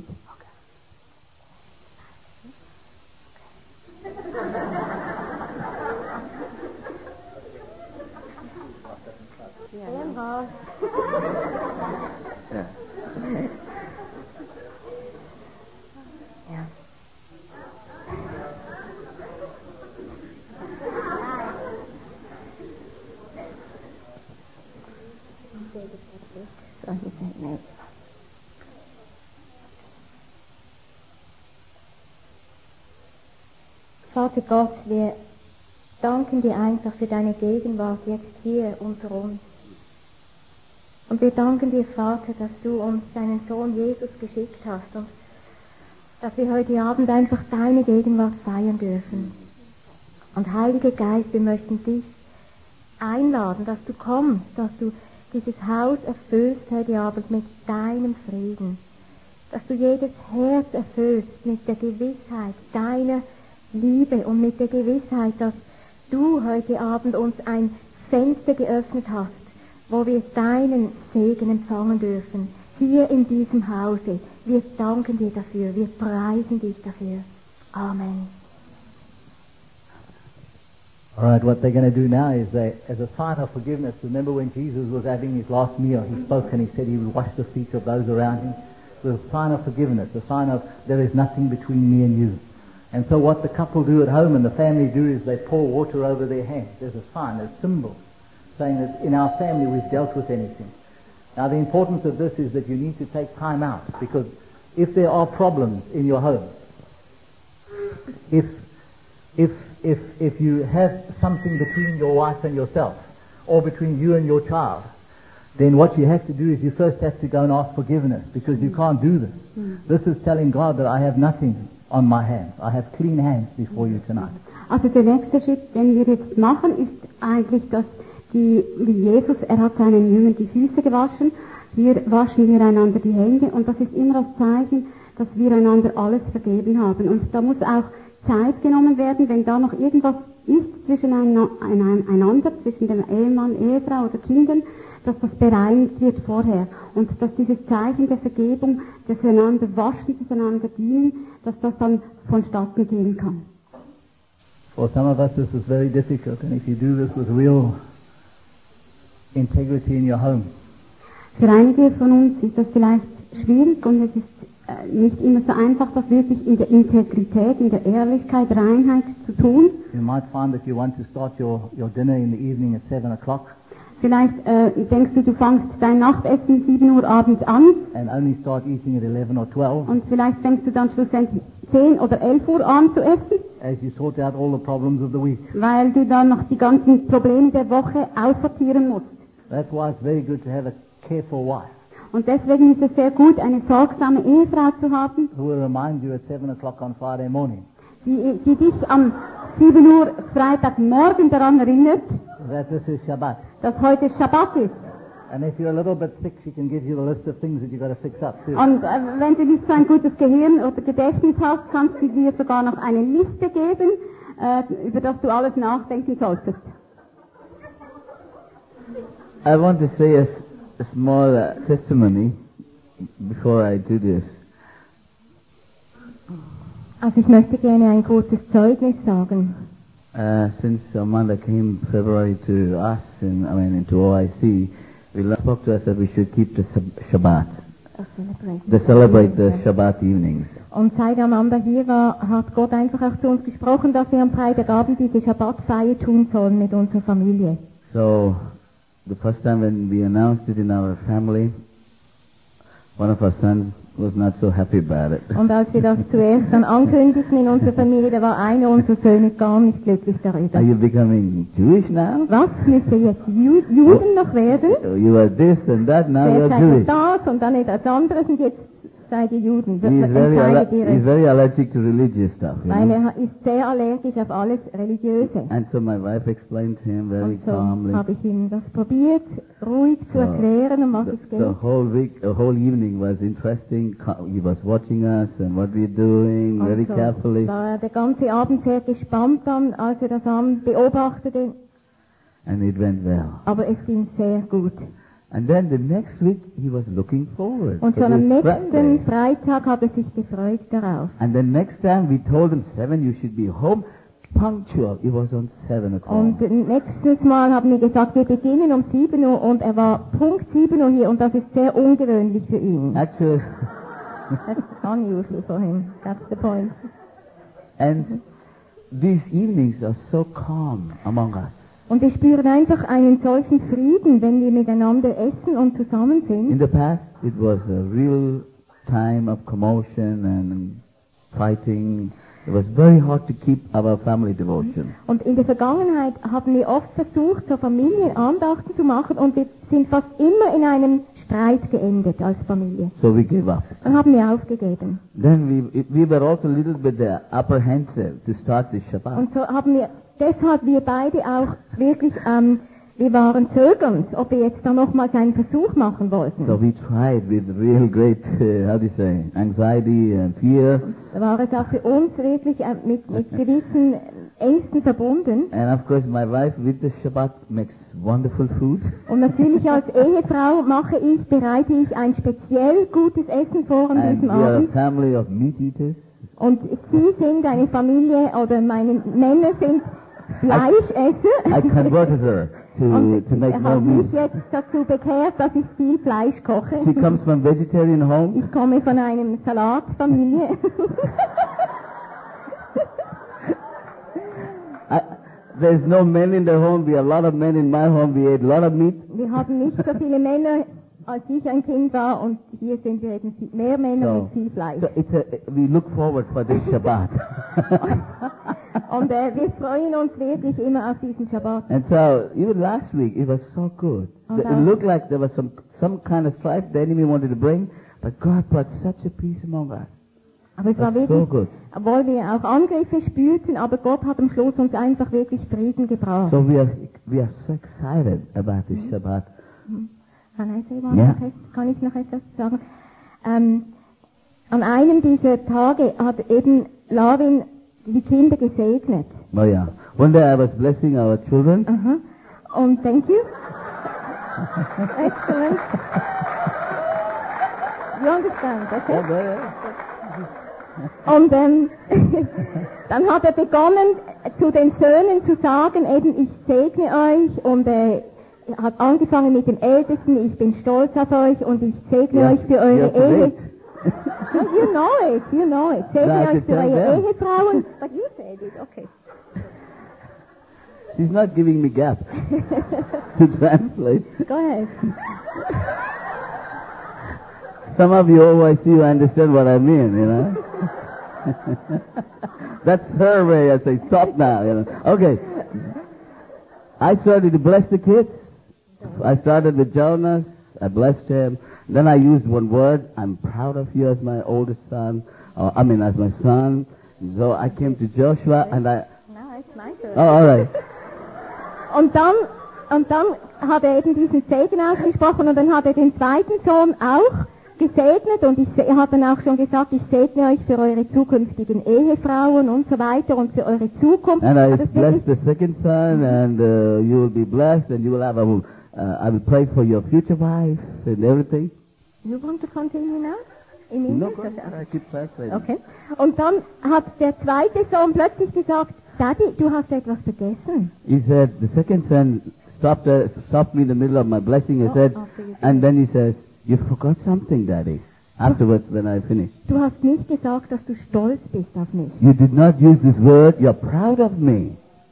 Speaker 1: Vater Gott, wir danken dir einfach für deine Gegenwart jetzt hier unter uns. Und wir danken dir, Vater, dass du uns deinen Sohn Jesus geschickt hast und dass wir heute Abend einfach deine Gegenwart feiern dürfen. Und Heiliger Geist, wir möchten dich einladen, dass du kommst, dass du dieses Haus erfüllst heute Abend mit deinem Frieden. Dass du jedes Herz erfüllst mit der Gewissheit deiner Liebe und mit der Gewissheit, dass du heute Abend uns ein Fenster geöffnet hast, wo wir deinen Segen empfangen dürfen, hier in diesem Hause. Wir danken dir dafür, wir preisen dich dafür. Amen.
Speaker 6: All right, what they're going to do now is, they, as a sign of forgiveness, remember when Jesus was having his last meal, he spoke and he said he would wash the feet of those around him. It was a sign of forgiveness, a sign of there is nothing between me and you. And so what the couple do at home and the family do is they pour water over their hands. There's a sign, a symbol, saying that in our family we've dealt with anything. Now the importance of this is that you need to take time out, because if there are problems in your home, if if if if you have something between your wife and yourself, or between you and your child, then what you have to do is you first have to go and ask forgiveness, because you can't do this. This is telling God that I have nothing on my hands. I have clean hands before you tonight.
Speaker 4: Also der nächste Schritt, den wir jetzt machen, ist eigentlich, dass die, wie Jesus, er hat seinen Jüngern die Füße gewaschen. Hier waschen wir einander die Hände, und das ist immer das Zeichen, dass wir einander alles vergeben haben. Und da muss auch Zeit genommen werden, wenn da noch irgendwas ist zwischen einander, zwischen dem Ehemann, Ehefrau oder Kindern, dass das bereinigt wird vorher. Und dass dieses Zeichen der Vergebung, des einander Waschen, des einander Dienen, dass das dann vonstatten gehen kann.
Speaker 6: For some of us this is very difficult, and if you do this with real integrity in your home,
Speaker 4: Für einige von uns ist das vielleicht schwierig, und es ist äh, nicht immer so einfach, das wirklich in der Integrität, in der Ehrlichkeit, Reinheit zu tun.
Speaker 6: You might find that you want to start your, your dinner in the evening at seven o'clock
Speaker 4: Vielleicht äh, denkst du, du fangst dein Nachtessen sieben Uhr abends an
Speaker 6: and only start eating at eleven or twelve
Speaker 4: und vielleicht fängst du dann schlussendlich zehn oder elf Uhr an zu essen,
Speaker 6: as you sort out all the problems of the week.
Speaker 4: weil du dann noch die ganzen Probleme der Woche aussortieren musst.
Speaker 6: That's why it's very good to have a careful wife
Speaker 4: Und deswegen ist es sehr gut, eine sorgsame Ehefrau zu haben,
Speaker 6: who will remind you at seven o'clock on Friday morning
Speaker 4: die, die dich am sieben Uhr Freitagmorgen daran erinnert,
Speaker 6: that this is Shabbat.
Speaker 4: dass heute Schabbat ist.
Speaker 6: And if you're a little bit sick, she can give you the list of things that you've got to fix up too.
Speaker 4: Und äh, wenn du nicht so ein gutes Gehirn oder Gedächtnis hast, kannst du dir sogar noch eine Liste geben, äh, über das du alles nachdenken solltest.
Speaker 2: I want to say a, a small uh, testimony before I do this.
Speaker 1: Also ich möchte gerne ein kurzes Zeugnis sagen.
Speaker 2: Uh, since Amanda came February to us, in, I mean into O I C, we spoke to us that we should keep the Shabbat, to celebrate the Shabbat evenings.
Speaker 1: Und seit Amanda hier war, hat Gott einfach auch zu uns gesprochen, dass wir am Freitagabend diese Schabbatfeier tun sollen mit unserer Familie.
Speaker 2: So, the first time when we announced it in our family, one of our sons was not so happy about it.
Speaker 1: Und als wir das zuerst dann ankündigten in unserer Familie, da war einer unserer Söhne gar nicht glücklich darüber.
Speaker 2: Are you becoming Jewish now?
Speaker 1: Was, müsst ihr jetzt Ju Juden noch werden?
Speaker 2: You are this and that, now you
Speaker 1: Zuerst
Speaker 2: are
Speaker 1: seid ihr
Speaker 2: Jewish.
Speaker 1: das und dann etwas anderes und jetzt seid ihr Juden.
Speaker 2: He is very,
Speaker 1: Entscheidet
Speaker 2: aller-
Speaker 1: ihr
Speaker 2: he's
Speaker 1: es.
Speaker 2: very allergic to religious stuff. You
Speaker 1: Weil
Speaker 2: know?
Speaker 1: er ist sehr allergisch auf alles Religiöse.
Speaker 2: And so my wife explained to him very
Speaker 1: Und so
Speaker 2: calmly.
Speaker 1: habe ich ihm das probiert, ruhig zu
Speaker 2: So,
Speaker 1: erklären, um was
Speaker 2: the,
Speaker 1: es
Speaker 2: the
Speaker 1: geht.
Speaker 2: whole week, the whole evening was interesting. Co- He was watching us and what we're doing very
Speaker 1: Und so
Speaker 2: carefully.
Speaker 1: war er der ganze Abend sehr gespannt dann, als er das an beobachtete,
Speaker 2: And it went well.
Speaker 1: aber es ging sehr gut.
Speaker 2: And then the next week, he was looking forward.
Speaker 1: Und
Speaker 2: for
Speaker 1: schon am
Speaker 2: this
Speaker 1: nächsten
Speaker 2: Friday.
Speaker 1: Freitag hat er sich gefreut darauf.
Speaker 2: And the next time we told him seven, you should be home punctual. It was on seven o'clock.
Speaker 1: Und nächstes Mal haben wir gesagt, wir beginnen um sieben Uhr und er war Punkt sieben Uhr hier und das ist sehr ungewöhnlich für ihn.
Speaker 2: Actually,
Speaker 1: That's unusual for him. That's the point.
Speaker 2: and these evenings are so calm among us.
Speaker 1: Und wir spüren einfach einen solchen Frieden, wenn wir miteinander essen und zusammen
Speaker 2: In
Speaker 1: sind.
Speaker 2: the past, it was a real time of commotion and fighting. It was very hard to keep our family devotion.
Speaker 1: Und in der Vergangenheit haben wir oft versucht, so Familienandachten zu machen und wir sind fast immer in einem Streit geendet als Familie.
Speaker 2: So we gave up.
Speaker 1: Dann haben wir aufgegeben.
Speaker 2: Then we, it- we were also a little bit uh, apprehensive to start the Shabbat.
Speaker 1: Und so haben wir, deshalb wir beide auch wirklich, ähm, wir waren zögernd, ob wir jetzt da nochmals einen Versuch machen wollten.
Speaker 2: So we tried with real great, uh, how do you say, anxiety and fear.
Speaker 1: Da war es auch für uns wirklich äh, mit, mit gewissen Ängsten verbunden.
Speaker 2: And of course, my wife with the Shabbat makes wonderful food.
Speaker 1: Und natürlich als Ehefrau mache ich, bereite ich ein speziell gutes Essen vor an
Speaker 2: And
Speaker 1: diesem
Speaker 2: we are a
Speaker 1: Abend.
Speaker 2: family of meat eaters.
Speaker 1: Und sie sind eine Familie, oder meine Männer sind Fleischesser.
Speaker 2: I converted her to,
Speaker 1: Und
Speaker 2: to make
Speaker 1: er
Speaker 2: no
Speaker 1: hat mich
Speaker 2: meat.
Speaker 1: jetzt dazu bekehrt, dass ich viel Fleisch koche.
Speaker 2: She comes from vegetarian home.
Speaker 1: Ich komme von einem Salatfamilie.
Speaker 2: I, there's no men in the home. We have a lot of men in my home. We ate a lot of meat.
Speaker 1: Wir haben nicht so viele Männer, als ich ein Kind war, und hier sind wir eben viel- mehr Männer
Speaker 2: So,
Speaker 1: mit viel Fleisch.
Speaker 2: so it's a, we look forward for this Shabbat.
Speaker 1: Und äh, wir freuen uns wirklich immer auf diesen Schabbat.
Speaker 2: And so, even last week, it was so good.
Speaker 1: Oh,
Speaker 2: It
Speaker 1: wow.
Speaker 2: looked like there was some, some kind of strife the enemy wanted to bring, but God brought such a peace among us.
Speaker 1: Aber es war
Speaker 2: That's so
Speaker 1: wirklich,
Speaker 2: good.
Speaker 1: obwohl wir auch Angriffe spürten, aber Gott hat am Schluss uns einfach wirklich Frieden gebracht.
Speaker 2: So we are, we are so excited about this Shabbat.
Speaker 1: Kann ich, sagen,
Speaker 2: Ja.
Speaker 1: kann ich noch etwas sagen? Ähm, an einem dieser Tage hat eben Lavin die Kinder gesegnet.
Speaker 2: Oh yeah. One day I was blessing our children.
Speaker 1: Aha. Und thank you. Excellent. You understand, okay? Und ähm, dann hat er begonnen, zu den Söhnen zu sagen, eben, ich segne euch, und äh, er hat angefangen mit dem Ältesten, ich bin stolz auf euch und ich segne
Speaker 2: Ja,
Speaker 1: euch für eure
Speaker 2: ja,
Speaker 1: Ehe.
Speaker 2: korrekt.
Speaker 1: You know it, you know it. Segne
Speaker 2: No, I
Speaker 1: euch
Speaker 2: could
Speaker 1: für
Speaker 2: tell
Speaker 1: eure
Speaker 2: them.
Speaker 1: Ehefrauen. But you said it, okay.
Speaker 2: She's not giving me gap to translate.
Speaker 1: Go ahead.
Speaker 2: Some of you O I C you understand what I mean, you know. That's her way. I say, stop now, you know. Okay. I started to bless the kids. I started with Jonas. I blessed him. Then I used one word. I'm proud of you as my oldest son. Or, I mean, as my son. So I came to Joshua and I...
Speaker 1: No, it's my turn.
Speaker 2: Oh, all right.
Speaker 1: Und dann, und dann hat er eben diesen Segen ausgesprochen und dann hat er den zweiten Sohn auch gesegnet und ich, er hat dann auch schon gesagt, ich segne euch für eure zukünftigen Ehefrauen und so weiter und für eure Zukunft.
Speaker 2: And I
Speaker 1: Aber das
Speaker 2: blessed
Speaker 1: wirklich-
Speaker 2: the second son, and uh, you will be blessed, and you will have a. Uh, I will pray for your future wife and everything.
Speaker 1: You want to continue now? In
Speaker 2: No,
Speaker 1: English?
Speaker 2: go ahead. I keep translating.
Speaker 1: Okay. Und dann hat der zweite Sohn plötzlich gesagt, Daddy, du hast etwas vergessen.
Speaker 2: He said the second son stopped uh, stopped me in the middle of my blessing. He
Speaker 1: Oh,
Speaker 2: said,
Speaker 1: after you
Speaker 2: and then he says, "You forgot something, Daddy." Afterwards, when I finished,
Speaker 1: Du hast nicht gesagt, dass du stolz bist auf mich.
Speaker 2: you did not use this word. You're proud of me.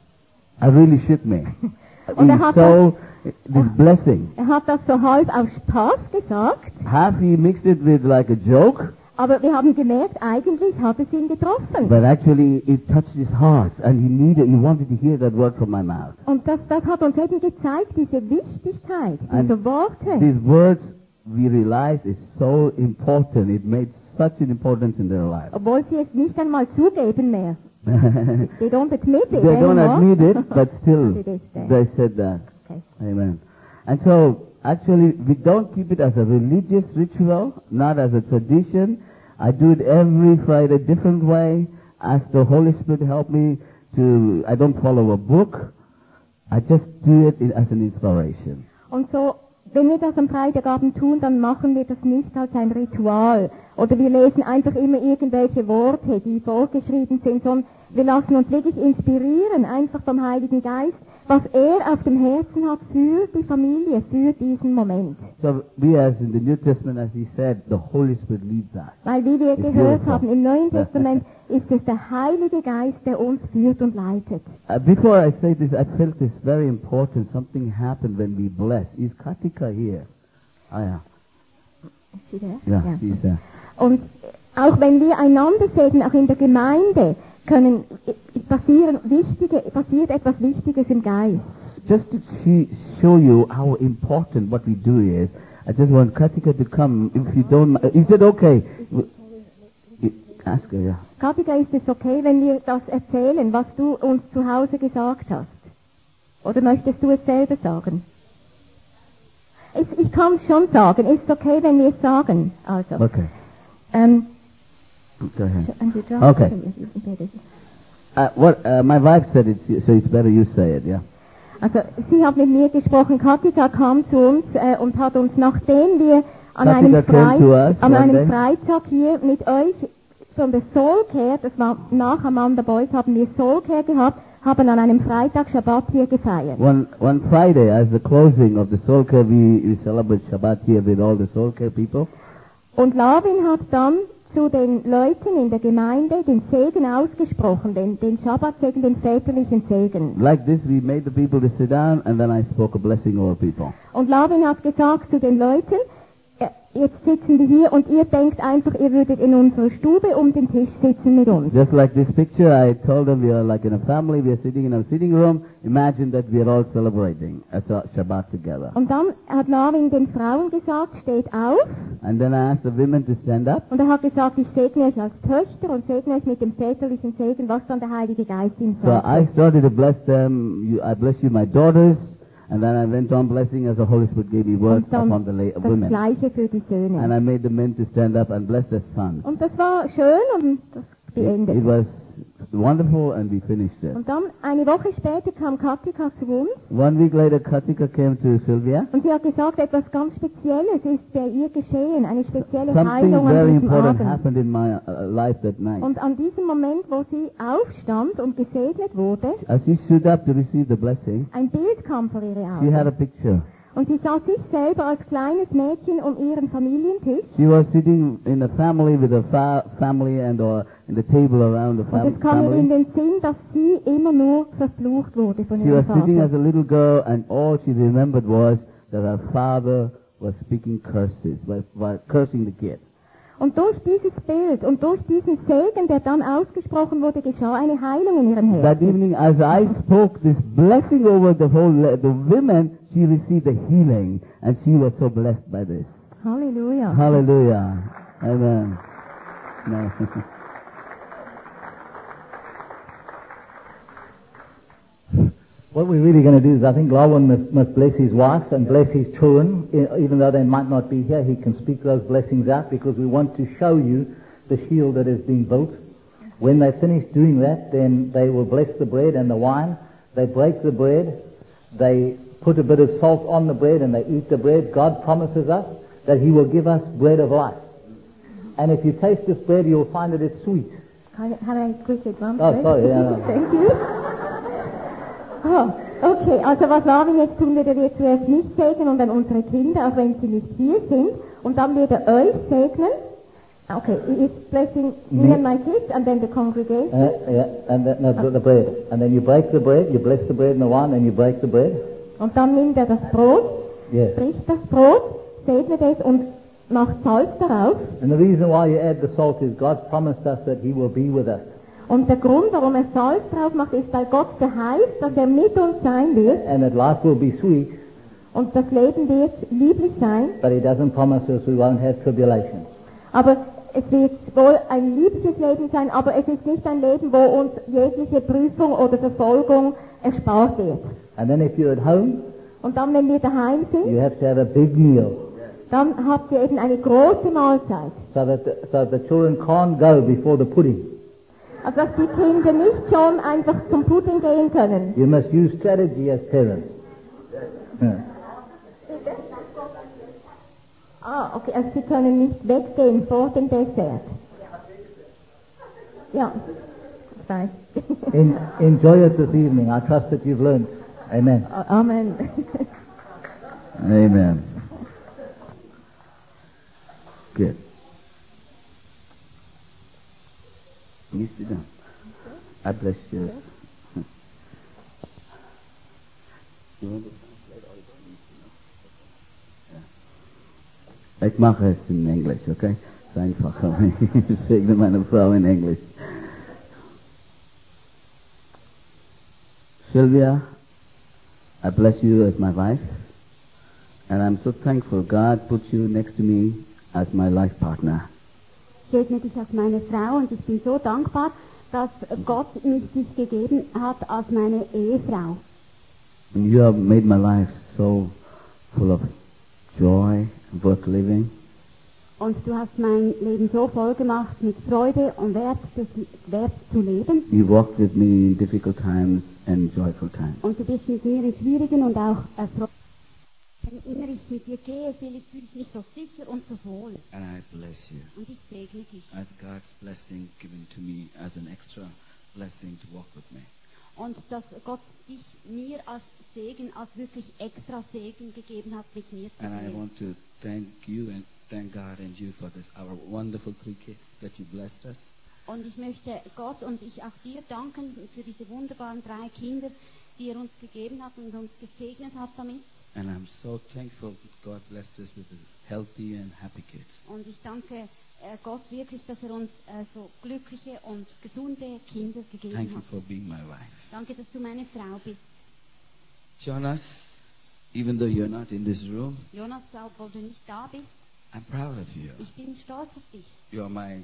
Speaker 2: I really shook me.
Speaker 1: Und er
Speaker 2: He
Speaker 1: hat
Speaker 2: saw this blessing.
Speaker 1: Er hat das so halb aus Spaß gesagt,
Speaker 2: Half he mixed it with like a joke,
Speaker 1: aber wir haben gemerkt, eigentlich hat es ihn getroffen.
Speaker 2: but actually it touched his heart, and he needed, he wanted to hear that word from my mouth.
Speaker 1: Und das, das hat uns eben gezeigt, diese Wichtigkeit
Speaker 2: And
Speaker 1: dieser Worte.
Speaker 2: These words we realized is so important. It made such an importance in their lives.
Speaker 1: Obwohl sie es nicht einmal zugeben mehr. They don't admit it
Speaker 2: They don't
Speaker 1: anymore.
Speaker 2: admit it, but still
Speaker 1: It is there.
Speaker 2: they said that.
Speaker 1: Okay.
Speaker 2: Amen. And so, actually, we don't keep it as a religious ritual, not as a tradition. I do it every Friday, different way. Ask the Holy Spirit to help me to, I don't follow a book. I just do it in, as an inspiration.
Speaker 1: Und so, wenn wir das am Freitagabend tun, dann machen wir das nicht als ein Ritual. Oder wir lesen einfach immer irgendwelche Worte, die vorgeschrieben sind, sondern wir lassen uns wirklich inspirieren, einfach vom Heiligen Geist, was er auf dem Herzen hat für die Familie, für diesen Moment.
Speaker 2: So we, as in the New Testament, as he said, the Holy Spirit leads us.
Speaker 1: Weil, wie wir
Speaker 2: It's
Speaker 1: gehört
Speaker 2: beautiful.
Speaker 1: haben, im Neuen Testament ist es der Heilige Geist, der uns führt und leitet.
Speaker 2: Uh, before I say this, I felt this very important. Something happened when we bless. Is Katika here? Ah, yeah.
Speaker 1: Ist sie there?
Speaker 2: Yeah,
Speaker 1: Ja.
Speaker 2: she's there.
Speaker 1: Und auch wenn wir einander segnen, auch in der Gemeinde, können, äh, passieren wichtige, passiert etwas Wichtiges im Geist.
Speaker 2: Just to see, show you how important what we do is, I just want Katika to come. If you don't, uh, is it okay? W- Ask her, yeah.
Speaker 1: Katika, ist es okay, wenn wir das erzählen, was du uns zu Hause gesagt hast? Oder möchtest du es selber sagen? Ich, ich kann es schon sagen. Ist es okay, wenn wir es sagen? Also,
Speaker 2: Okay,
Speaker 1: ähm,
Speaker 2: go ahead.
Speaker 1: and you don't-
Speaker 2: Okay. Uh, what, uh, my wife said it, so it's better you say it, yeah?
Speaker 1: Also, sie hat mit mir gesprochen. Katika kam zu uns äh, und hat uns, nachdem wir an
Speaker 2: Katika
Speaker 1: einem,
Speaker 2: came
Speaker 1: Freit
Speaker 2: to us
Speaker 1: an
Speaker 2: one
Speaker 1: einem
Speaker 2: day.
Speaker 1: Freitag hier mit euch von der Soul Care, das war nach Amanda Boys, haben wir Soul Care gehabt, haben an einem Freitag Shabbat hier gefeiert.
Speaker 2: One, one Friday, as the closing of the Soul Care, we, we celebrate Shabbat here with all the Soul Care people.
Speaker 1: Und Lavin hat dann zu den Leuten in der Gemeinde den Segen ausgesprochen, den, den Shabbat-Segen, den väterlichen Segen.
Speaker 2: Like this, we made the people to sit down, and then I spoke a blessing over people.
Speaker 1: Und Lavin hat gesagt zu den Leuten, äh, jetzt sitzen wir hier und ihr denkt einfach, ihr würdet in unserer Stube um den Tisch sitzen mit uns.
Speaker 2: Just like this picture, I told them we are like in a family, we are sitting in a sitting room. Imagine that we are all celebrating a Shabbat together.
Speaker 1: Und dann hat Lavin den Frauen gesagt, steht auf.
Speaker 2: And then I asked the women to stand up.
Speaker 1: Und er hat gesagt, ich segne euch als Töchter und segne euch mit dem väterlichen Segen, was dann der Heilige Geist ihnen
Speaker 2: So
Speaker 1: sagt.
Speaker 2: I started to bless them. You, I bless you, my daughters. And then I went on blessing as the Holy Spirit gave me words
Speaker 1: Und dann
Speaker 2: upon the la-
Speaker 1: das
Speaker 2: women.
Speaker 1: Gleiche für die
Speaker 2: And
Speaker 1: Söhne.
Speaker 2: I made the men to stand up and bless their sons.
Speaker 1: Und das war schön und das
Speaker 2: It, it
Speaker 1: beendet.
Speaker 2: was wonderful, and we finished it.
Speaker 1: Und dann, eine Woche später kam Katika zu uns
Speaker 2: One week later, Katika came to Sylvia.
Speaker 1: und sie hat gesagt, etwas ganz Spezielles ist bei ihr geschehen, eine spezielle
Speaker 2: Something
Speaker 1: Heilung an
Speaker 2: very
Speaker 1: diesem
Speaker 2: important
Speaker 1: Abend.
Speaker 2: happened in my uh, life that night.
Speaker 1: Und an diesem Moment, wo sie aufstand und gesegnet wurde,
Speaker 2: As she stood up to receive the blessing,
Speaker 1: ein Bild kam vor ihre
Speaker 2: she had a
Speaker 1: Augen.
Speaker 2: picture.
Speaker 1: Und sie sah sich selber als kleines Mädchen um ihren Familientisch.
Speaker 2: She was sitting in a family with a fa- family and or in the table around the
Speaker 1: Und
Speaker 2: fam-
Speaker 1: es kam ihr in
Speaker 2: family.
Speaker 1: den Sinn, dass sie immer nur verflucht wurde von
Speaker 2: She
Speaker 1: ihrem
Speaker 2: was sitting as
Speaker 1: Vater.
Speaker 2: a little girl and all she remembered was that her father was speaking curses, by, by cursing the kids.
Speaker 1: Und durch dieses Bild und durch diesen Segen, der dann ausgesprochen wurde, geschah eine Heilung in ihrem
Speaker 2: That
Speaker 1: Herzen.
Speaker 2: evening, as I spoke this blessing over the whole, the women, she received a healing, and she was so blessed by this.
Speaker 1: Halleluja.
Speaker 2: Hallelujah. Amen. No.
Speaker 6: What we're really going to do is I think Lawan must, must bless his wife and bless his children. E- Even though they might not be here, he can speak those blessings out because we want to show you the shield that is being built. When they finish doing that, then they will bless the bread and the wine. They break the bread. They put a bit of salt on the bread and they eat the bread. God promises us that he will give us bread of life. And if you taste this bread, you'll find that it's sweet.
Speaker 1: Can I, have I quickly one
Speaker 6: Oh,
Speaker 1: bread?
Speaker 6: sorry, yeah, no.
Speaker 1: Thank you. Oh, okay, also was Marvin jetzt tun wird, er wird zuerst mich segnen und dann unsere Kinder, auch wenn sie nicht hier sind. Und dann wird er euch segnen. Okay, he is blessing me
Speaker 6: Me.
Speaker 1: and my kids and then the congregation.
Speaker 6: Uh, yeah, and then, no, the, the bread. And then you break the bread, you bless the bread and the wine, and you break the bread.
Speaker 1: Und dann nimmt er das Brot,
Speaker 6: Yes.
Speaker 1: bricht das Brot, segnet es und macht Salz darauf.
Speaker 6: And the reason why you add the salt is God promised us that he will be with us.
Speaker 1: Und der Grund, warum er Salz drauf macht, ist, weil Gott verheißt, dass er mit uns sein wird.
Speaker 6: And that life will be sweet,
Speaker 1: Und das Leben wird lieblich sein.
Speaker 6: but he doesn't promise us we won't have tribulation.
Speaker 1: Aber es wird wohl ein liebliches Leben sein, aber es ist nicht ein Leben, wo uns jegliche Prüfung oder Verfolgung erspart wird.
Speaker 6: And then if you're at home,
Speaker 1: Und dann, wenn wir daheim sind,
Speaker 6: you have to have a big meal
Speaker 1: dann habt ihr eben eine große Mahlzeit.
Speaker 6: so that the, so the children can't go before the pudding.
Speaker 1: Also dass die Kinder nicht schon einfach zum Pudding gehen können.
Speaker 6: You must use strategy as parents. Yeah.
Speaker 1: Ah, okay, also sie können nicht weggehen vor dem Dessert. Ja, ich weiß.
Speaker 6: En- enjoy it this evening. I trust that you've learned. Amen.
Speaker 1: Amen.
Speaker 2: Amen. Good. You sit down. I bless you. You want to translate all the things, you know? Yeah. Ich mache es in Englisch, okay? Es ist einfacher. Ich segne meine Frau in Englisch. Sylvia, I bless you as my wife, and I'm so thankful God put you next to me as my life partner.
Speaker 4: Ich segne dich als meine Frau und ich bin so dankbar, dass Gott mich dich gegeben hat als meine Ehefrau.
Speaker 2: And you have made my life so full of joy and worth living.
Speaker 4: Und du hast mein Leben so voll gemacht mit Freude und Wert, des, Wert zu leben.
Speaker 2: You walked with me in difficult times and joyful times.
Speaker 4: Und du bist mit mir in schwierigen und auch erfreulichen. Wenn immer ich mit dir gehe, fühle ich fühle ich mich so sicher und so wohl.
Speaker 7: And I bless you
Speaker 4: Und ich segne dich.
Speaker 7: as God's blessing given to me as an extra blessing to walk with me.
Speaker 4: Und dass Gott dich mir als Segen, als wirklich extra Segen gegeben hat, mit mir zu
Speaker 7: And I
Speaker 4: gehen.
Speaker 7: want to thank you and thank God and you for this, our wonderful three kids that you blessed us.
Speaker 4: Und ich möchte Gott und ich auch dir danken für diese wunderbaren drei Kinder, die er uns gegeben hat und uns gesegnet hat damit.
Speaker 7: And I'm so thankful that God blessed us with healthy and happy kids.
Speaker 4: Und ich danke äh, Gott wirklich, dass er uns äh, so glückliche und gesunde Kinder gegeben
Speaker 7: Thank you
Speaker 4: hat.
Speaker 7: for being my wife.
Speaker 4: Danke, dass du meine Frau bist.
Speaker 7: Jonas, even though you're not in this room,
Speaker 4: Jonas, obwohl du nicht da bist,
Speaker 7: I'm proud of you.
Speaker 4: ich bin stolz auf dich.
Speaker 7: You're my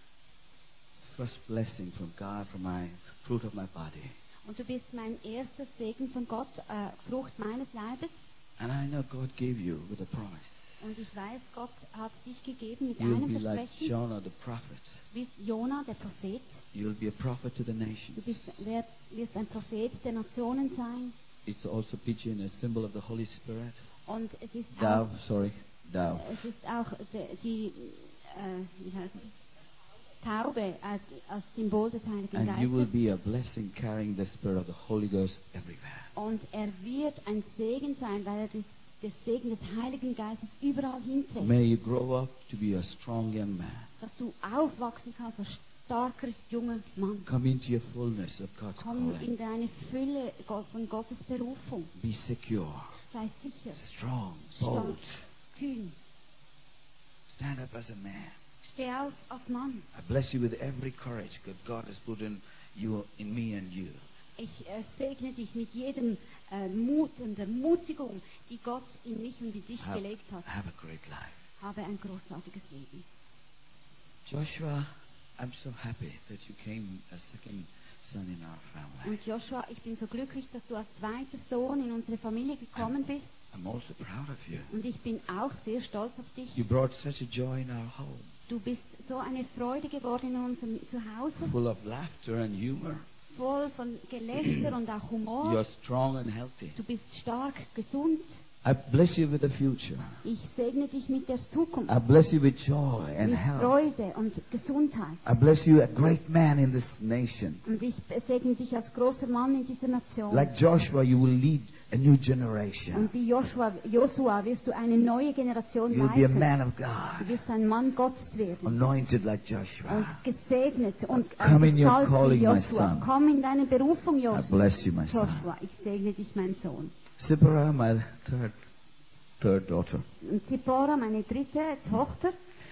Speaker 7: first blessing from God, from my fruit of my body.
Speaker 4: Und du bist mein erster Segen von Gott, äh, Frucht meines Leibes.
Speaker 7: And I know God gave you with a promise.
Speaker 4: Und ich weiß, Gott hat dich gegeben mit
Speaker 7: You'll
Speaker 4: einem
Speaker 7: be like
Speaker 4: Versprechen.
Speaker 7: Jonah the prophet.
Speaker 4: Du bist Jona, der Prophet.
Speaker 7: You'll be a prophet to the
Speaker 4: Du
Speaker 7: nations.
Speaker 4: bist, wirst, wirst ein Prophet der Nationen sein.
Speaker 7: It's also pigeon, a symbol of the Holy Spirit.
Speaker 4: Und es ist
Speaker 7: Dove,
Speaker 4: auch,
Speaker 7: sorry, dove.
Speaker 4: es ist auch die, die äh, wie heißt es? Taube als, als Symbol des Heiligen
Speaker 7: And you will
Speaker 4: Geistes.
Speaker 7: be a blessing carrying the Spirit of the Holy Ghost everywhere.
Speaker 4: Und er wird ein Segen sein, weil er das des Segen des Heiligen Geistes überall hinträgt.
Speaker 7: May you grow up to be a strong young man.
Speaker 4: Dass du aufwachsen kannst als starker junger Mann.
Speaker 7: Come into your fullness of God's
Speaker 4: Komm
Speaker 7: calling.
Speaker 4: in deine Fülle von Gottes Berufung.
Speaker 7: Be secure,
Speaker 4: Sei sicher,
Speaker 7: strong,
Speaker 4: stark,
Speaker 7: bold.
Speaker 4: kühn.
Speaker 7: Stand up as a man.
Speaker 4: Steh auf als Mann.
Speaker 7: I bless you with every courage that God has put in you, in me and you.
Speaker 4: Ich äh, segne dich mit jedem äh, Mut und Ermutigung, die Gott in mich und in dich
Speaker 7: Have,
Speaker 4: gelegt hat.
Speaker 7: have a great life.
Speaker 4: Habe ein großartiges Leben.
Speaker 7: Joshua, I'm so happy that you came as second son in our family.
Speaker 4: Und Joshua, ich bin so glücklich, dass du als zweiter Sohn in unsere Familie gekommen bist.
Speaker 7: I'm also proud of you.
Speaker 4: Und ich bin auch sehr stolz auf dich.
Speaker 7: You brought such a joy in our home,
Speaker 4: Du bist so eine Freude geworden in unserem Zuhause,
Speaker 7: full of laughter and humor.
Speaker 4: voll von Gelächter und auch Humor.
Speaker 7: You're strong and healthy.
Speaker 4: Du bist stark, gesund.
Speaker 7: I bless you with the future.
Speaker 4: Ich segne dich mit der Zukunft,
Speaker 7: I bless you with joy and
Speaker 4: mit
Speaker 7: health.
Speaker 4: Freude und Gesundheit.
Speaker 7: I bless you, a great man in this nation.
Speaker 4: Und ich segne dich als großer Mann in dieser Nation.
Speaker 7: Like Joshua, you will lead a new generation.
Speaker 4: Und wie Joshua, Joshua wirst du eine neue Generation
Speaker 7: You'll be a
Speaker 4: leiten.
Speaker 7: man of
Speaker 4: Du
Speaker 7: God,
Speaker 4: wirst ein Mann Gottes werden.
Speaker 7: anointed like
Speaker 4: Und
Speaker 7: Joshua.
Speaker 4: gesegnet und äh,
Speaker 7: Come in your
Speaker 4: gesalbt wie
Speaker 7: calling, my
Speaker 4: Joshua.
Speaker 7: son.
Speaker 4: Komm in deine Berufung,
Speaker 7: I
Speaker 4: Joshua.
Speaker 7: bless you, my son.
Speaker 4: Joshua, ich segne dich, mein Sohn.
Speaker 7: Sipporah, my third, third daughter.
Speaker 4: Und Zipporah, meine dritte Tochter,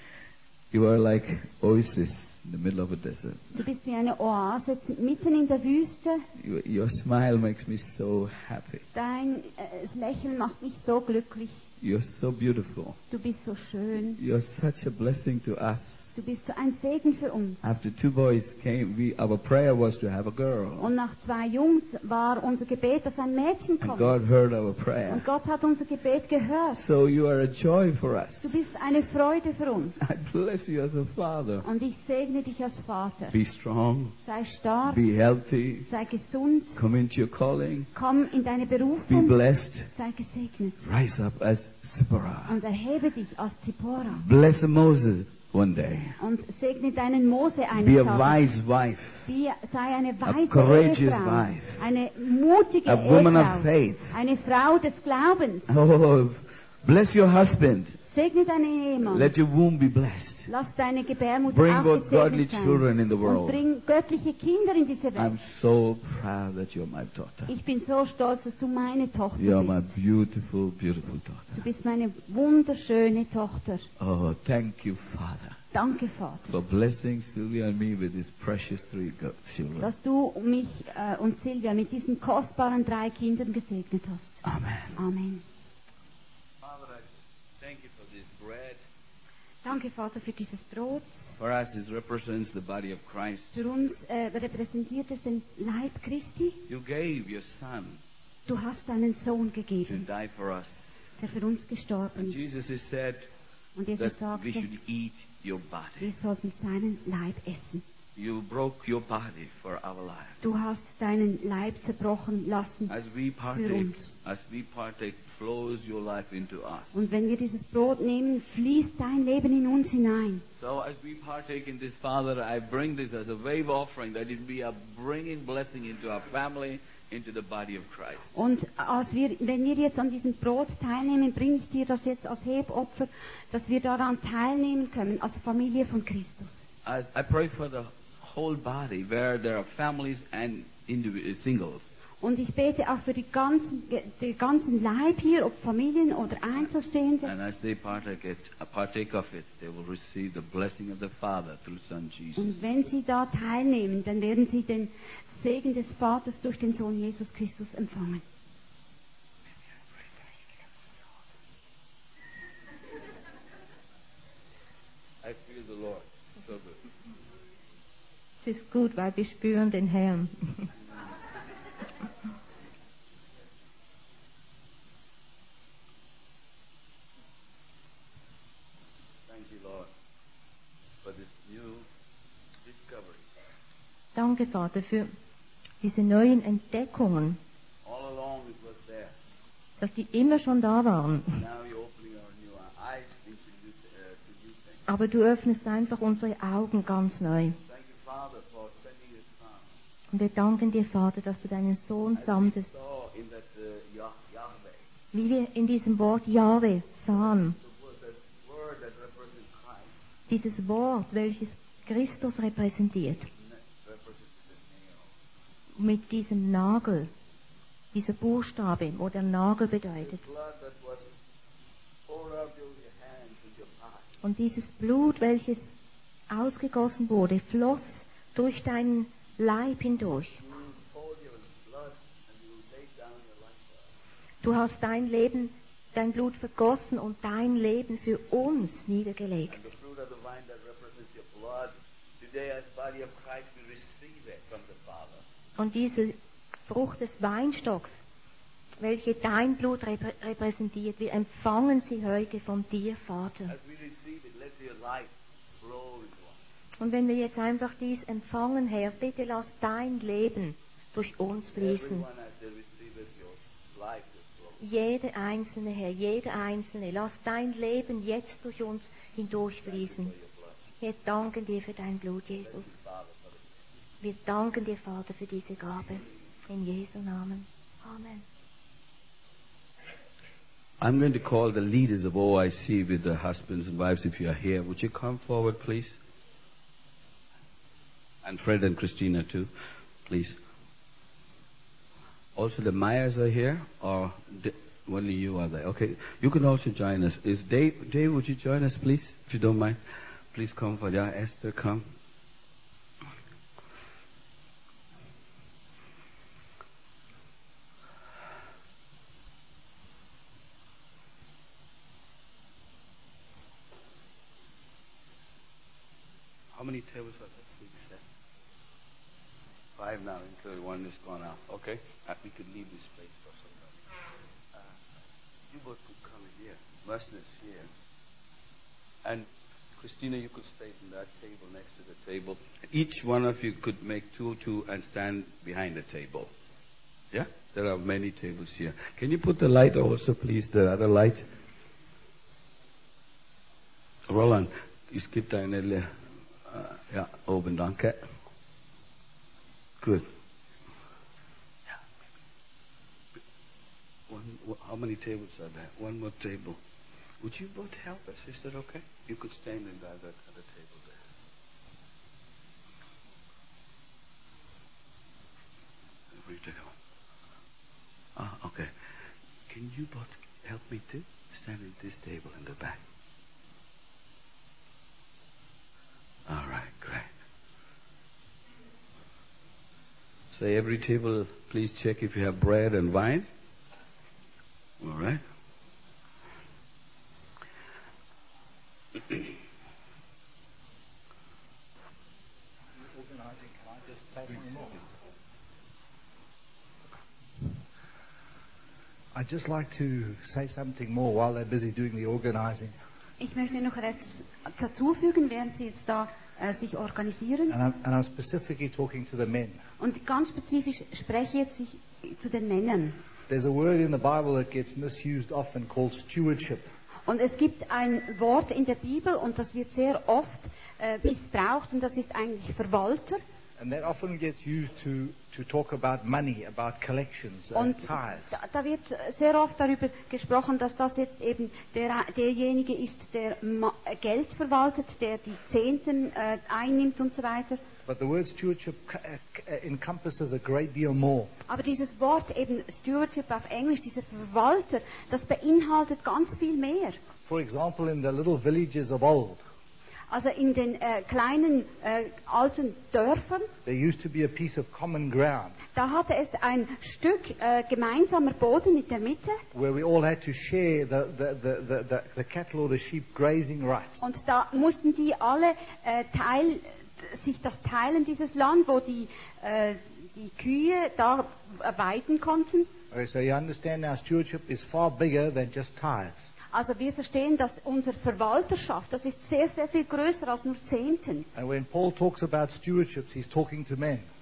Speaker 7: You are like oasis in the middle of a desert.
Speaker 4: du bist wie eine Oase mitten in der Wüste.
Speaker 7: You, your smile makes me so happy.
Speaker 4: Dein äh, Lächeln macht mich so glücklich.
Speaker 7: You're so beautiful.
Speaker 4: Du bist so schön.
Speaker 7: You're such a blessing to us.
Speaker 4: Du bist so ein Segen für uns.
Speaker 7: After two boys came, we, our prayer was to have a girl.
Speaker 4: Und nach zwei Jungs war unser Gebet, dass ein Mädchen
Speaker 7: And
Speaker 4: kommt.
Speaker 7: God heard our prayer.
Speaker 4: Und Gott hat unser Gebet gehört.
Speaker 7: So you are a joy for us.
Speaker 4: Du bist eine Freude für uns.
Speaker 7: I bless you as a father.
Speaker 4: Und ich segne dich als Vater.
Speaker 7: Be strong,
Speaker 4: Sei stark,
Speaker 7: be healthy,
Speaker 4: sei gesund,
Speaker 7: come into your calling,
Speaker 4: komm in deine
Speaker 7: be
Speaker 4: Berufung,
Speaker 7: blessed,
Speaker 4: sei gesegnet.
Speaker 7: rise up as Sipporah.
Speaker 4: Und erhebe dich als Zipporah.
Speaker 7: Bless Moses one day.
Speaker 4: Und segne deinen Mose
Speaker 7: Be
Speaker 4: eines
Speaker 7: a
Speaker 4: Tages.
Speaker 7: wise wife,
Speaker 4: Wie- Sei eine weise
Speaker 7: courageous
Speaker 4: Ehefrau.
Speaker 7: wife.
Speaker 4: Eine mutige
Speaker 7: a woman of
Speaker 4: Ehefrau.
Speaker 7: faith.
Speaker 4: Eine Frau des Glaubens.
Speaker 7: Oh, bless your husband.
Speaker 4: Segne deinen Ehemann.
Speaker 7: Let your womb be blessed.
Speaker 4: Lass deine Gebärmutter
Speaker 7: Bring
Speaker 4: auch
Speaker 7: both godly
Speaker 4: gesegnet sein.
Speaker 7: children in the
Speaker 4: Und
Speaker 7: world.
Speaker 4: bring göttliche Kinder in diese
Speaker 7: I'm
Speaker 4: Welt.
Speaker 7: so proud that you're my daughter.
Speaker 4: Ich bin so stolz, dass du meine Tochter
Speaker 7: You're my
Speaker 4: bist.
Speaker 7: beautiful, beautiful
Speaker 4: Du
Speaker 7: daughter.
Speaker 4: bist meine wunderschöne Tochter.
Speaker 7: Oh, thank you, Father,
Speaker 4: Danke, Vater,
Speaker 7: for blessing Sylvia and me with these precious three go- children.
Speaker 4: dass du mich äh, und Silvia mit diesen kostbaren drei Kindern gesegnet hast.
Speaker 7: Amen.
Speaker 4: Amen.
Speaker 7: Father, I thank you for this bread.
Speaker 4: Danke, Vater, für dieses Brot.
Speaker 7: For us, it represents the body of Christ.
Speaker 4: Für uns äh, repräsentiert es den Leib Christi.
Speaker 7: You gave your Son
Speaker 4: Du hast deinen Sohn
Speaker 7: to
Speaker 4: gegeben,
Speaker 7: die for us.
Speaker 4: der für uns gestorben
Speaker 7: And
Speaker 4: ist.
Speaker 7: Jesus has said
Speaker 4: Und Jesus
Speaker 7: that we
Speaker 4: sagte,
Speaker 7: should eat your
Speaker 4: wir
Speaker 7: body.
Speaker 4: sollten seinen Leib essen.
Speaker 7: You broke your body for our life.
Speaker 4: Du hast deinen Leib zerbrochen lassen.
Speaker 7: As we partake,
Speaker 4: uns.
Speaker 7: as we partake, flows your life into us.
Speaker 4: Und wenn wir dieses Brot nehmen, fließt dein Leben in uns hinein.
Speaker 7: So as we partake in this, Father, I bring this as a wave offering that it be a bringing blessing into our family, into the body of Christ.
Speaker 4: Und als wir, wenn wir jetzt an diesem Brot teilnehmen, bringe ich dir das jetzt als Hebopfer, dass wir daran teilnehmen können, als Familie von Christus.
Speaker 7: As I pray for the whole body, where there are families and individual singles.
Speaker 4: Und ich bete auch für die ganzen, den ganzen Leib hier, ob Familien oder Einzelstehende.
Speaker 7: And as they partake, it, uh, partake of it, they will receive the blessing of the Father through Son Jesus.
Speaker 4: Und wenn sie da teilnehmen, dann werden sie den Segen des Vaters durch den Sohn Jesus Christus empfangen.
Speaker 7: I feel the Lord. So good.
Speaker 5: Es ist gut, weil wir spüren den Herrn.
Speaker 7: Thank you, Lord, for this new discoveries.
Speaker 5: Danke, Vater, für diese neuen Entdeckungen,
Speaker 7: All along it was there.
Speaker 5: dass die immer schon da waren.
Speaker 7: Now you're opening our new eyes into new, uh, to new things.
Speaker 5: Aber du öffnest einfach unsere Augen ganz neu.
Speaker 7: Thank you, Father, for sending your Son.
Speaker 5: Und wir danken dir, Vater, dass du deinen Sohn
Speaker 7: As we
Speaker 5: sandtest.
Speaker 7: saw in that uh, Yah- Yahweh,
Speaker 1: wie wir in diesem Wort Jahwe sahen. Dieses Wort, welches Christus repräsentiert. Mit diesem Nagel, dieser Buchstabe, wo der Nagel bedeutet. Und dieses Blut, welches ausgegossen wurde, floss durch deinen Leib hindurch. Du hast dein Leben, dein Blut vergossen und dein Leben für uns niedergelegt. Und diese Frucht des Weinstocks, welche dein Blut reprä- repräsentiert, wir empfangen sie heute von dir, Vater. Und wenn wir jetzt einfach dies empfangen, Herr, bitte lass dein Leben durch uns fließen. Jede einzelne, Herr, jede einzelne, lass dein Leben jetzt durch uns hindurchfließen. Wir danken dir für dein Blut, Jesus. Wir danken dir, Vater, für diese Gabe. In Jesu Namen. Amen.
Speaker 7: I'm going to call the leaders of O I C with the husbands and wives if you are here. Would you come forward, please? And Fred and Christina too, please. Also the Myers are here, or the, only you are there? Okay, you can also join us. Is Dave, Dave, would you join us, please, if you don't mind? Please come for yeah, Esther, come. How many tables are there? Six, seven. Five now, including one is gone out. Okay? Uh, we could leave this place for somebody. Uh, you both could come in here. Mercenaries here. And Christina, you could stay in that table next to the table. Each one of you could make two, two, and stand behind the table. Yeah? There are many tables here. Can you put the light also, please, the other light? Roland, es gibt eine... Uh, ja, oben, danke. Good. Yeah. One, how many tables are there? One more table. Would you both help us? Is that okay? You could stand in the other, other table there. Every table. Ah, okay. Can you both help me too? Stand at this table in the back. All right, great. So every table, please check if you have bread and wine. All right.
Speaker 8: Organizing, can I just say something more? I'd just like to say something more while they're busy doing the organizing.
Speaker 4: Ich möchte noch etwas dazufügen, während Sie jetzt da äh, sich organisieren.
Speaker 8: And I'm, and I'm specifically talking to the men.
Speaker 4: Und ganz spezifisch spreche jetzt ich zu den Männern.
Speaker 8: There's a word in the Bible that gets misused often called stewardship.
Speaker 4: Und es gibt ein Wort in der Bibel und das wird sehr oft äh, missbraucht und das ist eigentlich Verwalter.
Speaker 8: And that often gets used to, to talk about money, about collections, uh,
Speaker 4: Und
Speaker 8: tithes.
Speaker 4: da, da wird sehr oft darüber gesprochen, dass das jetzt eben der, derjenige ist, der Ma- Geld verwaltet, der die Zehnten äh, einnimmt und so weiter.
Speaker 8: But the word stewardship uh, encompasses a great deal more.
Speaker 4: Aber dieses Wort eben Stewardship auf Englisch, dieser Verwalter, das beinhaltet ganz viel mehr.
Speaker 8: For example, in the little villages of old,
Speaker 4: Also in den äh, kleinen äh, alten Dörfern,
Speaker 8: there used to be a piece of common ground
Speaker 4: da hatte es ein Stück äh, gemeinsamer Boden in der Mitte
Speaker 8: where we all had to share the, the, the, the, the, the cattle or the sheep grazing rights.
Speaker 4: und da mussten die alle äh, teil, sich das teilen, dieses Land, wo die, äh, die Kühe da weiden konnten.
Speaker 8: Okay, so you understand now stewardship is far bigger than just tithes.
Speaker 4: Also wir verstehen, dass unsere Verwalterschaft, das ist sehr, sehr viel größer als nur Zehnten.
Speaker 8: And when Paul talks about stewardships, he's talking to men.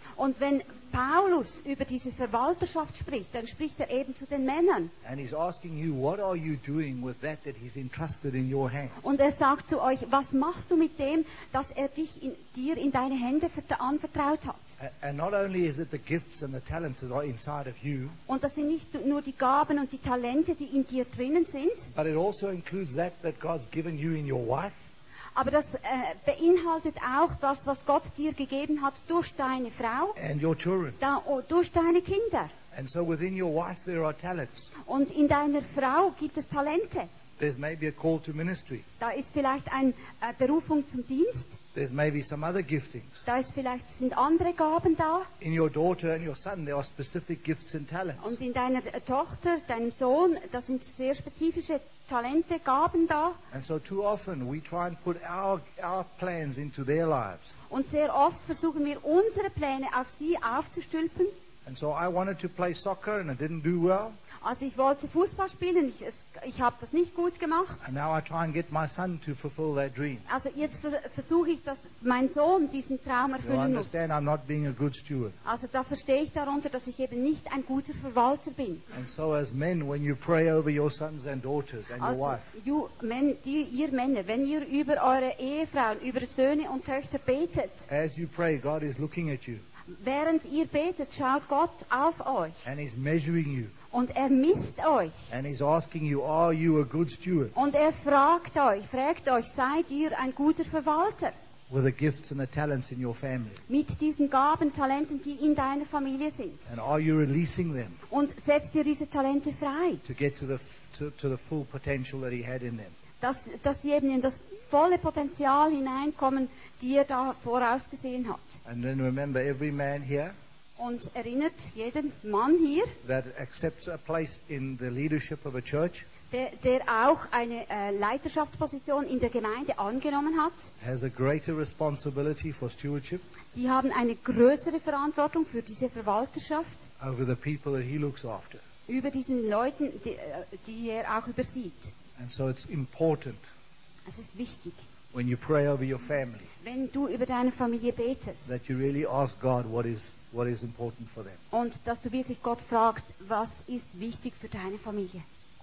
Speaker 4: Und wenn Paulus über diese Verwalterschaft spricht, dann spricht er eben zu den Männern.
Speaker 8: And he's asking you, what are you doing with that that he's entrusted in your hands?
Speaker 4: Und er sagt zu euch, was machst du mit dem, dass er dich in, dir in deine Hände vert- anvertraut hat?
Speaker 8: And not only is it the gifts and the talents that are inside of you,
Speaker 4: Und das sind nicht nur die Gaben und die Talente, die in dir drinnen sind,
Speaker 8: but it also includes that that God's given you in your wife,
Speaker 4: aber das äh, beinhaltet auch das, was Gott dir gegeben hat durch deine Frau,
Speaker 8: and your children.
Speaker 4: da, oh, durch deine Kinder.
Speaker 8: And so within your wife there are talents.
Speaker 4: Und in deiner Frau gibt es Talente.
Speaker 8: There's maybe a call to ministry.
Speaker 4: Da ist vielleicht eine äh, Berufung zum Dienst.
Speaker 8: There's maybe some other giftings.
Speaker 4: Da ist vielleicht sind andere Gaben da.
Speaker 8: In your daughter and your son there are specific gifts and talents.
Speaker 4: Und in deiner äh, Tochter, deinem Sohn, da sind sehr spezifische Talente, Gaben da.
Speaker 8: And so too often we try and put our, our plans into their lives.
Speaker 4: Und sehr oft versuchen wir, unsere Pläne auf sie aufzustülpen.
Speaker 8: And so I wanted to play soccer and I didn't do well.
Speaker 4: Also ich wollte Fußball spielen, ich, es- ich habe das nicht gut gemacht.
Speaker 8: And now I try and get my son to fulfill that dream.
Speaker 4: Also jetzt ver versuche ich, dass mein Sohn diesen Traum
Speaker 8: You
Speaker 4: erfüllen muss.
Speaker 8: understand I'm not being a good steward.
Speaker 4: Also da verstehe ich darunter, dass ich eben nicht ein guter Verwalter bin.
Speaker 8: And so as men, when you pray over your sons and daughters and your
Speaker 4: Also
Speaker 8: wife,
Speaker 4: you, men, die, ihr Männer, wenn ihr über eure Ehefrauen, über Söhne und Töchter betet,
Speaker 8: as you pray, God is looking at you
Speaker 4: während ihr betet, schaut Gott auf euch
Speaker 8: and He's measuring you
Speaker 4: und er misst euch.
Speaker 8: and He's asking you, are you a good steward
Speaker 4: Und er fragt euch, fragt euch, seid ihr ein guter Verwalter
Speaker 8: with the gifts and the talents in your family?
Speaker 4: mit diesen Gaben, Talenten, die in deiner Familie sind?
Speaker 8: And are you releasing them
Speaker 4: Und setzt ihr diese Talente frei,
Speaker 8: to get to the, f- to, to the full potential that He had in them?
Speaker 4: dass, dass sie eben in das volle Potenzial hineinkommen, die er da vorausgesehen hat.
Speaker 8: And then remember, every man here
Speaker 4: Und erinnert jeden Mann hier,
Speaker 8: that accepts a place in the leadership of a church
Speaker 4: der, der auch eine äh, Leiterschaftsposition in der Gemeinde angenommen hat,
Speaker 8: has a greater responsibility for stewardship
Speaker 4: die haben eine größere Verantwortung für diese Verwalterschaft
Speaker 8: over the people that he looks after.
Speaker 4: über diesen Leuten, die, äh, die er auch übersieht.
Speaker 8: And so it's important
Speaker 4: Es ist wichtig,
Speaker 8: when you pray over your family
Speaker 4: wenn du über deine Familie betest
Speaker 8: that you really ask God what is what is important for them.
Speaker 4: und dass du wirklich Gott fragst, was ist wichtig für deine Familie.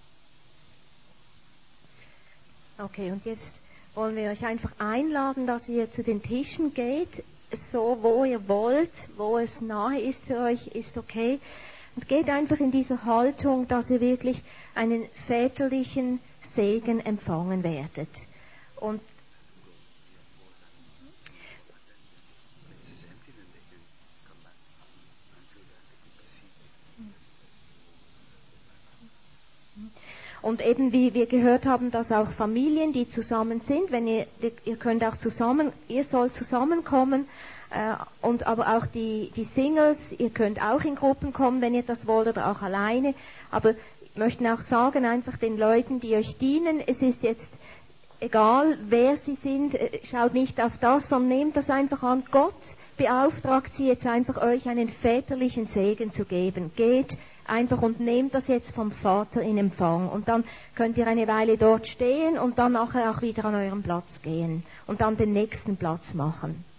Speaker 1: Okay, und jetzt wollen wir euch einfach einladen, dass ihr zu den Tischen geht, so wo ihr wollt, wo es nahe ist für euch, ist okay. Und geht einfach in diese Haltung, dass ihr wirklich einen väterlichen Segen empfangen werdet. Und Und eben wie wir gehört haben, dass auch Familien, die zusammen sind, wenn ihr, ihr könnt auch zusammen, ihr sollt zusammenkommen, äh, und aber auch die, die Singles, ihr könnt auch in Gruppen kommen, wenn ihr das wollt, oder auch alleine. Aber wir möchten auch sagen, einfach den Leuten, die euch dienen, es ist jetzt egal, wer sie sind, äh, schaut nicht auf das, sondern nehmt das einfach an. Gott beauftragt sie jetzt einfach, euch einen väterlichen Segen zu geben. Geht einfach und nehmt das jetzt vom Vater in Empfang. Und dann könnt ihr eine Weile dort stehen und dann nachher auch wieder an euren Platz gehen und dann den nächsten Platz machen.